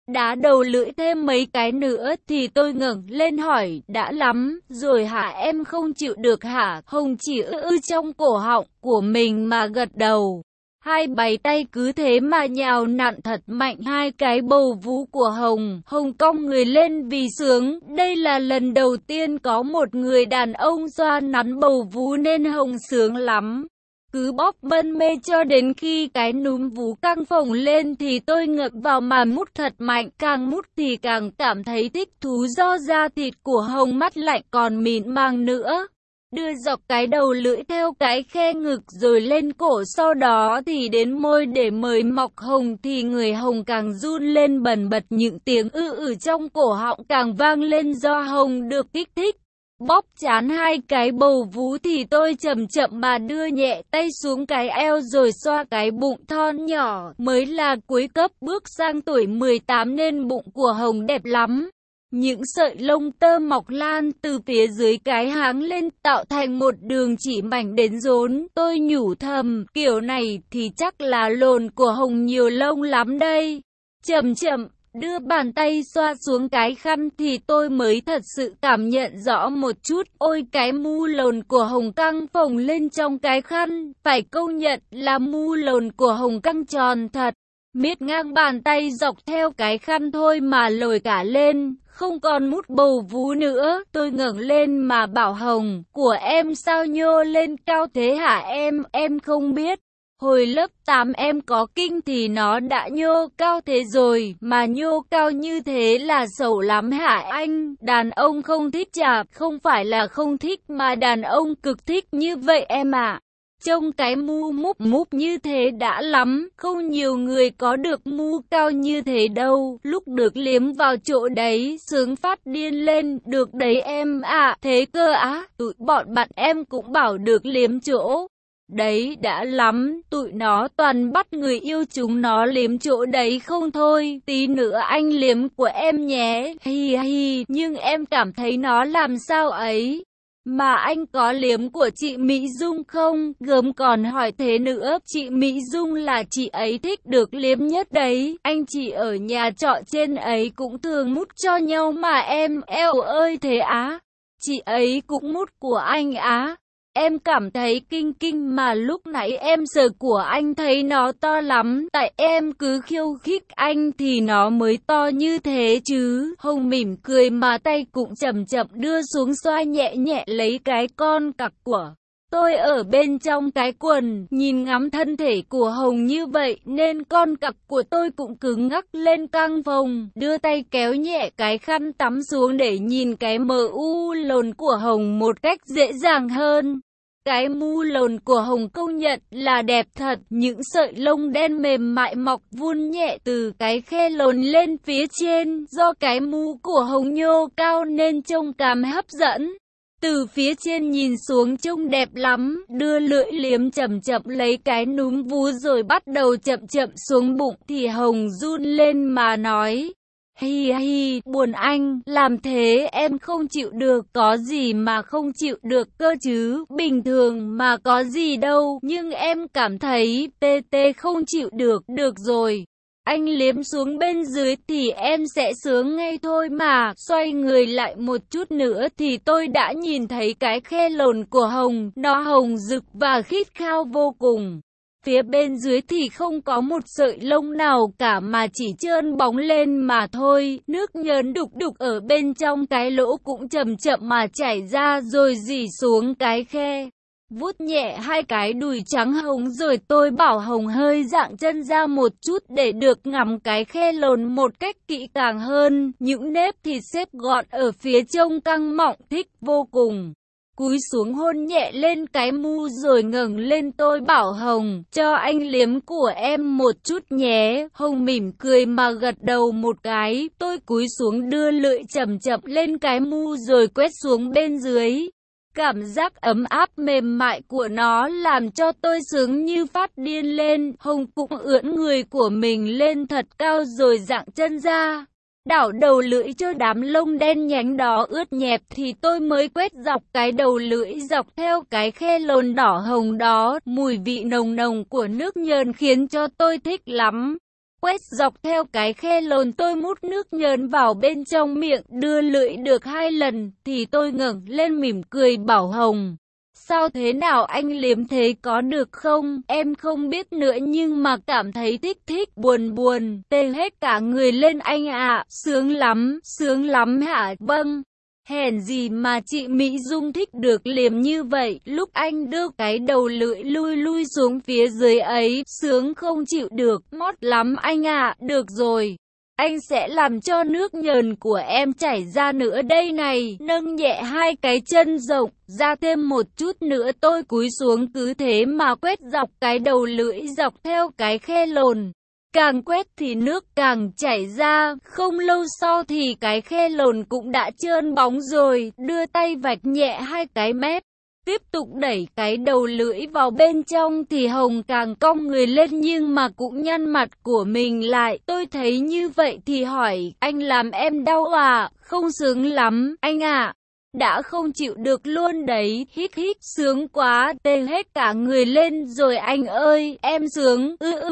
Đá đầu lưỡi thêm mấy cái nữa thì tôi ngẩng lên hỏi, đã lắm rồi hả em, không chịu được hả? Hồng chỉ trong cổ họng của mình mà gật đầu. Hai bàn tay cứ thế mà nhào nặn thật mạnh hai cái bầu vú của Hồng. Hồng cong người lên vì sướng. Đây là lần đầu tiên có một người đàn ông xoa nắn bầu vú nên Hồng sướng lắm. Cứ bóp mân mê cho đến khi cái núm vú căng phồng lên thì tôi ngập vào mà mút thật mạnh. Càng mút thì càng cảm thấy thích thú do da thịt của Hồng mắt lạnh còn mịn màng nữa. Đưa dọc cái đầu lưỡi theo cái khe ngực rồi lên cổ, sau đó thì đến môi để mời mọc Hồng thì người Hồng càng run lên bần bật, những tiếng trong cổ họng càng vang lên do Hồng được kích thích. Bóp chán hai cái bầu vú thì tôi chậm chậm mà đưa nhẹ tay xuống cái eo rồi xoa cái bụng thon nhỏ. Mới là cuối cấp bước sang tuổi 18 nên bụng của Hồng đẹp lắm. Những sợi lông tơ mọc lan từ phía dưới cái háng lên tạo thành một đường chỉ mảnh đến rốn. Tôi nhủ thầm, kiểu này thì chắc là lồn của Hồng nhiều lông lắm đây. Chậm chậm đưa bàn tay xoa xuống cái khăn thì tôi mới thật sự cảm nhận rõ một chút. Ôi cái mu lồn của Hồng căng phồng lên trong cái khăn. Phải công nhận là mu lồn của Hồng căng tròn thật. Miết ngang bàn tay dọc theo cái khăn thôi mà lồi cả lên, không còn mút bầu vú nữa. Tôi ngẩng lên mà bảo Hồng, của em sao nhô lên cao thế hả em không biết. Hồi lớp 8 em có kinh thì nó đã nhô cao thế rồi, mà nhô cao như thế là xấu lắm hả anh? Đàn ông không thích chả, không phải là không thích mà đàn ông cực thích như vậy em ạ. Trông cái mu múp như thế đã lắm, không nhiều người có được mu cao như thế đâu. Lúc được liếm vào chỗ đấy, sướng phát điên lên, được đấy em ạ. Thế cơ á, tụi bọn bạn em cũng bảo được liếm chỗ đấy đã lắm, tụi nó toàn bắt người yêu chúng nó liếm chỗ đấy không thôi. Tí nữa anh liếm của em nhé, hi hi, nhưng em cảm thấy nó làm sao ấy. Mà anh có liếm của chị Mỹ Dung không? Gớm còn hỏi thế nữa, chị Mỹ Dung là chị ấy thích được liếm nhất đấy. Anh chị ở nhà trọ trên ấy cũng thường mút cho nhau mà em, eo ơi thế á. Chị ấy cũng mút của anh á. Em cảm thấy kinh mà lúc nãy em sờ của anh thấy nó to lắm. Tại em cứ khiêu khích anh thì nó mới to như thế chứ. Hồng mỉm cười mà tay cũng chậm chậm đưa xuống xoa nhẹ nhẹ lấy cái con cặc của tôi ở bên trong cái quần. Nhìn ngắm thân thể của Hồng như vậy nên con cặc của tôi cũng cứng ngắc lên căng phồng. Đưa tay kéo nhẹ cái khăn tắm xuống để nhìn cái mu lồn của Hồng một cách dễ dàng hơn. Cái mu lồn của Hồng công nhận là đẹp thật, những sợi lông đen mềm mại mọc vun nhẹ từ cái khe lồn lên phía trên, do cái mu của Hồng nhô cao nên trông cảm hấp dẫn. Từ phía trên nhìn xuống trông đẹp lắm, đưa lưỡi liếm chậm chậm lấy cái núm vú rồi bắt đầu chậm chậm xuống bụng thì Hồng run lên mà nói. Hi hi, buồn anh, làm thế em không chịu được, có gì mà không chịu được cơ chứ, bình thường mà có gì đâu, nhưng em cảm thấy tê không chịu được, được rồi. Anh liếm xuống bên dưới thì em sẽ sướng ngay thôi mà. Xoay người lại một chút nữa thì tôi đã nhìn thấy cái khe lồn của Hồng, nó hồng rực và khít khao vô cùng. Phía bên dưới thì không có một sợi lông nào cả mà chỉ trơn bóng lên mà thôi. Nước nhớn đục đục ở bên trong cái lỗ cũng chậm chậm mà chảy ra rồi rỉ xuống cái khe. Vuốt nhẹ hai cái đùi trắng Hồng rồi tôi bảo Hồng hơi dạng chân ra một chút để được ngắm cái khe lồn một cách kỹ càng hơn. Những nếp thịt xếp gọn ở phía trông căng mọng thích vô cùng. Cúi xuống hôn nhẹ lên cái mu rồi ngẩng lên tôi bảo Hồng, cho anh liếm của em một chút nhé. Hồng mỉm cười mà gật đầu một cái. Tôi cúi xuống đưa lưỡi chậm chậm lên cái mu rồi quét xuống bên dưới. Cảm giác ấm áp mềm mại của nó làm cho tôi sướng như phát điên lên. Hồng cũng ưỡn người của mình lên thật cao rồi dạng chân ra. Đảo đầu lưỡi cho đám lông đen nhánh đó ướt nhẹp thì tôi mới quét dọc cái đầu lưỡi dọc theo cái khe lồn đỏ hồng đó. Mùi vị nồng nồng của nước nhờn khiến cho tôi thích lắm. Quét dọc theo cái khe lồn, tôi mút nước nhờn vào bên trong miệng, đưa lưỡi được 2 lần, thì tôi ngẩng lên mỉm cười bảo Hồng. Sao thế nào, anh liếm thế có được không? Em không biết nữa nhưng mà cảm thấy thích, buồn, tê hết cả người lên anh ạ. Sướng lắm hả? Vâng. Hèn gì mà chị Mỹ Dung thích được liếm như vậy, lúc anh đưa cái đầu lưỡi lui xuống phía dưới ấy, sướng không chịu được, mót lắm anh ạ. Được rồi, anh sẽ làm cho nước nhờn của em chảy ra nữa đây này. Nâng nhẹ 2 cái chân rộng ra thêm một chút nữa, tôi cúi xuống cứ thế mà quét dọc cái đầu lưỡi dọc theo cái khe lồn. Càng quét thì nước càng chảy ra, không lâu sau thì cái khe lồn cũng đã trơn bóng rồi, đưa tay vạch nhẹ 2 cái mép. Tiếp tục đẩy cái đầu lưỡi vào bên trong thì Hồng càng cong người lên nhưng mà cũng nhăn mặt của mình lại. Tôi thấy như vậy thì hỏi, anh làm em đau à? Không sướng lắm, anh ạ. Đã không chịu được luôn đấy, hít, sướng quá, tê hết cả người lên rồi anh ơi, em sướng,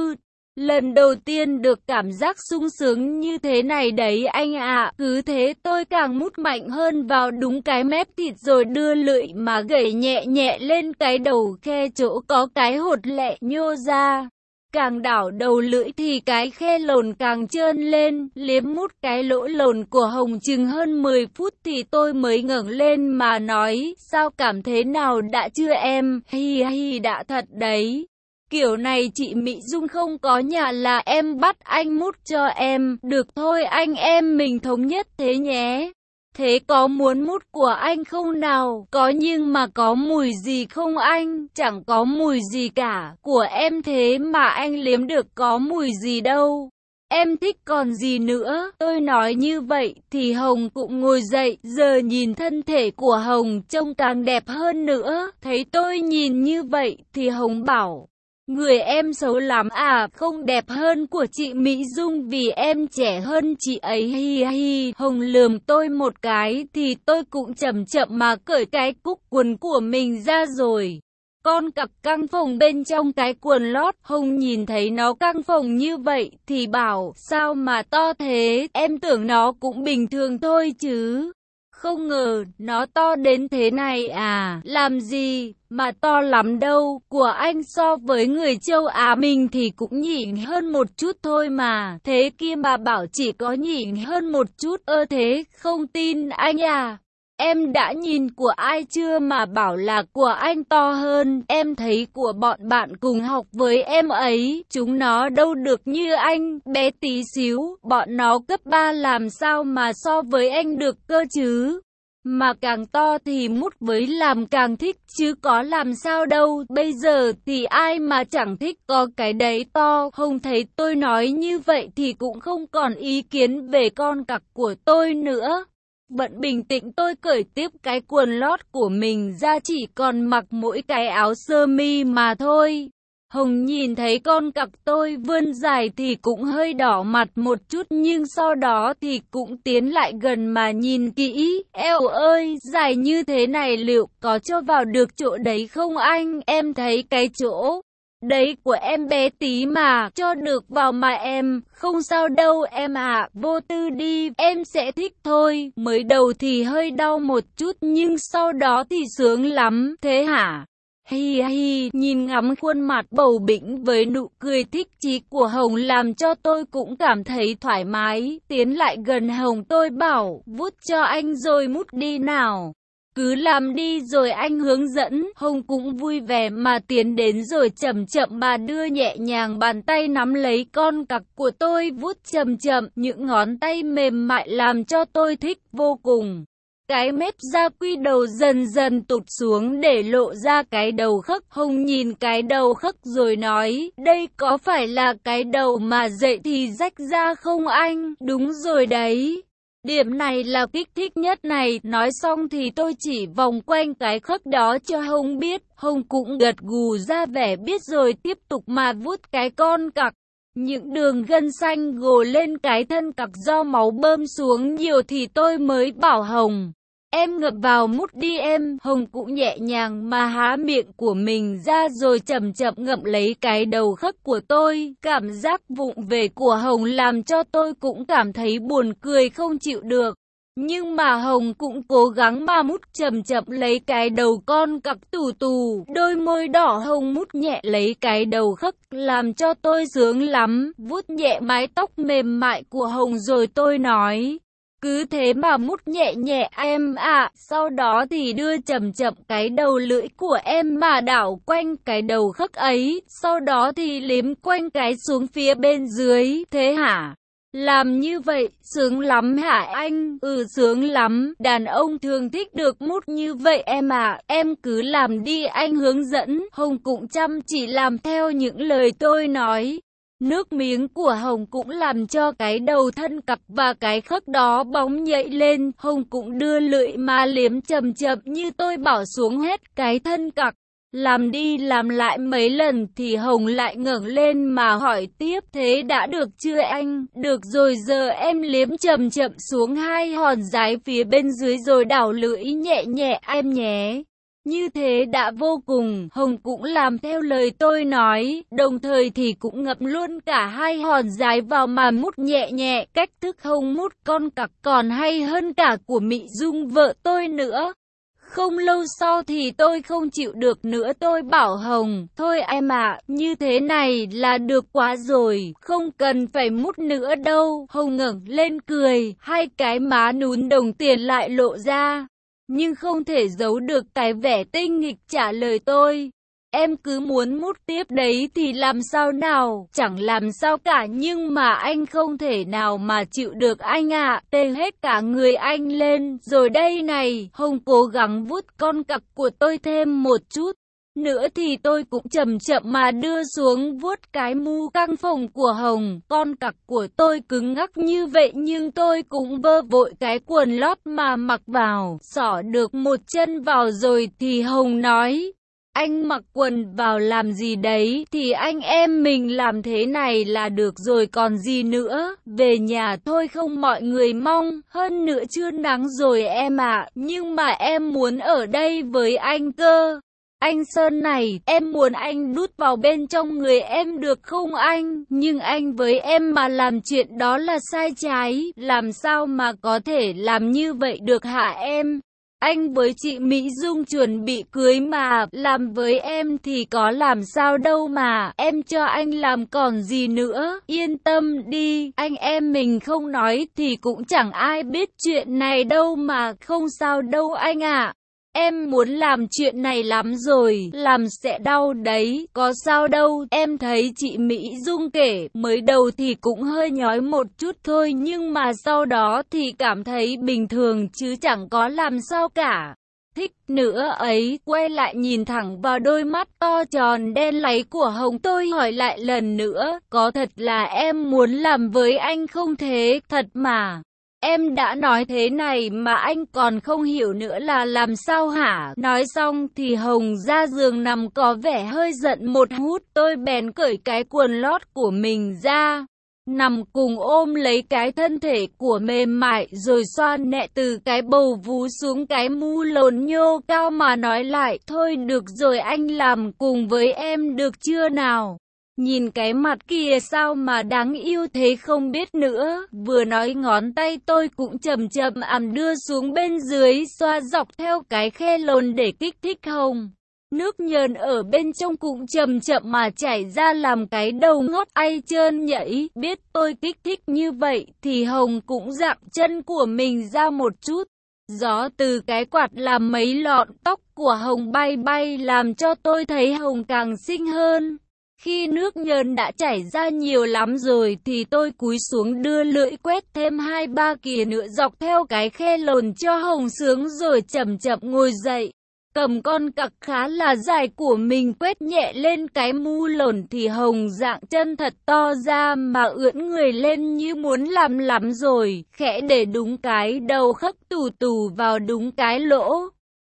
Lần đầu tiên được cảm giác sung sướng như thế này đấy anh ạ. Cứ thế tôi càng mút mạnh hơn vào đúng cái mép thịt rồi đưa lưỡi mà gẩy nhẹ lên cái đầu khe chỗ có cái hột lẹ nhô ra. Càng đảo đầu lưỡi thì cái khe lồn càng trơn lên, liếm mút cái lỗ lồn của Hồng chừng hơn 10 phút thì tôi mới ngẩng lên mà nói, sao cảm thế nào đã chưa em? Hi đã thật đấy. Kiểu này chị Mỹ Dung không có nhà là em bắt anh mút cho em. Được thôi anh em mình thống nhất thế nhé. Thế có muốn mút của anh không nào? Có nhưng mà có mùi gì không anh? Chẳng có mùi gì cả. Của em thế mà anh liếm được có mùi gì đâu. Em thích còn gì nữa? Tôi nói như vậy thì Hồng cũng ngồi dậy. Giờ nhìn thân thể của Hồng trông càng đẹp hơn nữa. Thấy tôi nhìn như vậy thì Hồng bảo, người em xấu lắm à, không đẹp hơn của chị Mỹ Dung vì em trẻ hơn chị ấy. Hi. Hồng lườm tôi một cái thì tôi cũng chậm mà cởi cái cúc quần của mình ra rồi. Con cặc căng phồng bên trong cái quần lót. Hồng nhìn thấy nó căng phồng như vậy thì bảo, sao mà to thế, em tưởng nó cũng bình thường thôi chứ. Không ngờ, nó to đến thế này à, làm gì mà to lắm đâu, của anh so với người châu Á mình thì cũng nhỉnh hơn một chút thôi mà, thế kia mà bảo chỉ có nhỉnh hơn một chút, thế không tin anh à. Em đã nhìn của ai chưa mà bảo là của anh to hơn, em thấy của bọn bạn cùng học với em ấy, chúng nó đâu được như anh, bé tí xíu, bọn nó cấp 3 làm sao mà so với anh được cơ chứ. Mà càng to thì mút với làm càng thích chứ có làm sao đâu, bây giờ thì ai mà chẳng thích có cái đấy to. Hồng thấy tôi nói như vậy thì cũng không còn ý kiến về con cặc của tôi nữa. Vẫn bình tĩnh tôi cởi tiếp cái quần lót của mình ra, chỉ còn mặc mỗi cái áo sơ mi mà thôi. Hồng nhìn thấy con cặc tôi vươn dài thì cũng hơi đỏ mặt một chút nhưng sau đó thì cũng tiến lại gần mà nhìn kỹ. Eo ơi, dài như thế này liệu có cho vào được chỗ đấy không anh? Em thấy cái chỗ đấy của em bé tí mà, cho được vào mà em, không sao đâu em ạ, vô tư đi, em sẽ thích thôi. Mới đầu thì hơi đau một chút nhưng sau đó thì sướng lắm, thế hả? Hi, nhìn ngắm khuôn mặt bầu bĩnh với nụ cười thích chí của Hồng làm cho tôi cũng cảm thấy thoải mái. Tiến lại gần Hồng tôi bảo, vuốt cho anh rồi mút đi nào. Cứ làm đi rồi anh hướng dẫn. Hồng cũng vui vẻ mà tiến đến rồi chậm mà đưa nhẹ nhàng bàn tay nắm lấy con cặc của tôi vuốt chậm, những ngón tay mềm mại làm cho tôi thích vô cùng. Cái mép da quy đầu dần tụt xuống để lộ ra cái đầu khấc. Hồng nhìn cái đầu khấc rồi nói, đây có phải là cái đầu mà dậy thì rách ra không anh? Đúng rồi đấy. Điểm này là kích thích nhất này. Nói xong thì tôi chỉ vòng quanh cái khấc đó cho Hồng biết. Hồng cũng gật gù ra vẻ biết rồi tiếp tục mà vuốt cái con cặc. Những đường gân xanh gồ lên cái thân cặc do máu bơm xuống nhiều thì tôi mới bảo Hồng, Em ngập vào mút đi em. Hồng cũng nhẹ nhàng mà há miệng của mình ra rồi chậm chậm ngậm lấy cái đầu khấc của tôi. Cảm giác vụng về của Hồng làm cho tôi cũng cảm thấy buồn cười không chịu được. Nhưng mà Hồng cũng cố gắng mà mút chậm chậm lấy cái đầu con cặc tù tù. Đôi môi đỏ Hồng mút nhẹ lấy cái đầu khấc làm cho tôi sướng lắm. Vuốt nhẹ mái tóc mềm mại của Hồng rồi tôi nói. Cứ thế mà mút nhẹ nhẹ em ạ. Sau đó thì đưa chậm chậm cái đầu lưỡi của em mà đảo quanh cái đầu khấc ấy. Sau đó thì liếm quanh cái xuống phía bên dưới. Thế hả? Làm như vậy, sướng lắm hả anh? Ừ sướng lắm, đàn ông thường thích được mút như vậy em ạ. Em cứ làm đi anh hướng dẫn. Hồng cũng chăm chỉ làm theo những lời tôi nói. Nước miếng của Hồng cũng làm cho cái đầu thân cặc và cái khấc đó bóng nhảy lên. Hồng cũng đưa lưỡi mà liếm chậm chậm như tôi bảo xuống hết cái thân cặc. Làm đi làm lại mấy lần thì Hồng lại ngẩng lên mà hỏi tiếp. Thế đã được chưa anh? Được rồi, giờ em liếm chậm chậm xuống hai hòn dái phía bên dưới rồi đảo lưỡi nhẹ nhẹ em nhé. Như thế đã vô cùng. Hồng cũng làm theo lời tôi nói, đồng thời thì cũng ngậm luôn cả hai hòn dái vào mà mút nhẹ nhẹ. Cách thức Hồng mút con cặc còn hay hơn cả của Mị Dung vợ tôi nữa. Không lâu sau thì tôi không chịu được nữa, tôi bảo Hồng, thôi em ạ, như thế này là được quá rồi, không cần phải mút nữa đâu. Hồng ngẩng lên cười, hai cái má núm đồng tiền lại lộ ra, nhưng không thể giấu được cái vẻ tinh nghịch trả lời tôi. Em cứ muốn mút tiếp đấy thì làm sao nào, chẳng làm sao cả, nhưng mà anh không thể nào mà chịu được anh ạ. Tê hết cả người anh lên rồi đây này. Hồng cố gắng vuốt con cặc của tôi thêm một chút nữa thì tôi cũng chậm chậm mà đưa xuống vuốt cái mu căng phồng của Hồng. Con cặc của tôi cứng ngắc như vậy nhưng tôi cũng vơ vội cái quần lót mà mặc vào, xỏ được một chân vào rồi thì Hồng nói. Anh mặc quần vào làm gì đấy, thì anh em mình làm thế này là được rồi còn gì nữa. Về nhà thôi không mọi người mong, hơn nữa trưa nắng rồi em ạ, nhưng mà em muốn ở đây với anh cơ. Anh Sơn này, em muốn anh đút vào bên trong người em được không anh? Nhưng anh với em mà làm chuyện đó là sai trái, làm sao mà có thể làm như vậy được hả em? Anh với chị Mỹ Dung chuẩn bị cưới mà, làm với em thì có làm sao đâu mà, em cho anh làm còn gì nữa, yên tâm đi, anh em mình không nói thì cũng chẳng ai biết chuyện này đâu mà, không sao đâu anh ạ. Em muốn làm chuyện này lắm rồi, làm sẽ đau đấy, có sao đâu. Em thấy chị Mỹ Dung kể, mới đầu thì cũng hơi nhói một chút thôi, nhưng mà sau đó thì cảm thấy bình thường chứ chẳng có làm sao cả. Thích nữa ấy, quay lại nhìn thẳng vào đôi mắt to tròn đen láy của Hồng, tôi hỏi lại lần nữa, có thật là em muốn làm với anh không thế, thật mà. Em đã nói thế này mà anh còn không hiểu nữa là làm sao hả? Nói xong thì Hồng ra giường nằm có vẻ hơi giận một hút, tôi bèn cởi cái quần lót của mình ra. Nằm cùng ôm lấy cái thân thể của mềm mại rồi xoa nhẹ từ cái bầu vú xuống cái mu lồn nhô cao mà nói lại, thôi được rồi anh làm cùng với em được chưa nào? Nhìn cái mặt kia sao mà đáng yêu thế không biết nữa. Vừa nói ngón tay tôi cũng chậm chậm đưa xuống bên dưới, xoa dọc theo cái khe lồn để kích thích Hồng. Nước nhờn ở bên trong cũng chậm chậm mà chảy ra làm cái đầu ngót ay trơn nhảy. Biết tôi kích thích như vậy thì Hồng cũng dặm chân của mình ra một chút. Gió từ cái quạt làm mấy lọn tóc của Hồng bay bay làm cho tôi thấy Hồng càng xinh hơn. Khi nước nhờn đã chảy ra nhiều lắm rồi thì tôi cúi xuống đưa lưỡi quét thêm 2-3 kìa nữa dọc theo cái khe lồn cho Hồng sướng rồi chậm chậm ngồi dậy. Cầm con cặc khá là dài của mình quét nhẹ lên cái mu lồn thì Hồng dạng chân thật to ra mà ưỡn người lên như muốn làm lắm rồi, khẽ để đúng cái đầu khấc tù tù vào đúng cái lỗ.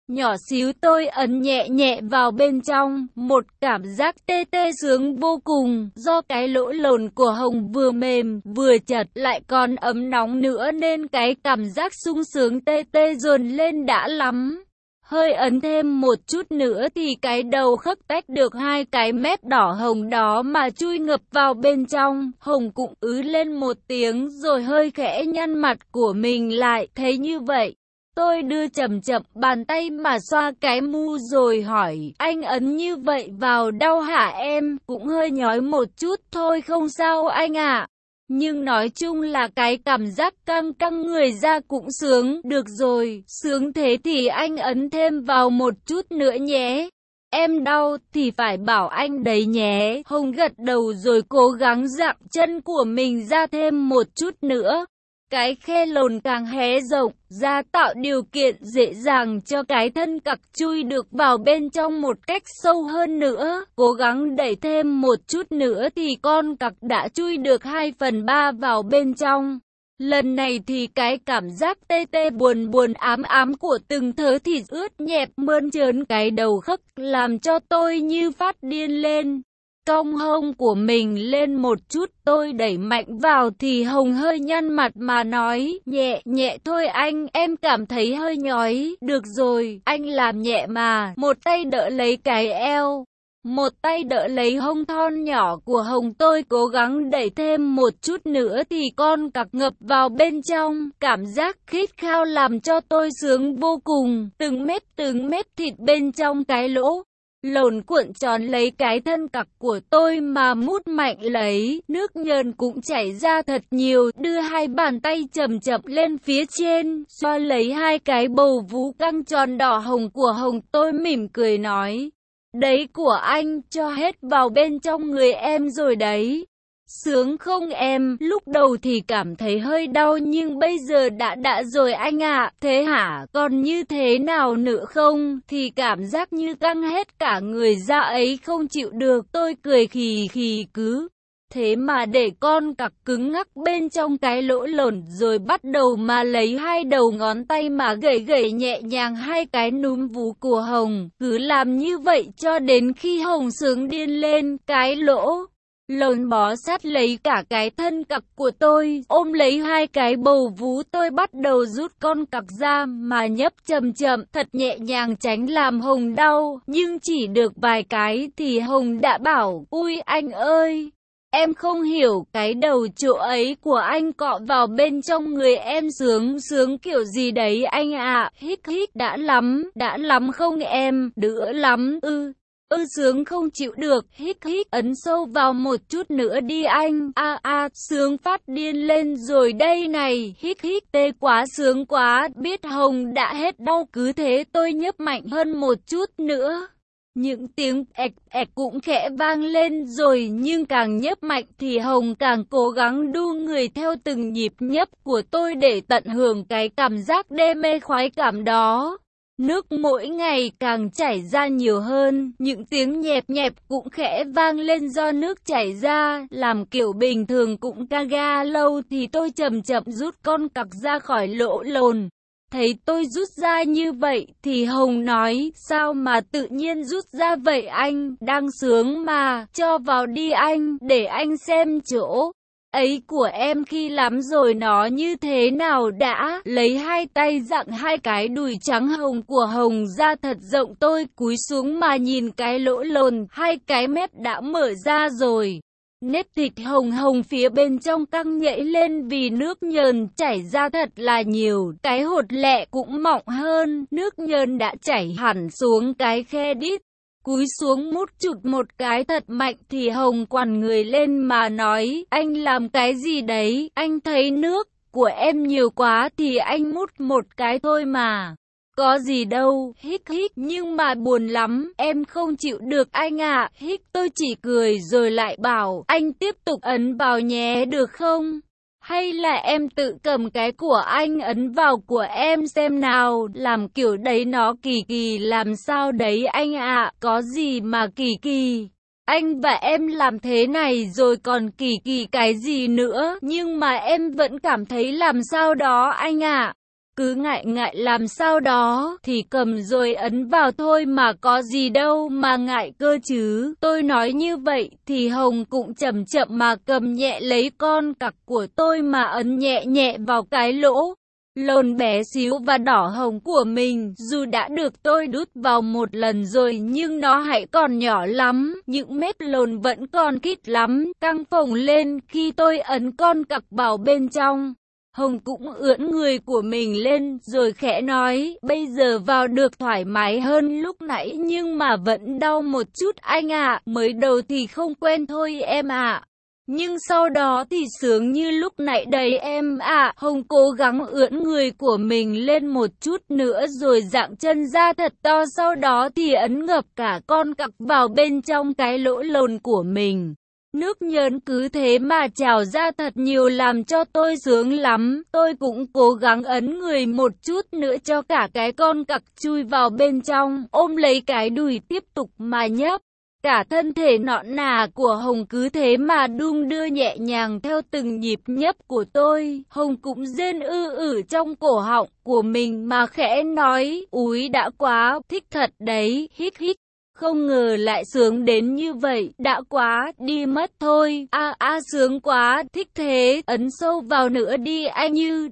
Nhỏ xíu tôi ấn nhẹ nhẹ vào bên trong, một cảm giác tê tê sướng vô cùng, do cái lỗ lồn của Hồng vừa mềm, vừa chật, lại còn ấm nóng nữa nên cái cảm giác sung sướng tê tê dồn lên đã lắm. Hơi ấn thêm một chút nữa thì cái đầu khắc tách được hai cái mép đỏ hồng đó mà chui ngập vào bên trong. Hồng cũng ứ lên một tiếng rồi hơi khẽ nhăn mặt của mình lại. Thấy như vậy, tôi đưa chậm chậm bàn tay mà xoa cái mu rồi hỏi, anh ấn như vậy vào đau hả em? Cũng hơi nhói một chút thôi không sao anh ạ. Nhưng nói chung là cái cảm giác căng căng người ra cũng sướng. Được rồi, sướng thế thì anh ấn thêm vào một chút nữa nhé. Em đau thì phải bảo anh đấy nhé. Hồng gật đầu rồi cố gắng dặn chân của mình ra thêm một chút nữa. Cái khe lồn càng hé rộng ra tạo điều kiện dễ dàng cho cái thân cặc chui được vào bên trong một cách sâu hơn nữa. Cố gắng đẩy thêm một chút nữa thì con cặc đã chui được 2/3 vào bên trong. Lần này thì cái cảm giác tê tê buồn buồn ám ám của từng thớ thịt ướt nhẹp mơn trớn cái đầu khắc làm cho tôi như phát điên lên. Cong hông của mình lên một chút, tôi đẩy mạnh vào thì Hồng hơi nhăn mặt mà nói, nhẹ nhẹ thôi anh, em cảm thấy hơi nhói. Được rồi, anh làm nhẹ mà. Một tay đỡ lấy cái eo, một tay đỡ lấy hông thon nhỏ của Hồng, tôi cố gắng đẩy thêm một chút nữa thì con cặc ngập vào bên trong. Cảm giác khít khao làm cho tôi sướng vô cùng, từng mét thịt bên trong cái lỗ lồn cuộn tròn lấy cái thân cặc của tôi mà mút mạnh lấy, nước nhờn cũng chảy ra thật nhiều, đưa hai bàn tay chậm chậm lên phía trên, xoa lấy hai cái bầu vú căng tròn đỏ hồng của Hồng, tôi mỉm cười nói, đấy của anh, cho hết vào bên trong người em rồi đấy. Sướng không em? Lúc đầu thì cảm thấy hơi đau nhưng bây giờ đã rồi anh ạ. Thế hả? Còn như thế nào nữa không? Thì cảm giác như căng hết cả người ra ấy không chịu được. Tôi cười khì khì cứ thế mà để con cặc cứng ngắc bên trong cái lỗ lồn rồi bắt đầu mà lấy hai đầu ngón tay mà gẩy gẩy nhẹ nhàng hai cái núm vú của Hồng. Cứ làm như vậy cho đến khi Hồng sướng điên lên, cái lỗ lồn bó sát lấy cả cái thân cặc của tôi, ôm lấy hai cái bầu vú, tôi bắt đầu rút con cặc ra mà nhấp chậm chậm, thật nhẹ nhàng tránh làm Hồng đau, nhưng chỉ được vài cái thì Hồng đã bảo, ui anh ơi, em không hiểu cái đầu chỗ ấy của anh cọ vào bên trong người em sướng kiểu gì đấy anh ạ, hít đã lắm không em, đỡ lắm, sướng không chịu được, hít, ấn sâu vào một chút nữa đi anh, sướng phát điên lên rồi đây này, hít, tê quá sướng quá, biết Hồng đã hết đau cứ thế tôi nhấp mạnh hơn một chút nữa. Những tiếng ẹc ẹc cũng khẽ vang lên rồi nhưng càng nhấp mạnh thì Hồng càng cố gắng đu người theo từng nhịp nhấp của tôi để tận hưởng cái cảm giác đê mê khoái cảm đó. Nước mỗi ngày càng chảy ra nhiều hơn, những tiếng nhẹp nhẹp cũng khẽ vang lên do nước chảy ra, làm kiểu bình thường cũng ca ga lâu thì tôi chậm chậm rút con cặc ra khỏi lỗ lồn. Thấy tôi rút ra như vậy thì Hồng nói, sao mà tự nhiên rút ra vậy anh, đang sướng mà, cho vào đi anh, để anh xem chỗ ấy của em khi lắm rồi nó như thế nào đã. Lấy hai tay dặn hai cái đùi trắng hồng của Hồng ra thật rộng, tôi cúi xuống mà nhìn cái lỗ lồn, hai cái mép đã mở ra rồi. Nếp thịt hồng hồng phía bên trong căng nhảy lên vì nước nhờn chảy ra thật là nhiều, cái hột lẹ cũng mọng hơn, nước nhờn đã chảy hẳn xuống cái khe đít. Cúi xuống mút chụt một cái thật mạnh thì Hồng quằn người lên mà nói, anh làm cái gì đấy, anh thấy nước của em nhiều quá thì anh mút một cái thôi mà. Có gì đâu, hít, nhưng mà buồn lắm, em không chịu được anh ạ, hít, tôi chỉ cười rồi lại bảo, anh tiếp tục ấn vào nhé được không? Hay là em tự cầm cái của anh ấn vào của em xem nào, làm kiểu đấy nó kỳ kỳ làm sao đấy anh ạ, có gì mà kỳ kỳ. Anh và em làm thế này rồi còn kỳ kỳ cái gì nữa, nhưng mà em vẫn cảm thấy làm sao đó anh ạ. Cứ ngại ngại làm sao đó thì cầm rồi ấn vào thôi mà có gì đâu mà ngại cơ chứ. Tôi nói như vậy thì Hồng cũng chậm chậm mà cầm nhẹ lấy con cặc của tôi mà ấn nhẹ nhẹ vào cái lỗ lồn bé xíu và đỏ hồng của mình. Dù đã được tôi đút vào một lần rồi nhưng nó hãy còn nhỏ lắm, những mép lồn vẫn còn kít lắm, căng phồng lên khi tôi ấn con cặc vào bên trong. Hồng cũng ưỡn người của mình lên rồi khẽ nói, bây giờ vào được thoải mái hơn lúc nãy nhưng mà vẫn đau một chút anh ạ, mới đầu thì không quen thôi em ạ. Nhưng sau đó thì sướng như lúc nãy đấy em ạ. Hồng cố gắng ưỡn người của mình lên một chút nữa rồi dạng chân ra thật to, sau đó thì ấn ngập cả con cặc vào bên trong cái lỗ lồn của mình. Nước nhớn cứ thế mà trào ra thật nhiều làm cho tôi sướng lắm. Tôi cũng cố gắng ấn người một chút nữa cho cả cái con cặc chui vào bên trong, ôm lấy cái đùi tiếp tục mà nhấp. Cả thân thể nõn nà của Hồng cứ thế mà đung đưa nhẹ nhàng theo từng nhịp nhấp của tôi. Hồng cũng rên trong cổ họng của mình mà khẽ nói, úi đã quá, thích thật đấy, hít hít. Không ngờ lại sướng đến như vậy, đã quá, đi mất thôi, sướng quá, thích thế, ấn sâu vào nữa đi anh như,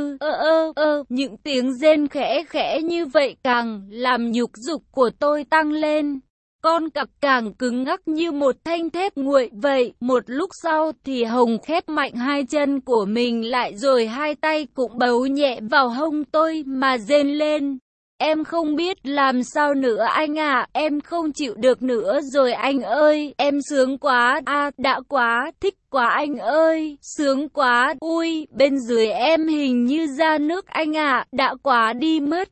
những tiếng rên khẽ khẽ như vậy càng làm nhục dục của tôi tăng lên. Con cặc càng cứng ngắc như một thanh thép nguội vậy. Một lúc sau thì Hồng khép mạnh hai chân của mình lại rồi hai tay cũng bấu nhẹ vào hông tôi mà rên lên. Em không biết làm sao nữa anh ạ, em không chịu được nữa rồi anh ơi, em sướng quá, đã quá, thích quá anh ơi, sướng quá, ui, bên dưới em hình như ra nước anh ạ, đã quá đi mất,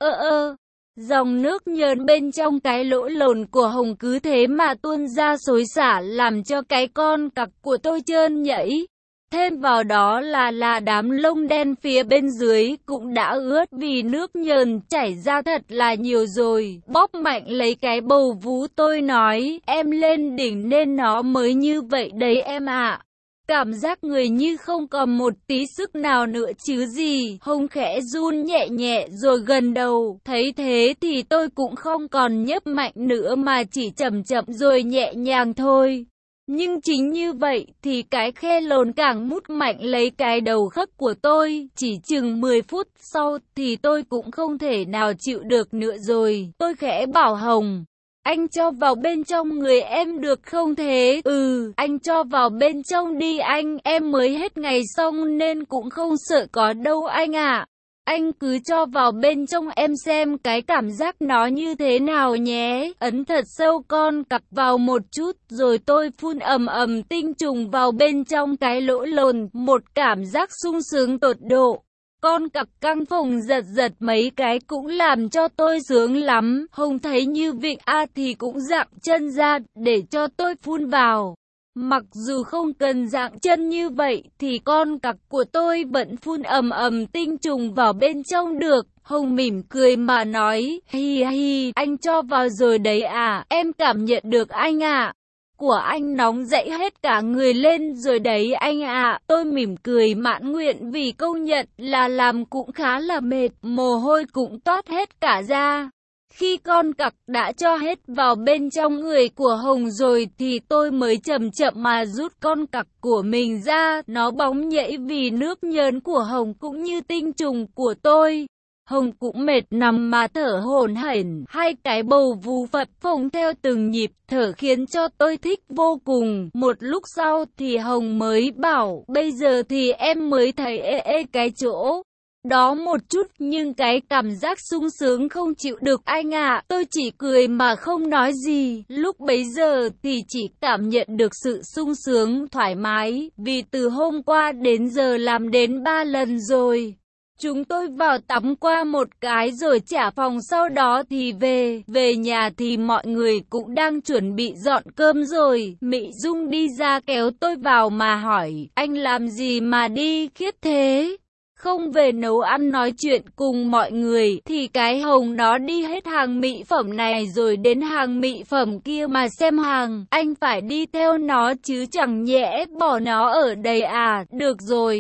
Dòng nước nhớn bên trong cái lỗ lồn của Hồng cứ thế mà tuôn ra xối xả làm cho cái con cặc của tôi trơn nhảy. Thêm vào đó là đám lông đen phía bên dưới cũng đã ướt vì nước nhờn chảy ra thật là nhiều rồi. Bóp mạnh lấy cái bầu vú tôi nói, em lên đỉnh nên nó mới như vậy đấy em ạ. Cảm giác người như không còn một tí sức nào nữa chứ gì. Hồng khẽ run nhẹ nhẹ rồi gần đầu. Thấy thế thì tôi cũng không còn nhấp mạnh nữa mà chỉ chậm chậm rồi nhẹ nhàng thôi. Nhưng chính như vậy thì cái khe lồn càng mút mạnh lấy cái đầu khớp của tôi. Chỉ chừng 10 phút sau thì tôi cũng không thể nào chịu được nữa rồi. Tôi khẽ bảo Hồng, anh cho vào bên trong người em được không thế? Anh cho vào bên trong đi anh, em mới hết ngày xong nên cũng không sợ có đâu anh ạ. Anh cứ cho vào bên trong em xem cái cảm giác nó như thế nào nhé. Ấn thật sâu con cặc vào một chút rồi tôi phun ầm ầm tinh trùng vào bên trong cái lỗ lồn. Một cảm giác sung sướng tột độ. Con cặc căng phồng giật giật mấy cái cũng làm cho tôi sướng lắm. Hồng thấy như vịnh thì cũng dạng chân ra để cho tôi phun vào. Mặc dù không cần dạng chân như vậy thì con cặc của tôi vẫn phun ầm ầm tinh trùng vào bên trong được. Hồng mỉm cười mà nói, hi hi, anh cho vào rồi đấy à, em cảm nhận được anh ạ. Của anh nóng dậy hết cả người lên rồi đấy anh ạ. Tôi mỉm cười mãn nguyện vì công nhận là làm cũng khá là mệt, mồ hôi cũng toát hết cả ra. Khi con cặc đã cho hết vào bên trong người của Hồng rồi thì tôi mới chậm chậm mà rút con cặc của mình ra. Nó bóng nhảy vì nước nhớn của Hồng cũng như tinh trùng của tôi. Hồng cũng mệt nằm mà thở hổn hển, hai cái bầu vú phập phồng theo từng nhịp thở khiến cho tôi thích vô cùng. Một lúc sau thì Hồng mới bảo, bây giờ thì em mới thấy ê cái chỗ đó một chút nhưng cái cảm giác sung sướng không chịu được anh ạ. Tôi chỉ cười mà không nói gì. Lúc bấy giờ thì chỉ cảm nhận được sự sung sướng thoải mái vì từ hôm qua đến giờ làm đến 3 lần rồi. Chúng tôi vào tắm qua một cái rồi trả phòng, sau đó thì về nhà thì mọi người cũng đang chuẩn bị dọn cơm rồi. Mị Dung đi ra kéo tôi vào mà hỏi, anh làm gì mà đi khiếp thế? Không về nấu ăn nói chuyện cùng mọi người thì cái Hồng nó đi hết hàng mỹ phẩm này rồi đến hàng mỹ phẩm kia mà xem hàng. Anh phải đi theo nó chứ chẳng nhẽ bỏ nó ở đây à? Được rồi.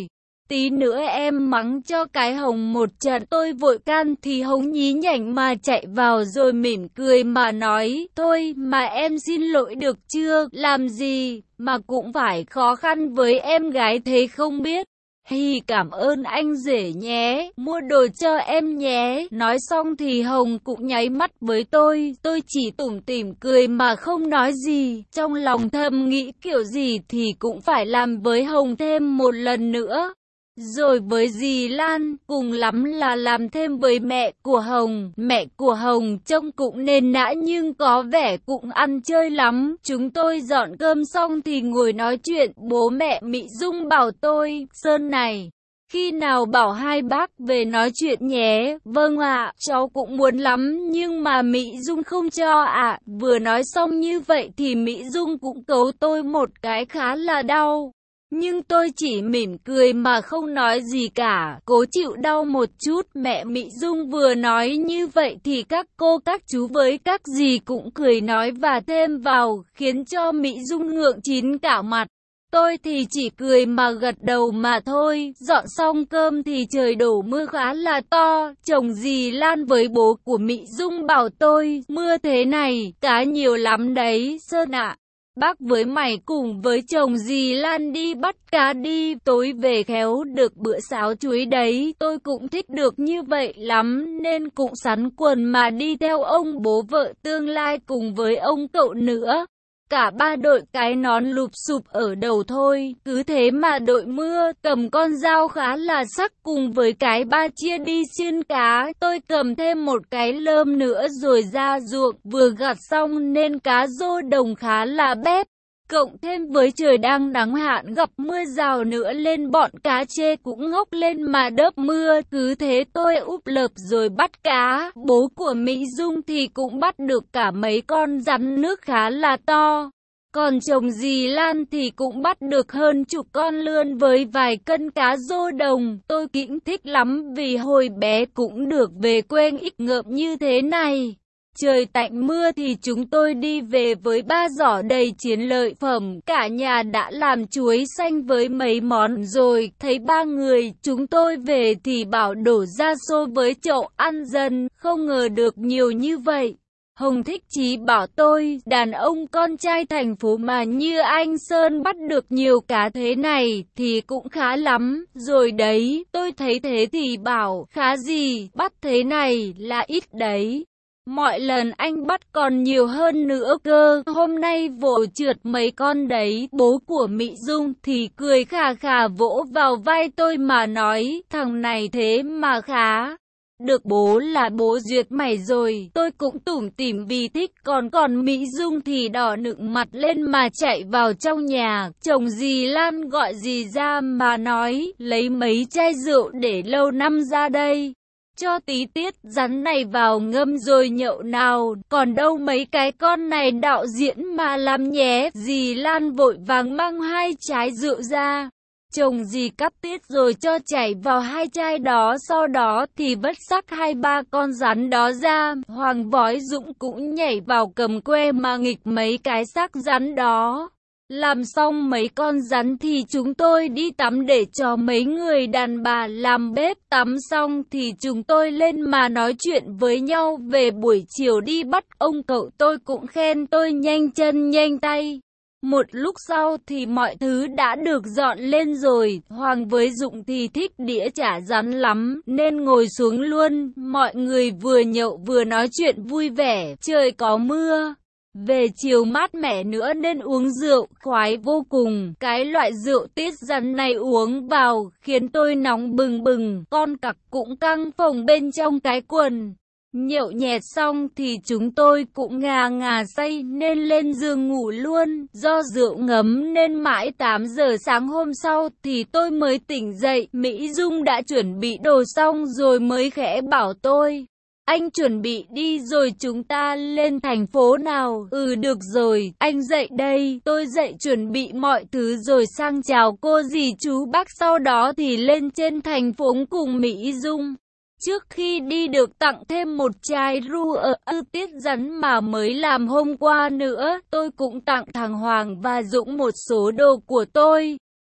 Tí nữa em mắng cho cái Hồng một trận. Tôi vội can thì Hồng nhí nhảnh mà chạy vào rồi mỉm cười mà nói, thôi mà em xin lỗi được chưa, làm gì mà cũng phải khó khăn với em gái thế không biết. Hi, cảm ơn anh rể nhé, mua đồ cho em nhé. Nói xong thì Hồng cũng nháy mắt với tôi chỉ tủm tỉm cười mà không nói gì. Trong lòng thầm nghĩ kiểu gì thì cũng phải làm với Hồng thêm một lần nữa. Rồi với dì Lan, cùng lắm là làm thêm với mẹ của Hồng. Mẹ của Hồng trông cũng nền nã nhưng có vẻ cũng ăn chơi lắm. Chúng tôi dọn cơm xong thì ngồi nói chuyện. Bố mẹ Mỹ Dung bảo tôi, Sơn này, khi nào bảo hai bác về nói chuyện nhé. Vâng ạ, cháu cũng muốn lắm nhưng mà Mỹ Dung không cho ạ. Vừa nói xong như vậy thì Mỹ Dung cũng cấu tôi một cái khá là đau. Nhưng tôi chỉ mỉm cười mà không nói gì cả, cố chịu đau một chút. Mẹ Mỹ Dung vừa nói như vậy thì các cô các chú với các dì cũng cười nói và thêm vào, khiến cho Mỹ Dung ngượng chín cả mặt. Tôi thì chỉ cười mà gật đầu mà thôi. Dọn xong cơm thì trời đổ mưa khá là to. Chồng dì Lan với bố của Mỹ Dung bảo tôi, mưa thế này, cá nhiều lắm đấy, Sơn ạ. Bác với mày cùng với chồng dì Lan đi bắt cá đi, tối về khéo được bữa xáo chuối đấy. Tôi cũng thích được như vậy lắm nên cũng sắn quần mà đi theo ông bố vợ tương lai cùng với ông cậu nữa. Cả ba đội cái nón lụp xụp ở đầu thôi, cứ thế mà đội mưa, cầm con dao khá là sắc cùng với cái ba chia đi xiên cá. Tôi cầm thêm một cái lơm nữa rồi ra ruộng, vừa gặt xong nên cá rô đồng khá là bép. Cộng thêm với trời đang nắng hạn gặp mưa rào nữa lên bọn cá chê cũng ngóc lên mà đớp mưa. Cứ thế tôi úp lợp rồi bắt cá. Bố của Mỹ Dung thì cũng bắt được cả mấy con rắn nước khá là to. Còn chồng dì Lan thì cũng bắt được hơn chục con lươn với vài cân cá rô đồng. Tôi cũng thích lắm vì hồi bé cũng được về quê nghịch ngợm như thế này. Trời tạnh mưa thì chúng tôi đi về với 3 giỏ đầy chiến lợi phẩm. Cả nhà đã làm chuối xanh với mấy món rồi. Thấy 3 người chúng tôi về thì bảo đổ ra xô với chậu ăn dần. Không ngờ được nhiều như vậy. Hồng Thích Chí bảo tôi, đàn ông con trai thành phố mà như anh Sơn bắt được nhiều cá thế này thì cũng khá lắm. Rồi đấy, tôi thấy thế thì bảo, khá gì, bắt thế này là ít đấy. Mọi lần anh bắt còn nhiều hơn nữa cơ. Hôm nay vội trượt mấy con đấy. Bố của Mỹ Dung thì cười khà khà vỗ vào vai tôi mà nói, thằng này thế mà khá. Được bố là bố duyệt mày rồi. Tôi cũng tủm tỉm vì thích. Còn Mỹ Dung thì đỏ nựng mặt lên mà chạy vào trong nhà. Chồng dì Lan gọi dì ra mà nói, lấy mấy chai rượu để lâu năm ra đây. Cho tí tiết rắn này vào ngâm rồi nhậu nào. Còn đâu mấy cái con này đạo diễn mà làm nhé. Dì Lan vội vàng mang 2 chai rượu ra. Chồng dì cắt tiết rồi cho chảy vào 2 chai đó. Sau đó thì vất sắc 2-3 con rắn đó ra. Hoàng Vói Dũng cũng nhảy vào cầm que mà nghịch mấy cái xác rắn đó. Làm xong mấy con rắn thì chúng tôi đi tắm để cho mấy người đàn bà làm bếp. Tắm xong thì chúng tôi lên mà nói chuyện với nhau về buổi chiều đi bắt. Ông cậu tôi cũng khen tôi nhanh chân nhanh tay. Một lúc sau thì mọi thứ đã được dọn lên rồi. Hoàng với Dũng thì thích đĩa chả rắn lắm nên ngồi xuống luôn. Mọi người vừa nhậu vừa nói chuyện vui vẻ. Trời có mưa. Về chiều mát mẻ nữa nên uống rượu, khoái vô cùng. Cái loại rượu tiết rắn này uống vào, khiến tôi nóng bừng bừng, con cặc cũng căng phồng bên trong cái quần. Nhậu nhẹt xong thì chúng tôi cũng ngà ngà say nên lên giường ngủ luôn. Do rượu ngấm nên mãi 8 giờ sáng hôm sau thì tôi mới tỉnh dậy. Mỹ Dung đã chuẩn bị đồ xong rồi mới khẽ bảo tôi, anh chuẩn bị đi rồi chúng ta lên thành phố nào. Ừ được rồi, anh dậy đây. Tôi dậy chuẩn bị mọi thứ rồi sang chào cô dì chú bác, sau đó thì lên trên thành phố cùng Mỹ Dung. Trước khi đi được tặng thêm một chai rượu tiết rắn mà mới làm hôm qua nữa. Tôi cũng tặng thằng Hoàng và Dũng một số đồ của tôi.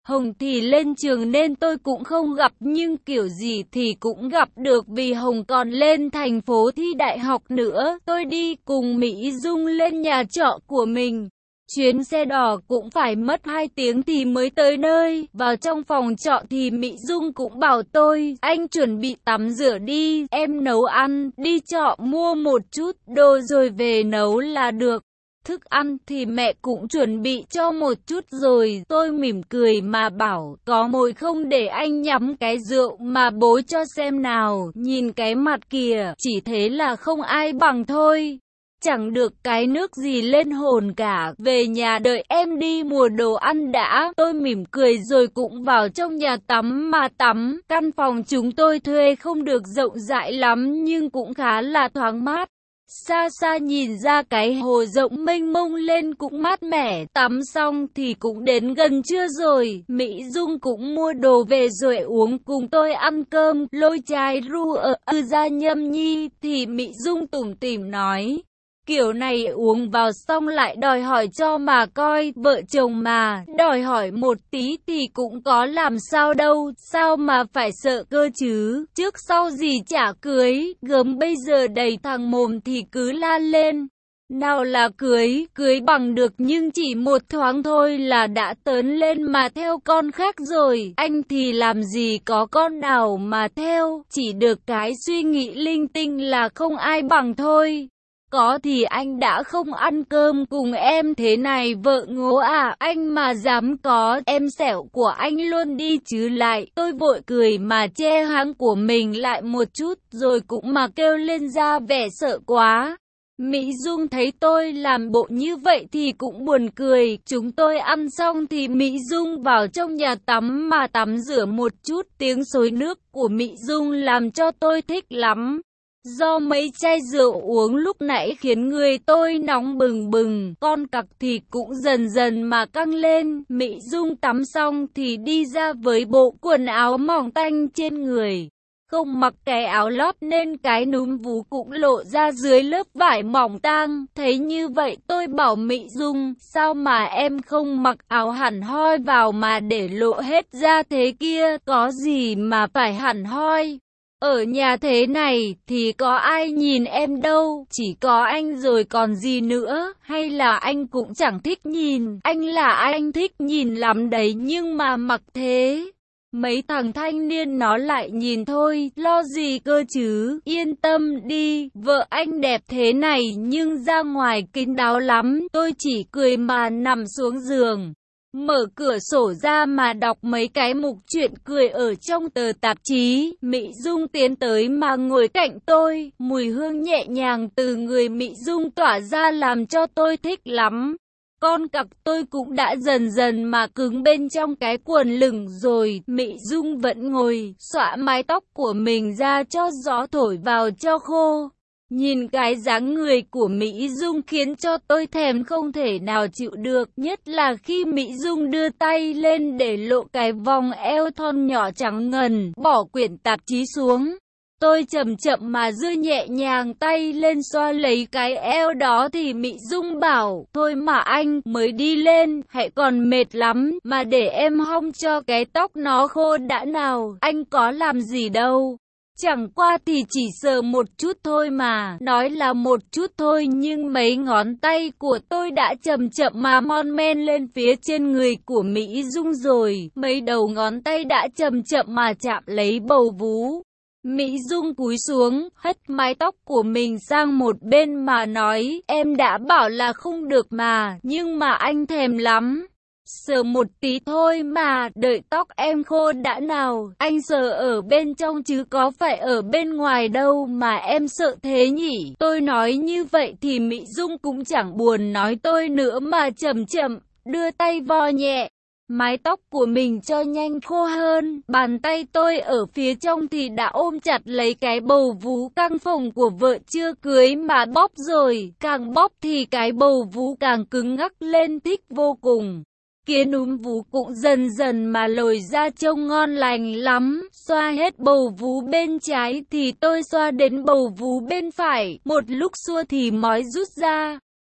Hồng thì lên trường nên tôi cũng không gặp, nhưng kiểu gì thì cũng gặp được vì Hồng còn lên thành phố thi đại học nữa. Tôi đi cùng Mỹ Dung lên nhà trọ của mình. Chuyến xe đò cũng phải mất 2 tiếng thì mới tới nơi. Vào trong phòng trọ thì Mỹ Dung cũng bảo tôi, anh chuẩn bị tắm rửa đi, em nấu ăn, đi chợ mua một chút đồ rồi về nấu là được. Thức ăn thì mẹ cũng chuẩn bị cho một chút rồi. Tôi mỉm cười mà bảo, có mồi không để anh nhắm cái rượu mà bố cho xem nào. Nhìn cái mặt kìa, chỉ thế là không ai bằng thôi. Chẳng được cái nước gì lên hồn cả. Về nhà đợi em đi mua đồ ăn đã. Tôi mỉm cười rồi cũng vào trong nhà tắm mà tắm. Căn phòng chúng tôi thuê không được rộng rãi lắm nhưng cũng khá là thoáng mát. Xa xa nhìn ra cái hồ rộng mênh mông lên cũng mát mẻ. Tắm xong thì cũng đến gần trưa rồi. Mỹ Dung cũng mua đồ về rồi uống cùng tôi ăn cơm. Lôi chai ru ra nhâm nhi thì Mỹ Dung tủm tỉm nói, kiểu này uống vào xong lại đòi hỏi cho mà coi, vợ chồng mà, đòi hỏi một tí thì cũng có làm sao đâu, sao mà phải sợ cơ chứ, trước sau gì chả cưới, gớm bây giờ đầy thằng mồm thì cứ la lên. Nào là cưới, cưới bằng được nhưng chỉ một thoáng thôi là đã tớn lên mà theo con khác rồi, anh thì làm gì có con nào mà theo, chỉ được cái suy nghĩ linh tinh là không ai bằng thôi. Có thì anh đã không ăn cơm cùng em thế này vợ ngố à, anh mà dám có, em xẻo của anh luôn đi chứ lại. Tôi vội cười mà che háng của mình lại một chút rồi cũng mà kêu lên ra vẻ sợ quá. Mỹ Dung thấy tôi làm bộ như vậy thì cũng buồn cười. Chúng tôi ăn xong thì Mỹ Dung vào trong nhà tắm mà tắm rửa một chút. Tiếng xối nước của Mỹ Dung làm cho tôi thích lắm. Do mấy chai rượu uống lúc nãy khiến người tôi nóng bừng bừng, con cặc thì cũng dần dần mà căng lên. Mỹ Dung tắm xong thì đi ra với bộ quần áo mỏng tanh trên người. Không mặc cái áo lót nên cái núm vú cũng lộ ra dưới lớp vải mỏng tang. Thấy như vậy tôi bảo Mỹ Dung, sao mà em không mặc áo hẳn hoi vào mà để lộ hết ra thế kia, có gì mà phải hẳn hoi. Ở nhà thế này thì có ai nhìn em đâu, chỉ có anh rồi còn gì nữa, hay là anh cũng chẳng thích nhìn, anh là anh thích nhìn lắm đấy nhưng mà mặc thế. Mấy thằng thanh niên nó lại nhìn thôi, lo gì cơ chứ, yên tâm đi, vợ anh đẹp thế này nhưng ra ngoài kín đáo lắm, tôi chỉ cười mà nằm xuống giường. Mở cửa sổ ra mà đọc mấy cái mục truyện cười ở trong tờ tạp chí. Mỹ Dung tiến tới mà ngồi cạnh tôi. Mùi hương nhẹ nhàng từ người Mỹ Dung tỏa ra làm cho tôi thích lắm. Con cặc tôi cũng đã dần dần mà cứng bên trong cái quần lửng rồi. Mỹ Dung vẫn ngồi, xõa mái tóc của mình ra cho gió thổi vào cho khô. Nhìn cái dáng người của Mỹ Dung khiến cho tôi thèm không thể nào chịu được, nhất là khi Mỹ Dung đưa tay lên để lộ cái vòng eo thon nhỏ trắng ngần, bỏ quyển tạp chí xuống. Tôi chậm chậm mà đưa nhẹ nhàng tay lên xoa lấy cái eo đó thì Mỹ Dung bảo, thôi mà anh mới đi lên, hãy còn mệt lắm, mà để em hong cho cái tóc nó khô đã nào, anh có làm gì đâu. Chẳng qua thì chỉ sờ một chút thôi mà, nói là một chút thôi nhưng mấy ngón tay của tôi đã chậm chậm mà mon men lên phía trên người của Mỹ Dung rồi, mấy đầu ngón tay đã chậm chậm mà chạm lấy bầu vú. Mỹ Dung cúi xuống, hất mái tóc của mình sang một bên mà nói, em đã bảo là không được mà, nhưng mà anh thèm lắm. Sờ một tí thôi mà, đợi tóc em khô đã nào, anh sờ ở bên trong chứ có phải ở bên ngoài đâu mà em sợ thế nhỉ. Tôi nói như vậy thì Mỹ Dung cũng chẳng buồn nói tôi nữa mà chậm chậm, đưa tay vo nhẹ mái tóc của mình cho nhanh khô hơn. Bàn tay tôi ở phía trong thì đã ôm chặt lấy cái bầu vú căng phồng của vợ chưa cưới mà bóp rồi, càng bóp thì cái bầu vú càng cứng ngắc lên thích vô cùng. Kia núm vú cũng dần dần mà lồi ra trông ngon lành lắm. Xoa hết bầu vú bên trái thì tôi xoa đến bầu vú bên phải. Một lúc xua thì mói rút ra.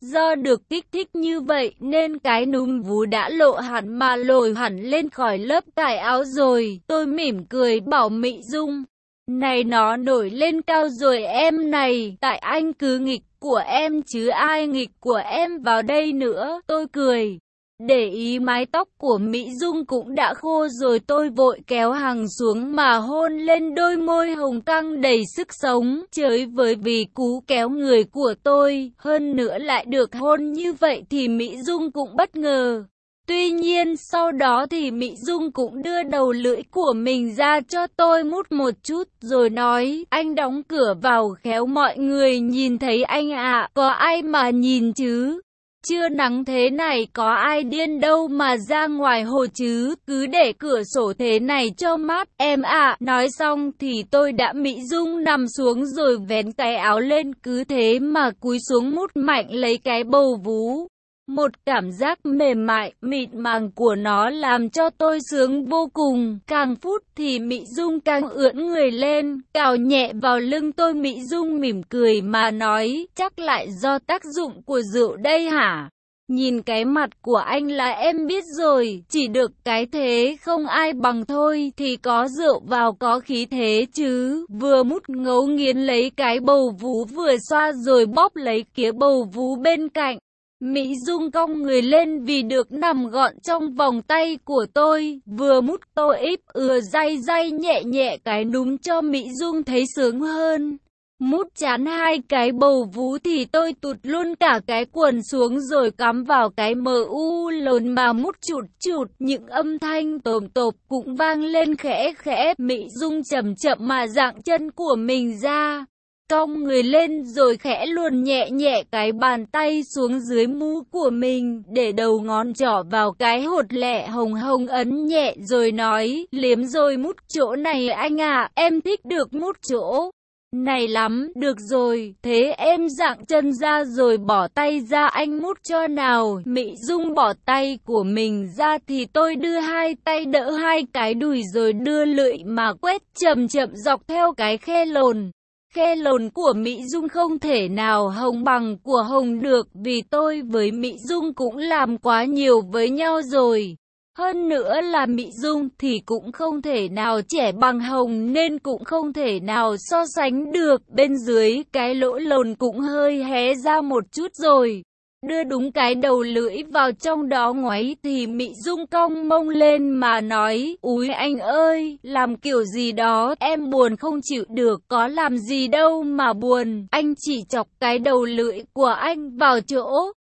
Do được kích thích như vậy nên cái núm vú đã lộ hẳn mà lồi hẳn lên khỏi lớp cài áo rồi. Tôi mỉm cười bảo Mỹ Dung, này nó nổi lên cao rồi em này, tại anh cứ nghịch của em chứ ai nghịch của em vào đây nữa. Tôi cười. Để ý mái tóc của Mỹ Dung cũng đã khô rồi, tôi vội kéo Hằng xuống mà hôn lên đôi môi hồng căng đầy sức sống. Trời với vì cú kéo người của tôi, hơn nữa lại được hôn như vậy thì Mỹ Dung cũng bất ngờ. Tuy nhiên sau đó thì Mỹ Dung cũng đưa đầu lưỡi của mình ra cho tôi mút một chút rồi nói, anh đóng cửa vào khéo mọi người nhìn thấy anh ạ, có ai mà nhìn chứ. Trưa nắng thế này có ai điên đâu mà ra ngoài hồ chứ, cứ để cửa sổ thế này cho mát em ạ. Nói xong thì tôi đã Mỹ Dung nằm xuống rồi vén cái áo lên, cứ thế mà cúi xuống mút mạnh lấy cái bầu vú. Một cảm giác mềm mại, mịn màng của nó làm cho tôi sướng vô cùng. Càng phút thì Mỹ Dung càng ưỡn người lên, cào nhẹ vào lưng tôi. Mỹ Dung mỉm cười mà nói, chắc lại do tác dụng của rượu đây hả? Nhìn cái mặt của anh là em biết rồi, chỉ được cái thế không ai bằng thôi, thì có rượu vào có khí thế chứ. Vừa mút ngấu nghiến lấy cái bầu vú vừa xoa rồi bóp lấy kia bầu vú bên cạnh. Mỹ Dung cong người lên vì được nằm gọn trong vòng tay của tôi, vừa mút tôi íp day day nhẹ nhẹ cái núm cho Mỹ Dung thấy sướng hơn. Mút chán hai cái bầu vú thì tôi tụt luôn cả cái quần xuống rồi cắm vào cái MU lồn mà mút chụt chụt, những âm thanh tồm tộp cũng vang lên khẽ khẽ. Mỹ Dung chậm chậm mà dạng chân của mình ra, cong người lên rồi khẽ luồn nhẹ nhẹ cái bàn tay xuống dưới mu của mình, để đầu ngón trỏ vào cái hột lẹ hồng hồng ấn nhẹ rồi nói, liếm rồi mút chỗ này anh ạ, em thích được mút chỗ này lắm. Được rồi, thế em dạng chân ra rồi bỏ tay ra anh mút cho nào. Mỹ Dung bỏ tay của mình ra thì tôi đưa hai tay đỡ hai cái đùi rồi đưa lưỡi mà quét chậm chậm dọc theo cái khe lồn. Khe lồn của Mỹ Dung không thể nào hồng bằng của Hồng được, vì tôi với Mỹ Dung cũng làm quá nhiều với nhau rồi. Hơn nữa là Mỹ Dung thì cũng không thể nào trẻ bằng Hồng nên cũng không thể nào so sánh được. Bên dưới cái lỗ lồn cũng hơi hé ra một chút rồi. Đưa đúng cái đầu lưỡi vào trong đó ngoáy thì Mỹ Dung cong mông lên mà nói, úi anh ơi, làm kiểu gì đó, em buồn không chịu được. Có làm gì đâu mà buồn, anh chỉ chọc cái đầu lưỡi của anh vào chỗ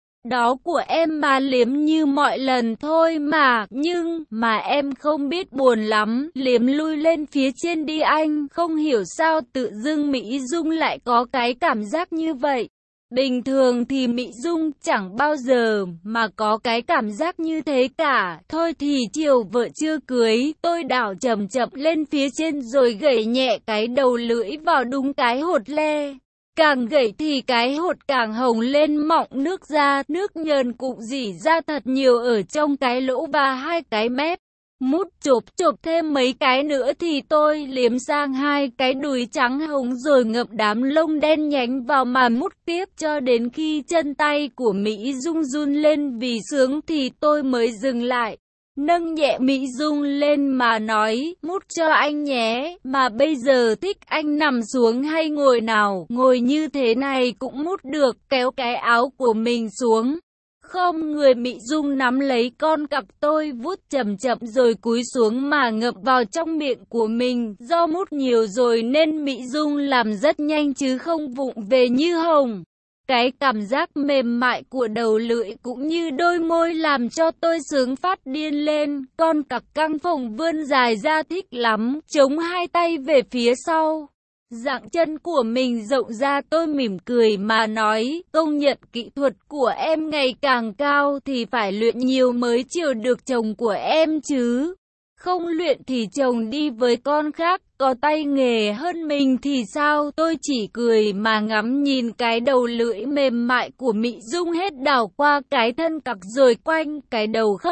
đó của em mà liếm như mọi lần thôi mà. Nhưng mà em không biết buồn lắm, liếm lui lên phía trên đi anh. Không hiểu sao tự dưng Mỹ Dung lại có cái cảm giác như vậy. Bình thường thì Mỹ Dung chẳng bao giờ mà có cái cảm giác như thế cả. Thôi thì chiều vợ chưa cưới, tôi đảo chậm chậm lên phía trên rồi gẩy nhẹ cái đầu lưỡi vào đúng cái hột le. Càng gẩy thì cái hột càng hồng lên mọng nước ra, nước nhờn cũng rỉ ra thật nhiều ở trong cái lỗ và hai cái mép. Mút chộp thêm mấy cái nữa thì tôi liếm sang hai cái đùi trắng hồng rồi ngậm đám lông đen nhánh vào mà mút tiếp cho đến khi chân tay của Mỹ Dung run lên vì sướng thì tôi mới dừng lại. Nâng nhẹ Mỹ Dung lên mà nói, mút cho anh nhé, mà bây giờ thích anh nằm xuống hay ngồi nào, ngồi như thế này cũng mút được. Kéo cái áo của mình xuống. Không, người Mỹ Dung nắm lấy con cặc tôi vuốt chậm chậm rồi cúi xuống mà ngậm vào trong miệng của mình. Do mút nhiều rồi nên Mỹ Dung làm rất nhanh chứ không vụng về như Hồng. Cái cảm giác mềm mại của đầu lưỡi cũng như đôi môi làm cho tôi sướng phát điên lên. Con cặc căng phồng vươn dài ra thích lắm, chống hai tay về phía sau. Dạng chân của mình rộng ra, tôi mỉm cười mà nói, công nhận kỹ thuật của em ngày càng cao thì phải luyện nhiều mới chiều được chồng của em chứ. Không luyện thì chồng đi với con khác, có tay nghề hơn mình thì sao? Tôi chỉ cười mà ngắm nhìn cái đầu lưỡi mềm mại của Mỹ Dung hết đảo qua cái thân cặc rồi quanh cái đầu khấc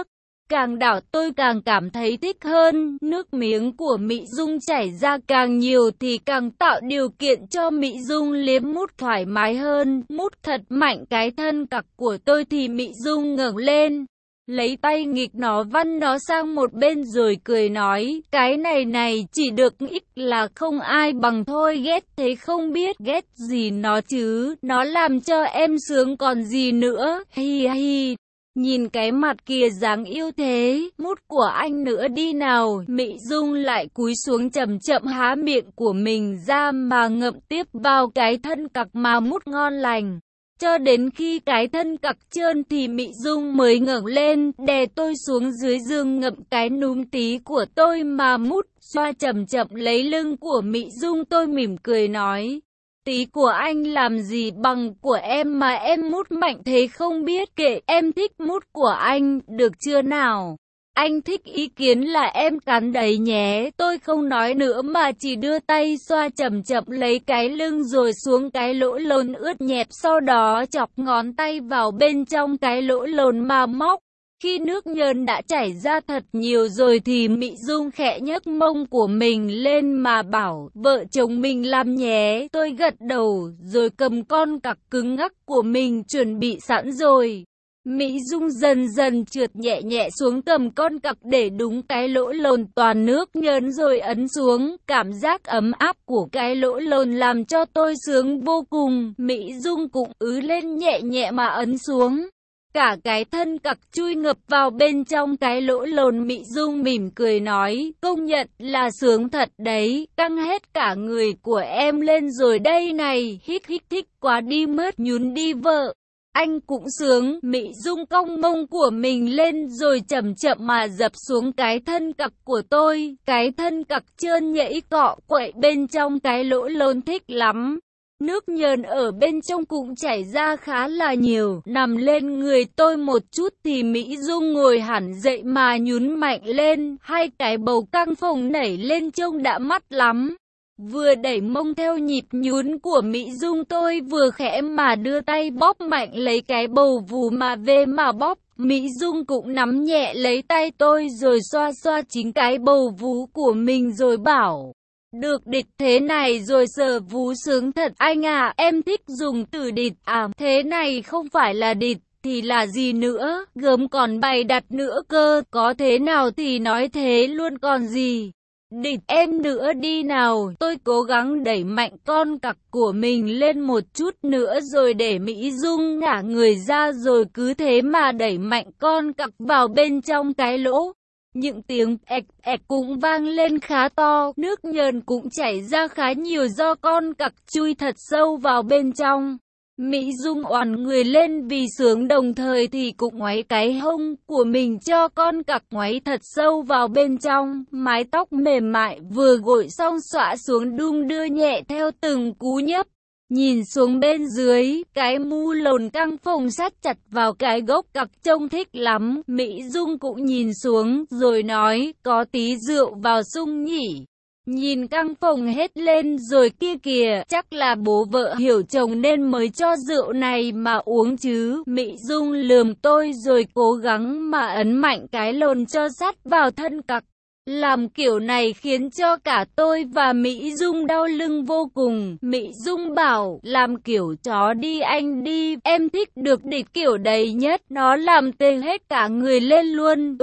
càng đảo tôi càng cảm thấy thích hơn. Nước miếng của Mỹ Dung chảy ra càng nhiều thì càng tạo điều kiện cho Mỹ Dung liếm mút thoải mái hơn. Mút thật mạnh cái thân cặc của tôi thì Mỹ Dung ngẩng lên, lấy tay nghịch nó văn nó sang một bên rồi cười nói, cái này chỉ được ích là không ai bằng thôi, ghét thế không biết ghét gì nó chứ, nó làm cho em sướng còn gì nữa, hi hi. Nhìn cái mặt kia dáng yêu thế, mút của anh nữa đi nào. Mỹ Dung lại cúi xuống chậm chậm há miệng của mình ra mà ngậm tiếp vào cái thân cặc mà mút ngon lành. Cho đến khi cái thân cặc trơn thì Mỹ Dung mới ngẩng lên, đè tôi xuống dưới giường ngậm cái núm tí của tôi mà mút, xoa chậm chậm lấy lưng của Mỹ Dung. Tôi mỉm cười nói, tí của anh làm gì bằng của em mà em mút mạnh thế không biết, kệ em thích mút của anh, được chưa nào? Anh thích ý kiến là em cắn đấy nhé. Tôi không nói nữa mà chỉ đưa tay xoa chậm chậm lấy cái lưng rồi xuống cái lỗ lồn ướt nhẹp, sau đó chọc ngón tay vào bên trong cái lỗ lồn mà móc. Khi nước nhờn đã chảy ra thật nhiều rồi thì Mỹ Dung khẽ nhấc mông của mình lên mà bảo, vợ chồng mình làm nhé. Tôi gật đầu rồi cầm con cặc cứng ngắc của mình chuẩn bị sẵn rồi. Mỹ Dung dần dần trượt nhẹ nhẹ xuống cầm con cặc để đúng cái lỗ lồn toàn nước nhớn rồi ấn xuống. Cảm giác ấm áp của cái lỗ lồn làm cho tôi sướng vô cùng. Mỹ Dung cũng lên nhẹ nhẹ mà ấn xuống. Cả cái thân cặc chui ngập vào bên trong cái lỗ lồn. Mỹ Dung mỉm cười nói, công nhận là sướng thật đấy, căng hết cả người của em lên rồi đây này, hít hít thích quá đi mất, nhún đi vợ. Anh cũng sướng. Mỹ Dung cong mông của mình lên rồi chậm chậm mà dập xuống cái thân cặc của tôi. Cái thân cặc trơn nhẫy cọ quậy bên trong cái lỗ lồn thích lắm. Nước nhờn ở bên trong cũng chảy ra khá là nhiều. Nằm lên người tôi một chút thì Mỹ Dung ngồi hẳn dậy mà nhún mạnh lên. Hai cái bầu căng phồng nảy lên trông đã mắt lắm. Vừa đẩy mông theo nhịp nhún của Mỹ Dung, tôi vừa khẽ mà đưa tay bóp mạnh lấy cái bầu vú mà về mà bóp. Mỹ Dung cũng nắm nhẹ lấy tay tôi rồi xoa xoa chính cái bầu vú của mình rồi bảo, được địch thế này rồi sờ vú sướng thật anh à, em thích dùng từ địch à, thế này không phải là địch thì là gì nữa, gớm còn bày đặt nữa cơ, có thế nào thì nói thế luôn còn gì. Địch em nữa đi nào. Tôi cố gắng đẩy mạnh con cặc của mình lên một chút nữa rồi để Mỹ Dung ngả người ra rồi cứ thế mà đẩy mạnh con cặc vào bên trong cái lỗ. Những tiếng ẹc ẹc cũng vang lên khá to, nước nhờn cũng chảy ra khá nhiều do con cặc chui thật sâu vào bên trong. Mỹ Dung oằn người lên vì sướng, đồng thời thì cũng ngoáy cái hông của mình cho con cặc ngoáy thật sâu vào bên trong. Mái tóc mềm mại vừa gội xong xõa xuống đung đưa nhẹ theo từng cú nhấp. Nhìn xuống bên dưới, cái mu lồn căng phồng sát chặt vào cái gốc cặc trông thích lắm. Mỹ Dung cũng nhìn xuống rồi nói, có tí rượu vào sung nhỉ. Nhìn căng phồng hết lên rồi kia kìa, chắc là bố vợ hiểu chồng nên mới cho rượu này mà uống chứ. Mỹ Dung lườm tôi rồi cố gắng mà ấn mạnh cái lồn cho sát vào thân cặc. Làm kiểu này khiến cho cả tôi và Mỹ Dung đau lưng vô cùng. Mỹ Dung bảo, làm kiểu chó đi anh đi, em thích được địch kiểu đấy nhất, nó làm tê hết cả người lên luôn.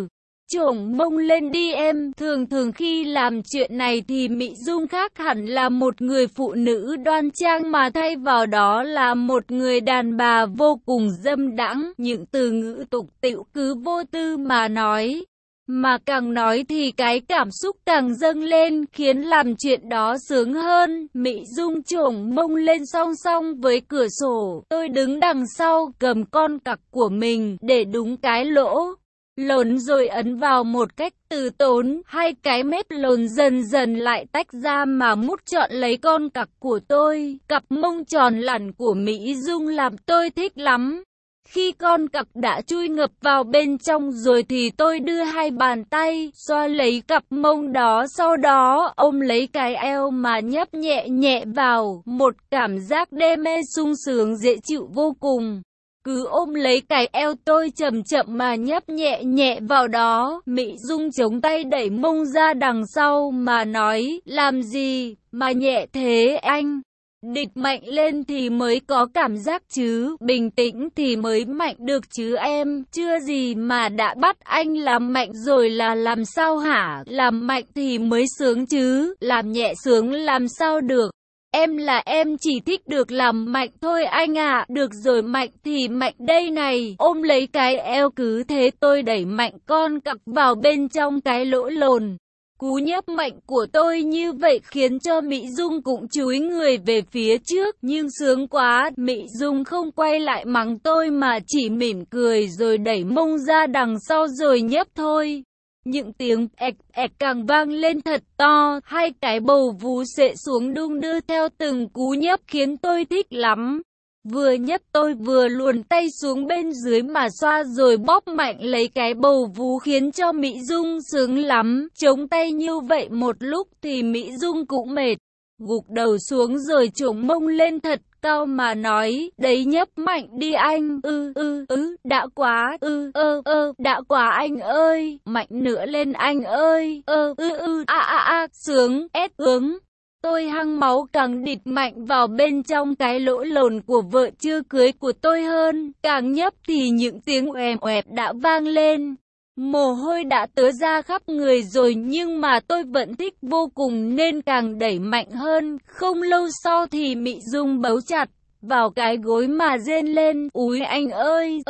Chổng mông lên đi em. Thường khi làm chuyện này thì Mỹ Dung khác hẳn là một người phụ nữ đoan trang mà thay vào đó là một người đàn bà vô cùng dâm đãng. Những từ ngữ tục tĩu cứ vô tư mà nói. Mà càng nói thì cái cảm xúc càng dâng lên khiến làm chuyện đó sướng hơn. Mỹ Dung chổng mông lên song song với cửa sổ. Tôi đứng đằng sau cầm con cặc của mình để đúng cái lỗ lồn rồi ấn vào một cách từ tốn. Hai cái mép lồn dần dần lại tách ra mà mút trọn lấy con cặc của tôi. Cặp mông tròn lẳn của Mỹ Dung làm tôi thích lắm. Khi con cặc đã chui ngập vào bên trong rồi thì tôi đưa hai bàn tay xoa lấy cặp mông đó, sau đó ôm lấy cái eo mà nhấp nhẹ nhẹ vào. Một cảm giác đê mê sung sướng dễ chịu vô cùng. cứ ôm lấy cái eo tôi chậm chậm mà nhấp nhẹ nhẹ vào đó. Mị Dung chống tay đẩy mông ra đằng sau mà nói, làm gì mà nhẹ thế anh? Địch mạnh lên thì mới có cảm giác chứ, bình tĩnh thì mới mạnh được chứ em, chưa gì mà đã bắt anh làm mạnh rồi là làm sao hả? Làm mạnh thì mới sướng chứ, làm nhẹ sướng làm sao được? Em là em chỉ thích được làm mạnh thôi anh ạ. Được rồi, mạnh thì mạnh đây này. Ôm lấy cái eo, cứ thế tôi đẩy mạnh con cặc vào bên trong cái lỗ lồn. Cú nhấp mạnh của tôi như vậy khiến cho Mỹ Dung cũng chúi người về phía trước, nhưng sướng quá, Mỹ Dung không quay lại mắng tôi mà chỉ mỉm cười rồi đẩy mông ra đằng sau rồi nhấp thôi. Những tiếng ẹc ẹc càng vang lên thật to, hai cái bầu vú xệ xuống đung đưa theo từng cú nhấp khiến tôi thích lắm. Vừa nhấp tôi vừa luồn tay xuống bên dưới mà xoa rồi bóp mạnh lấy cái bầu vú khiến cho Mỹ Dung sướng lắm. Chống tay như vậy một lúc thì Mỹ Dung cũng mệt, gục đầu xuống rồi chổng mông lên thật cao mà nói, đấy nhấp mạnh đi anh, đã quá, đã quá anh ơi, mạnh nữa lên anh ơi, sướng, ướng. Tôi hăng máu càng địch mạnh vào bên trong cái lỗ lồn của vợ chưa cưới của tôi hơn, càng nhấp thì những tiếng oèm oẹp đã vang lên. Mồ hôi đã tứa ra khắp người rồi nhưng mà tôi vẫn thích vô cùng nên càng đẩy mạnh hơn. Không lâu sau thì Mị Dung bấu chặt vào cái gối mà rên lên, úi anh ơi,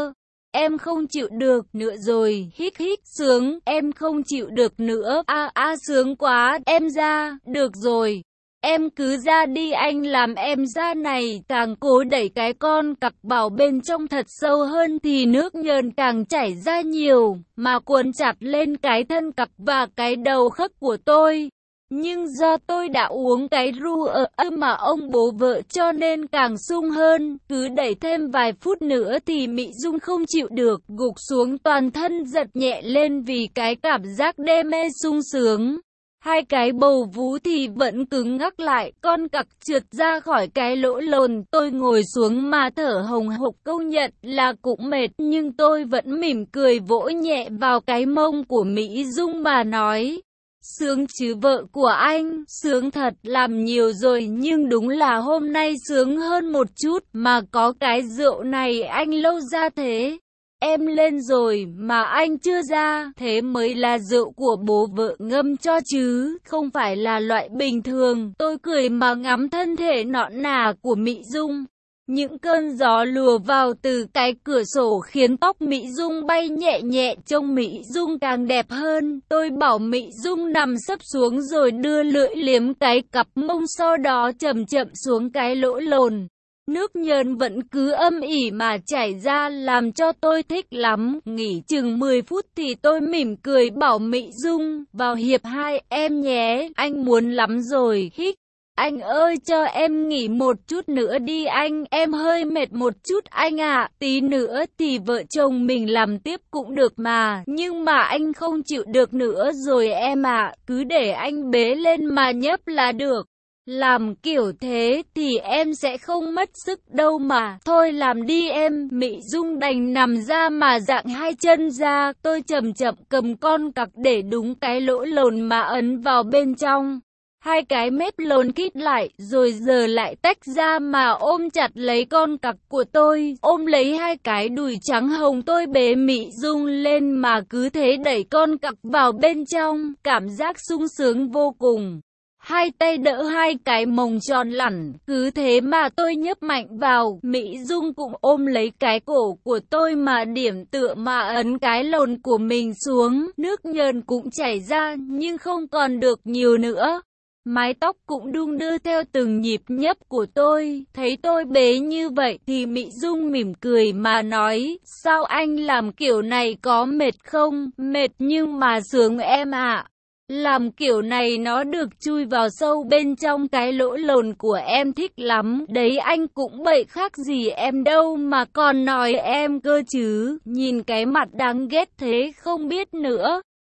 em không chịu được nữa rồi, hít sướng, em không chịu được nữa, sướng quá, em ra, được rồi. Em cứ ra đi anh làm em ra này, càng cố đẩy cái con cặc vào bên trong thật sâu hơn thì nước nhờn càng chảy ra nhiều, mà cuốn chặt lên cái thân cặc và cái đầu khấc của tôi. Nhưng do tôi đã uống cái ru mà ông bố vợ cho nên càng sung hơn, cứ đẩy thêm vài phút nữa thì Mị Dung không chịu được, gục xuống toàn thân giật nhẹ lên vì cái cảm giác đê mê sung sướng. Hai cái bầu vú thì vẫn cứng ngắc lại, con cặc trượt ra khỏi cái lỗ lồn, tôi ngồi xuống mà thở hồng hộc, công nhận là cũng mệt, nhưng tôi vẫn mỉm cười vỗ nhẹ vào cái mông của Mỹ Dung mà nói, sướng chứ vợ của anh, sướng thật, làm nhiều rồi nhưng đúng là hôm nay sướng hơn một chút, mà có cái rượu này anh lâu ra thế. Em lên rồi mà anh chưa ra, thế mới là rượu của bố vợ ngâm cho chứ, không phải là loại bình thường. Tôi cười mà ngắm thân thể nõn nà của Mị Dung. Những cơn gió lùa vào từ cái cửa sổ khiến tóc Mị Dung bay nhẹ nhẹ, trông Mị Dung càng đẹp hơn. Tôi bảo Mị Dung nằm sấp xuống rồi đưa lưỡi liếm cái cặp mông, sau đó chậm chậm xuống cái lỗ lồn. Nước nhờn vẫn cứ âm ỉ mà chảy ra làm cho tôi thích lắm. Nghỉ chừng 10 phút thì tôi mỉm cười bảo Mị Dung, vào hiệp 2 em nhé, anh muốn lắm rồi, hít. Anh ơi cho em nghỉ một chút nữa đi anh, em hơi mệt một chút anh ạ, tí nữa thì vợ chồng mình làm tiếp cũng được mà, nhưng mà anh không chịu được nữa rồi em ạ, cứ để anh bế lên mà nhấp là được. Làm kiểu thế thì em sẽ không mất sức đâu mà. Thôi làm đi em. Mị Dung đành nằm ra mà dạng hai chân ra. Tôi chậm chậm cầm con cặc để đúng cái lỗ lồn mà ấn vào bên trong. Hai cái mép lồn kít lại rồi giờ lại tách ra mà ôm chặt lấy con cặc của tôi. Ôm lấy hai cái đùi trắng hồng tôi bế Mị Dung lên mà cứ thế đẩy con cặc vào bên trong. Cảm giác sung sướng vô cùng. Hai tay đỡ hai cái mông tròn lẳn, cứ thế mà tôi nhấp mạnh vào. Mỹ Dung cũng ôm lấy cái cổ của tôi mà điểm tựa mà ấn cái lồn của mình xuống. Nước nhờn cũng chảy ra nhưng không còn được nhiều nữa. Mái tóc cũng đung đưa theo từng nhịp nhấp của tôi. Thấy tôi bế như vậy thì Mỹ Dung mỉm cười mà nói, sao anh làm kiểu này có mệt không? Mệt nhưng mà sướng em ạ. Làm kiểu này nó được chui vào sâu bên trong cái lỗ lồn của em thích lắm. Đấy anh cũng bậy khác gì em đâu mà còn nói em cơ chứ. Nhìn cái mặt đáng ghét thế không biết nữa.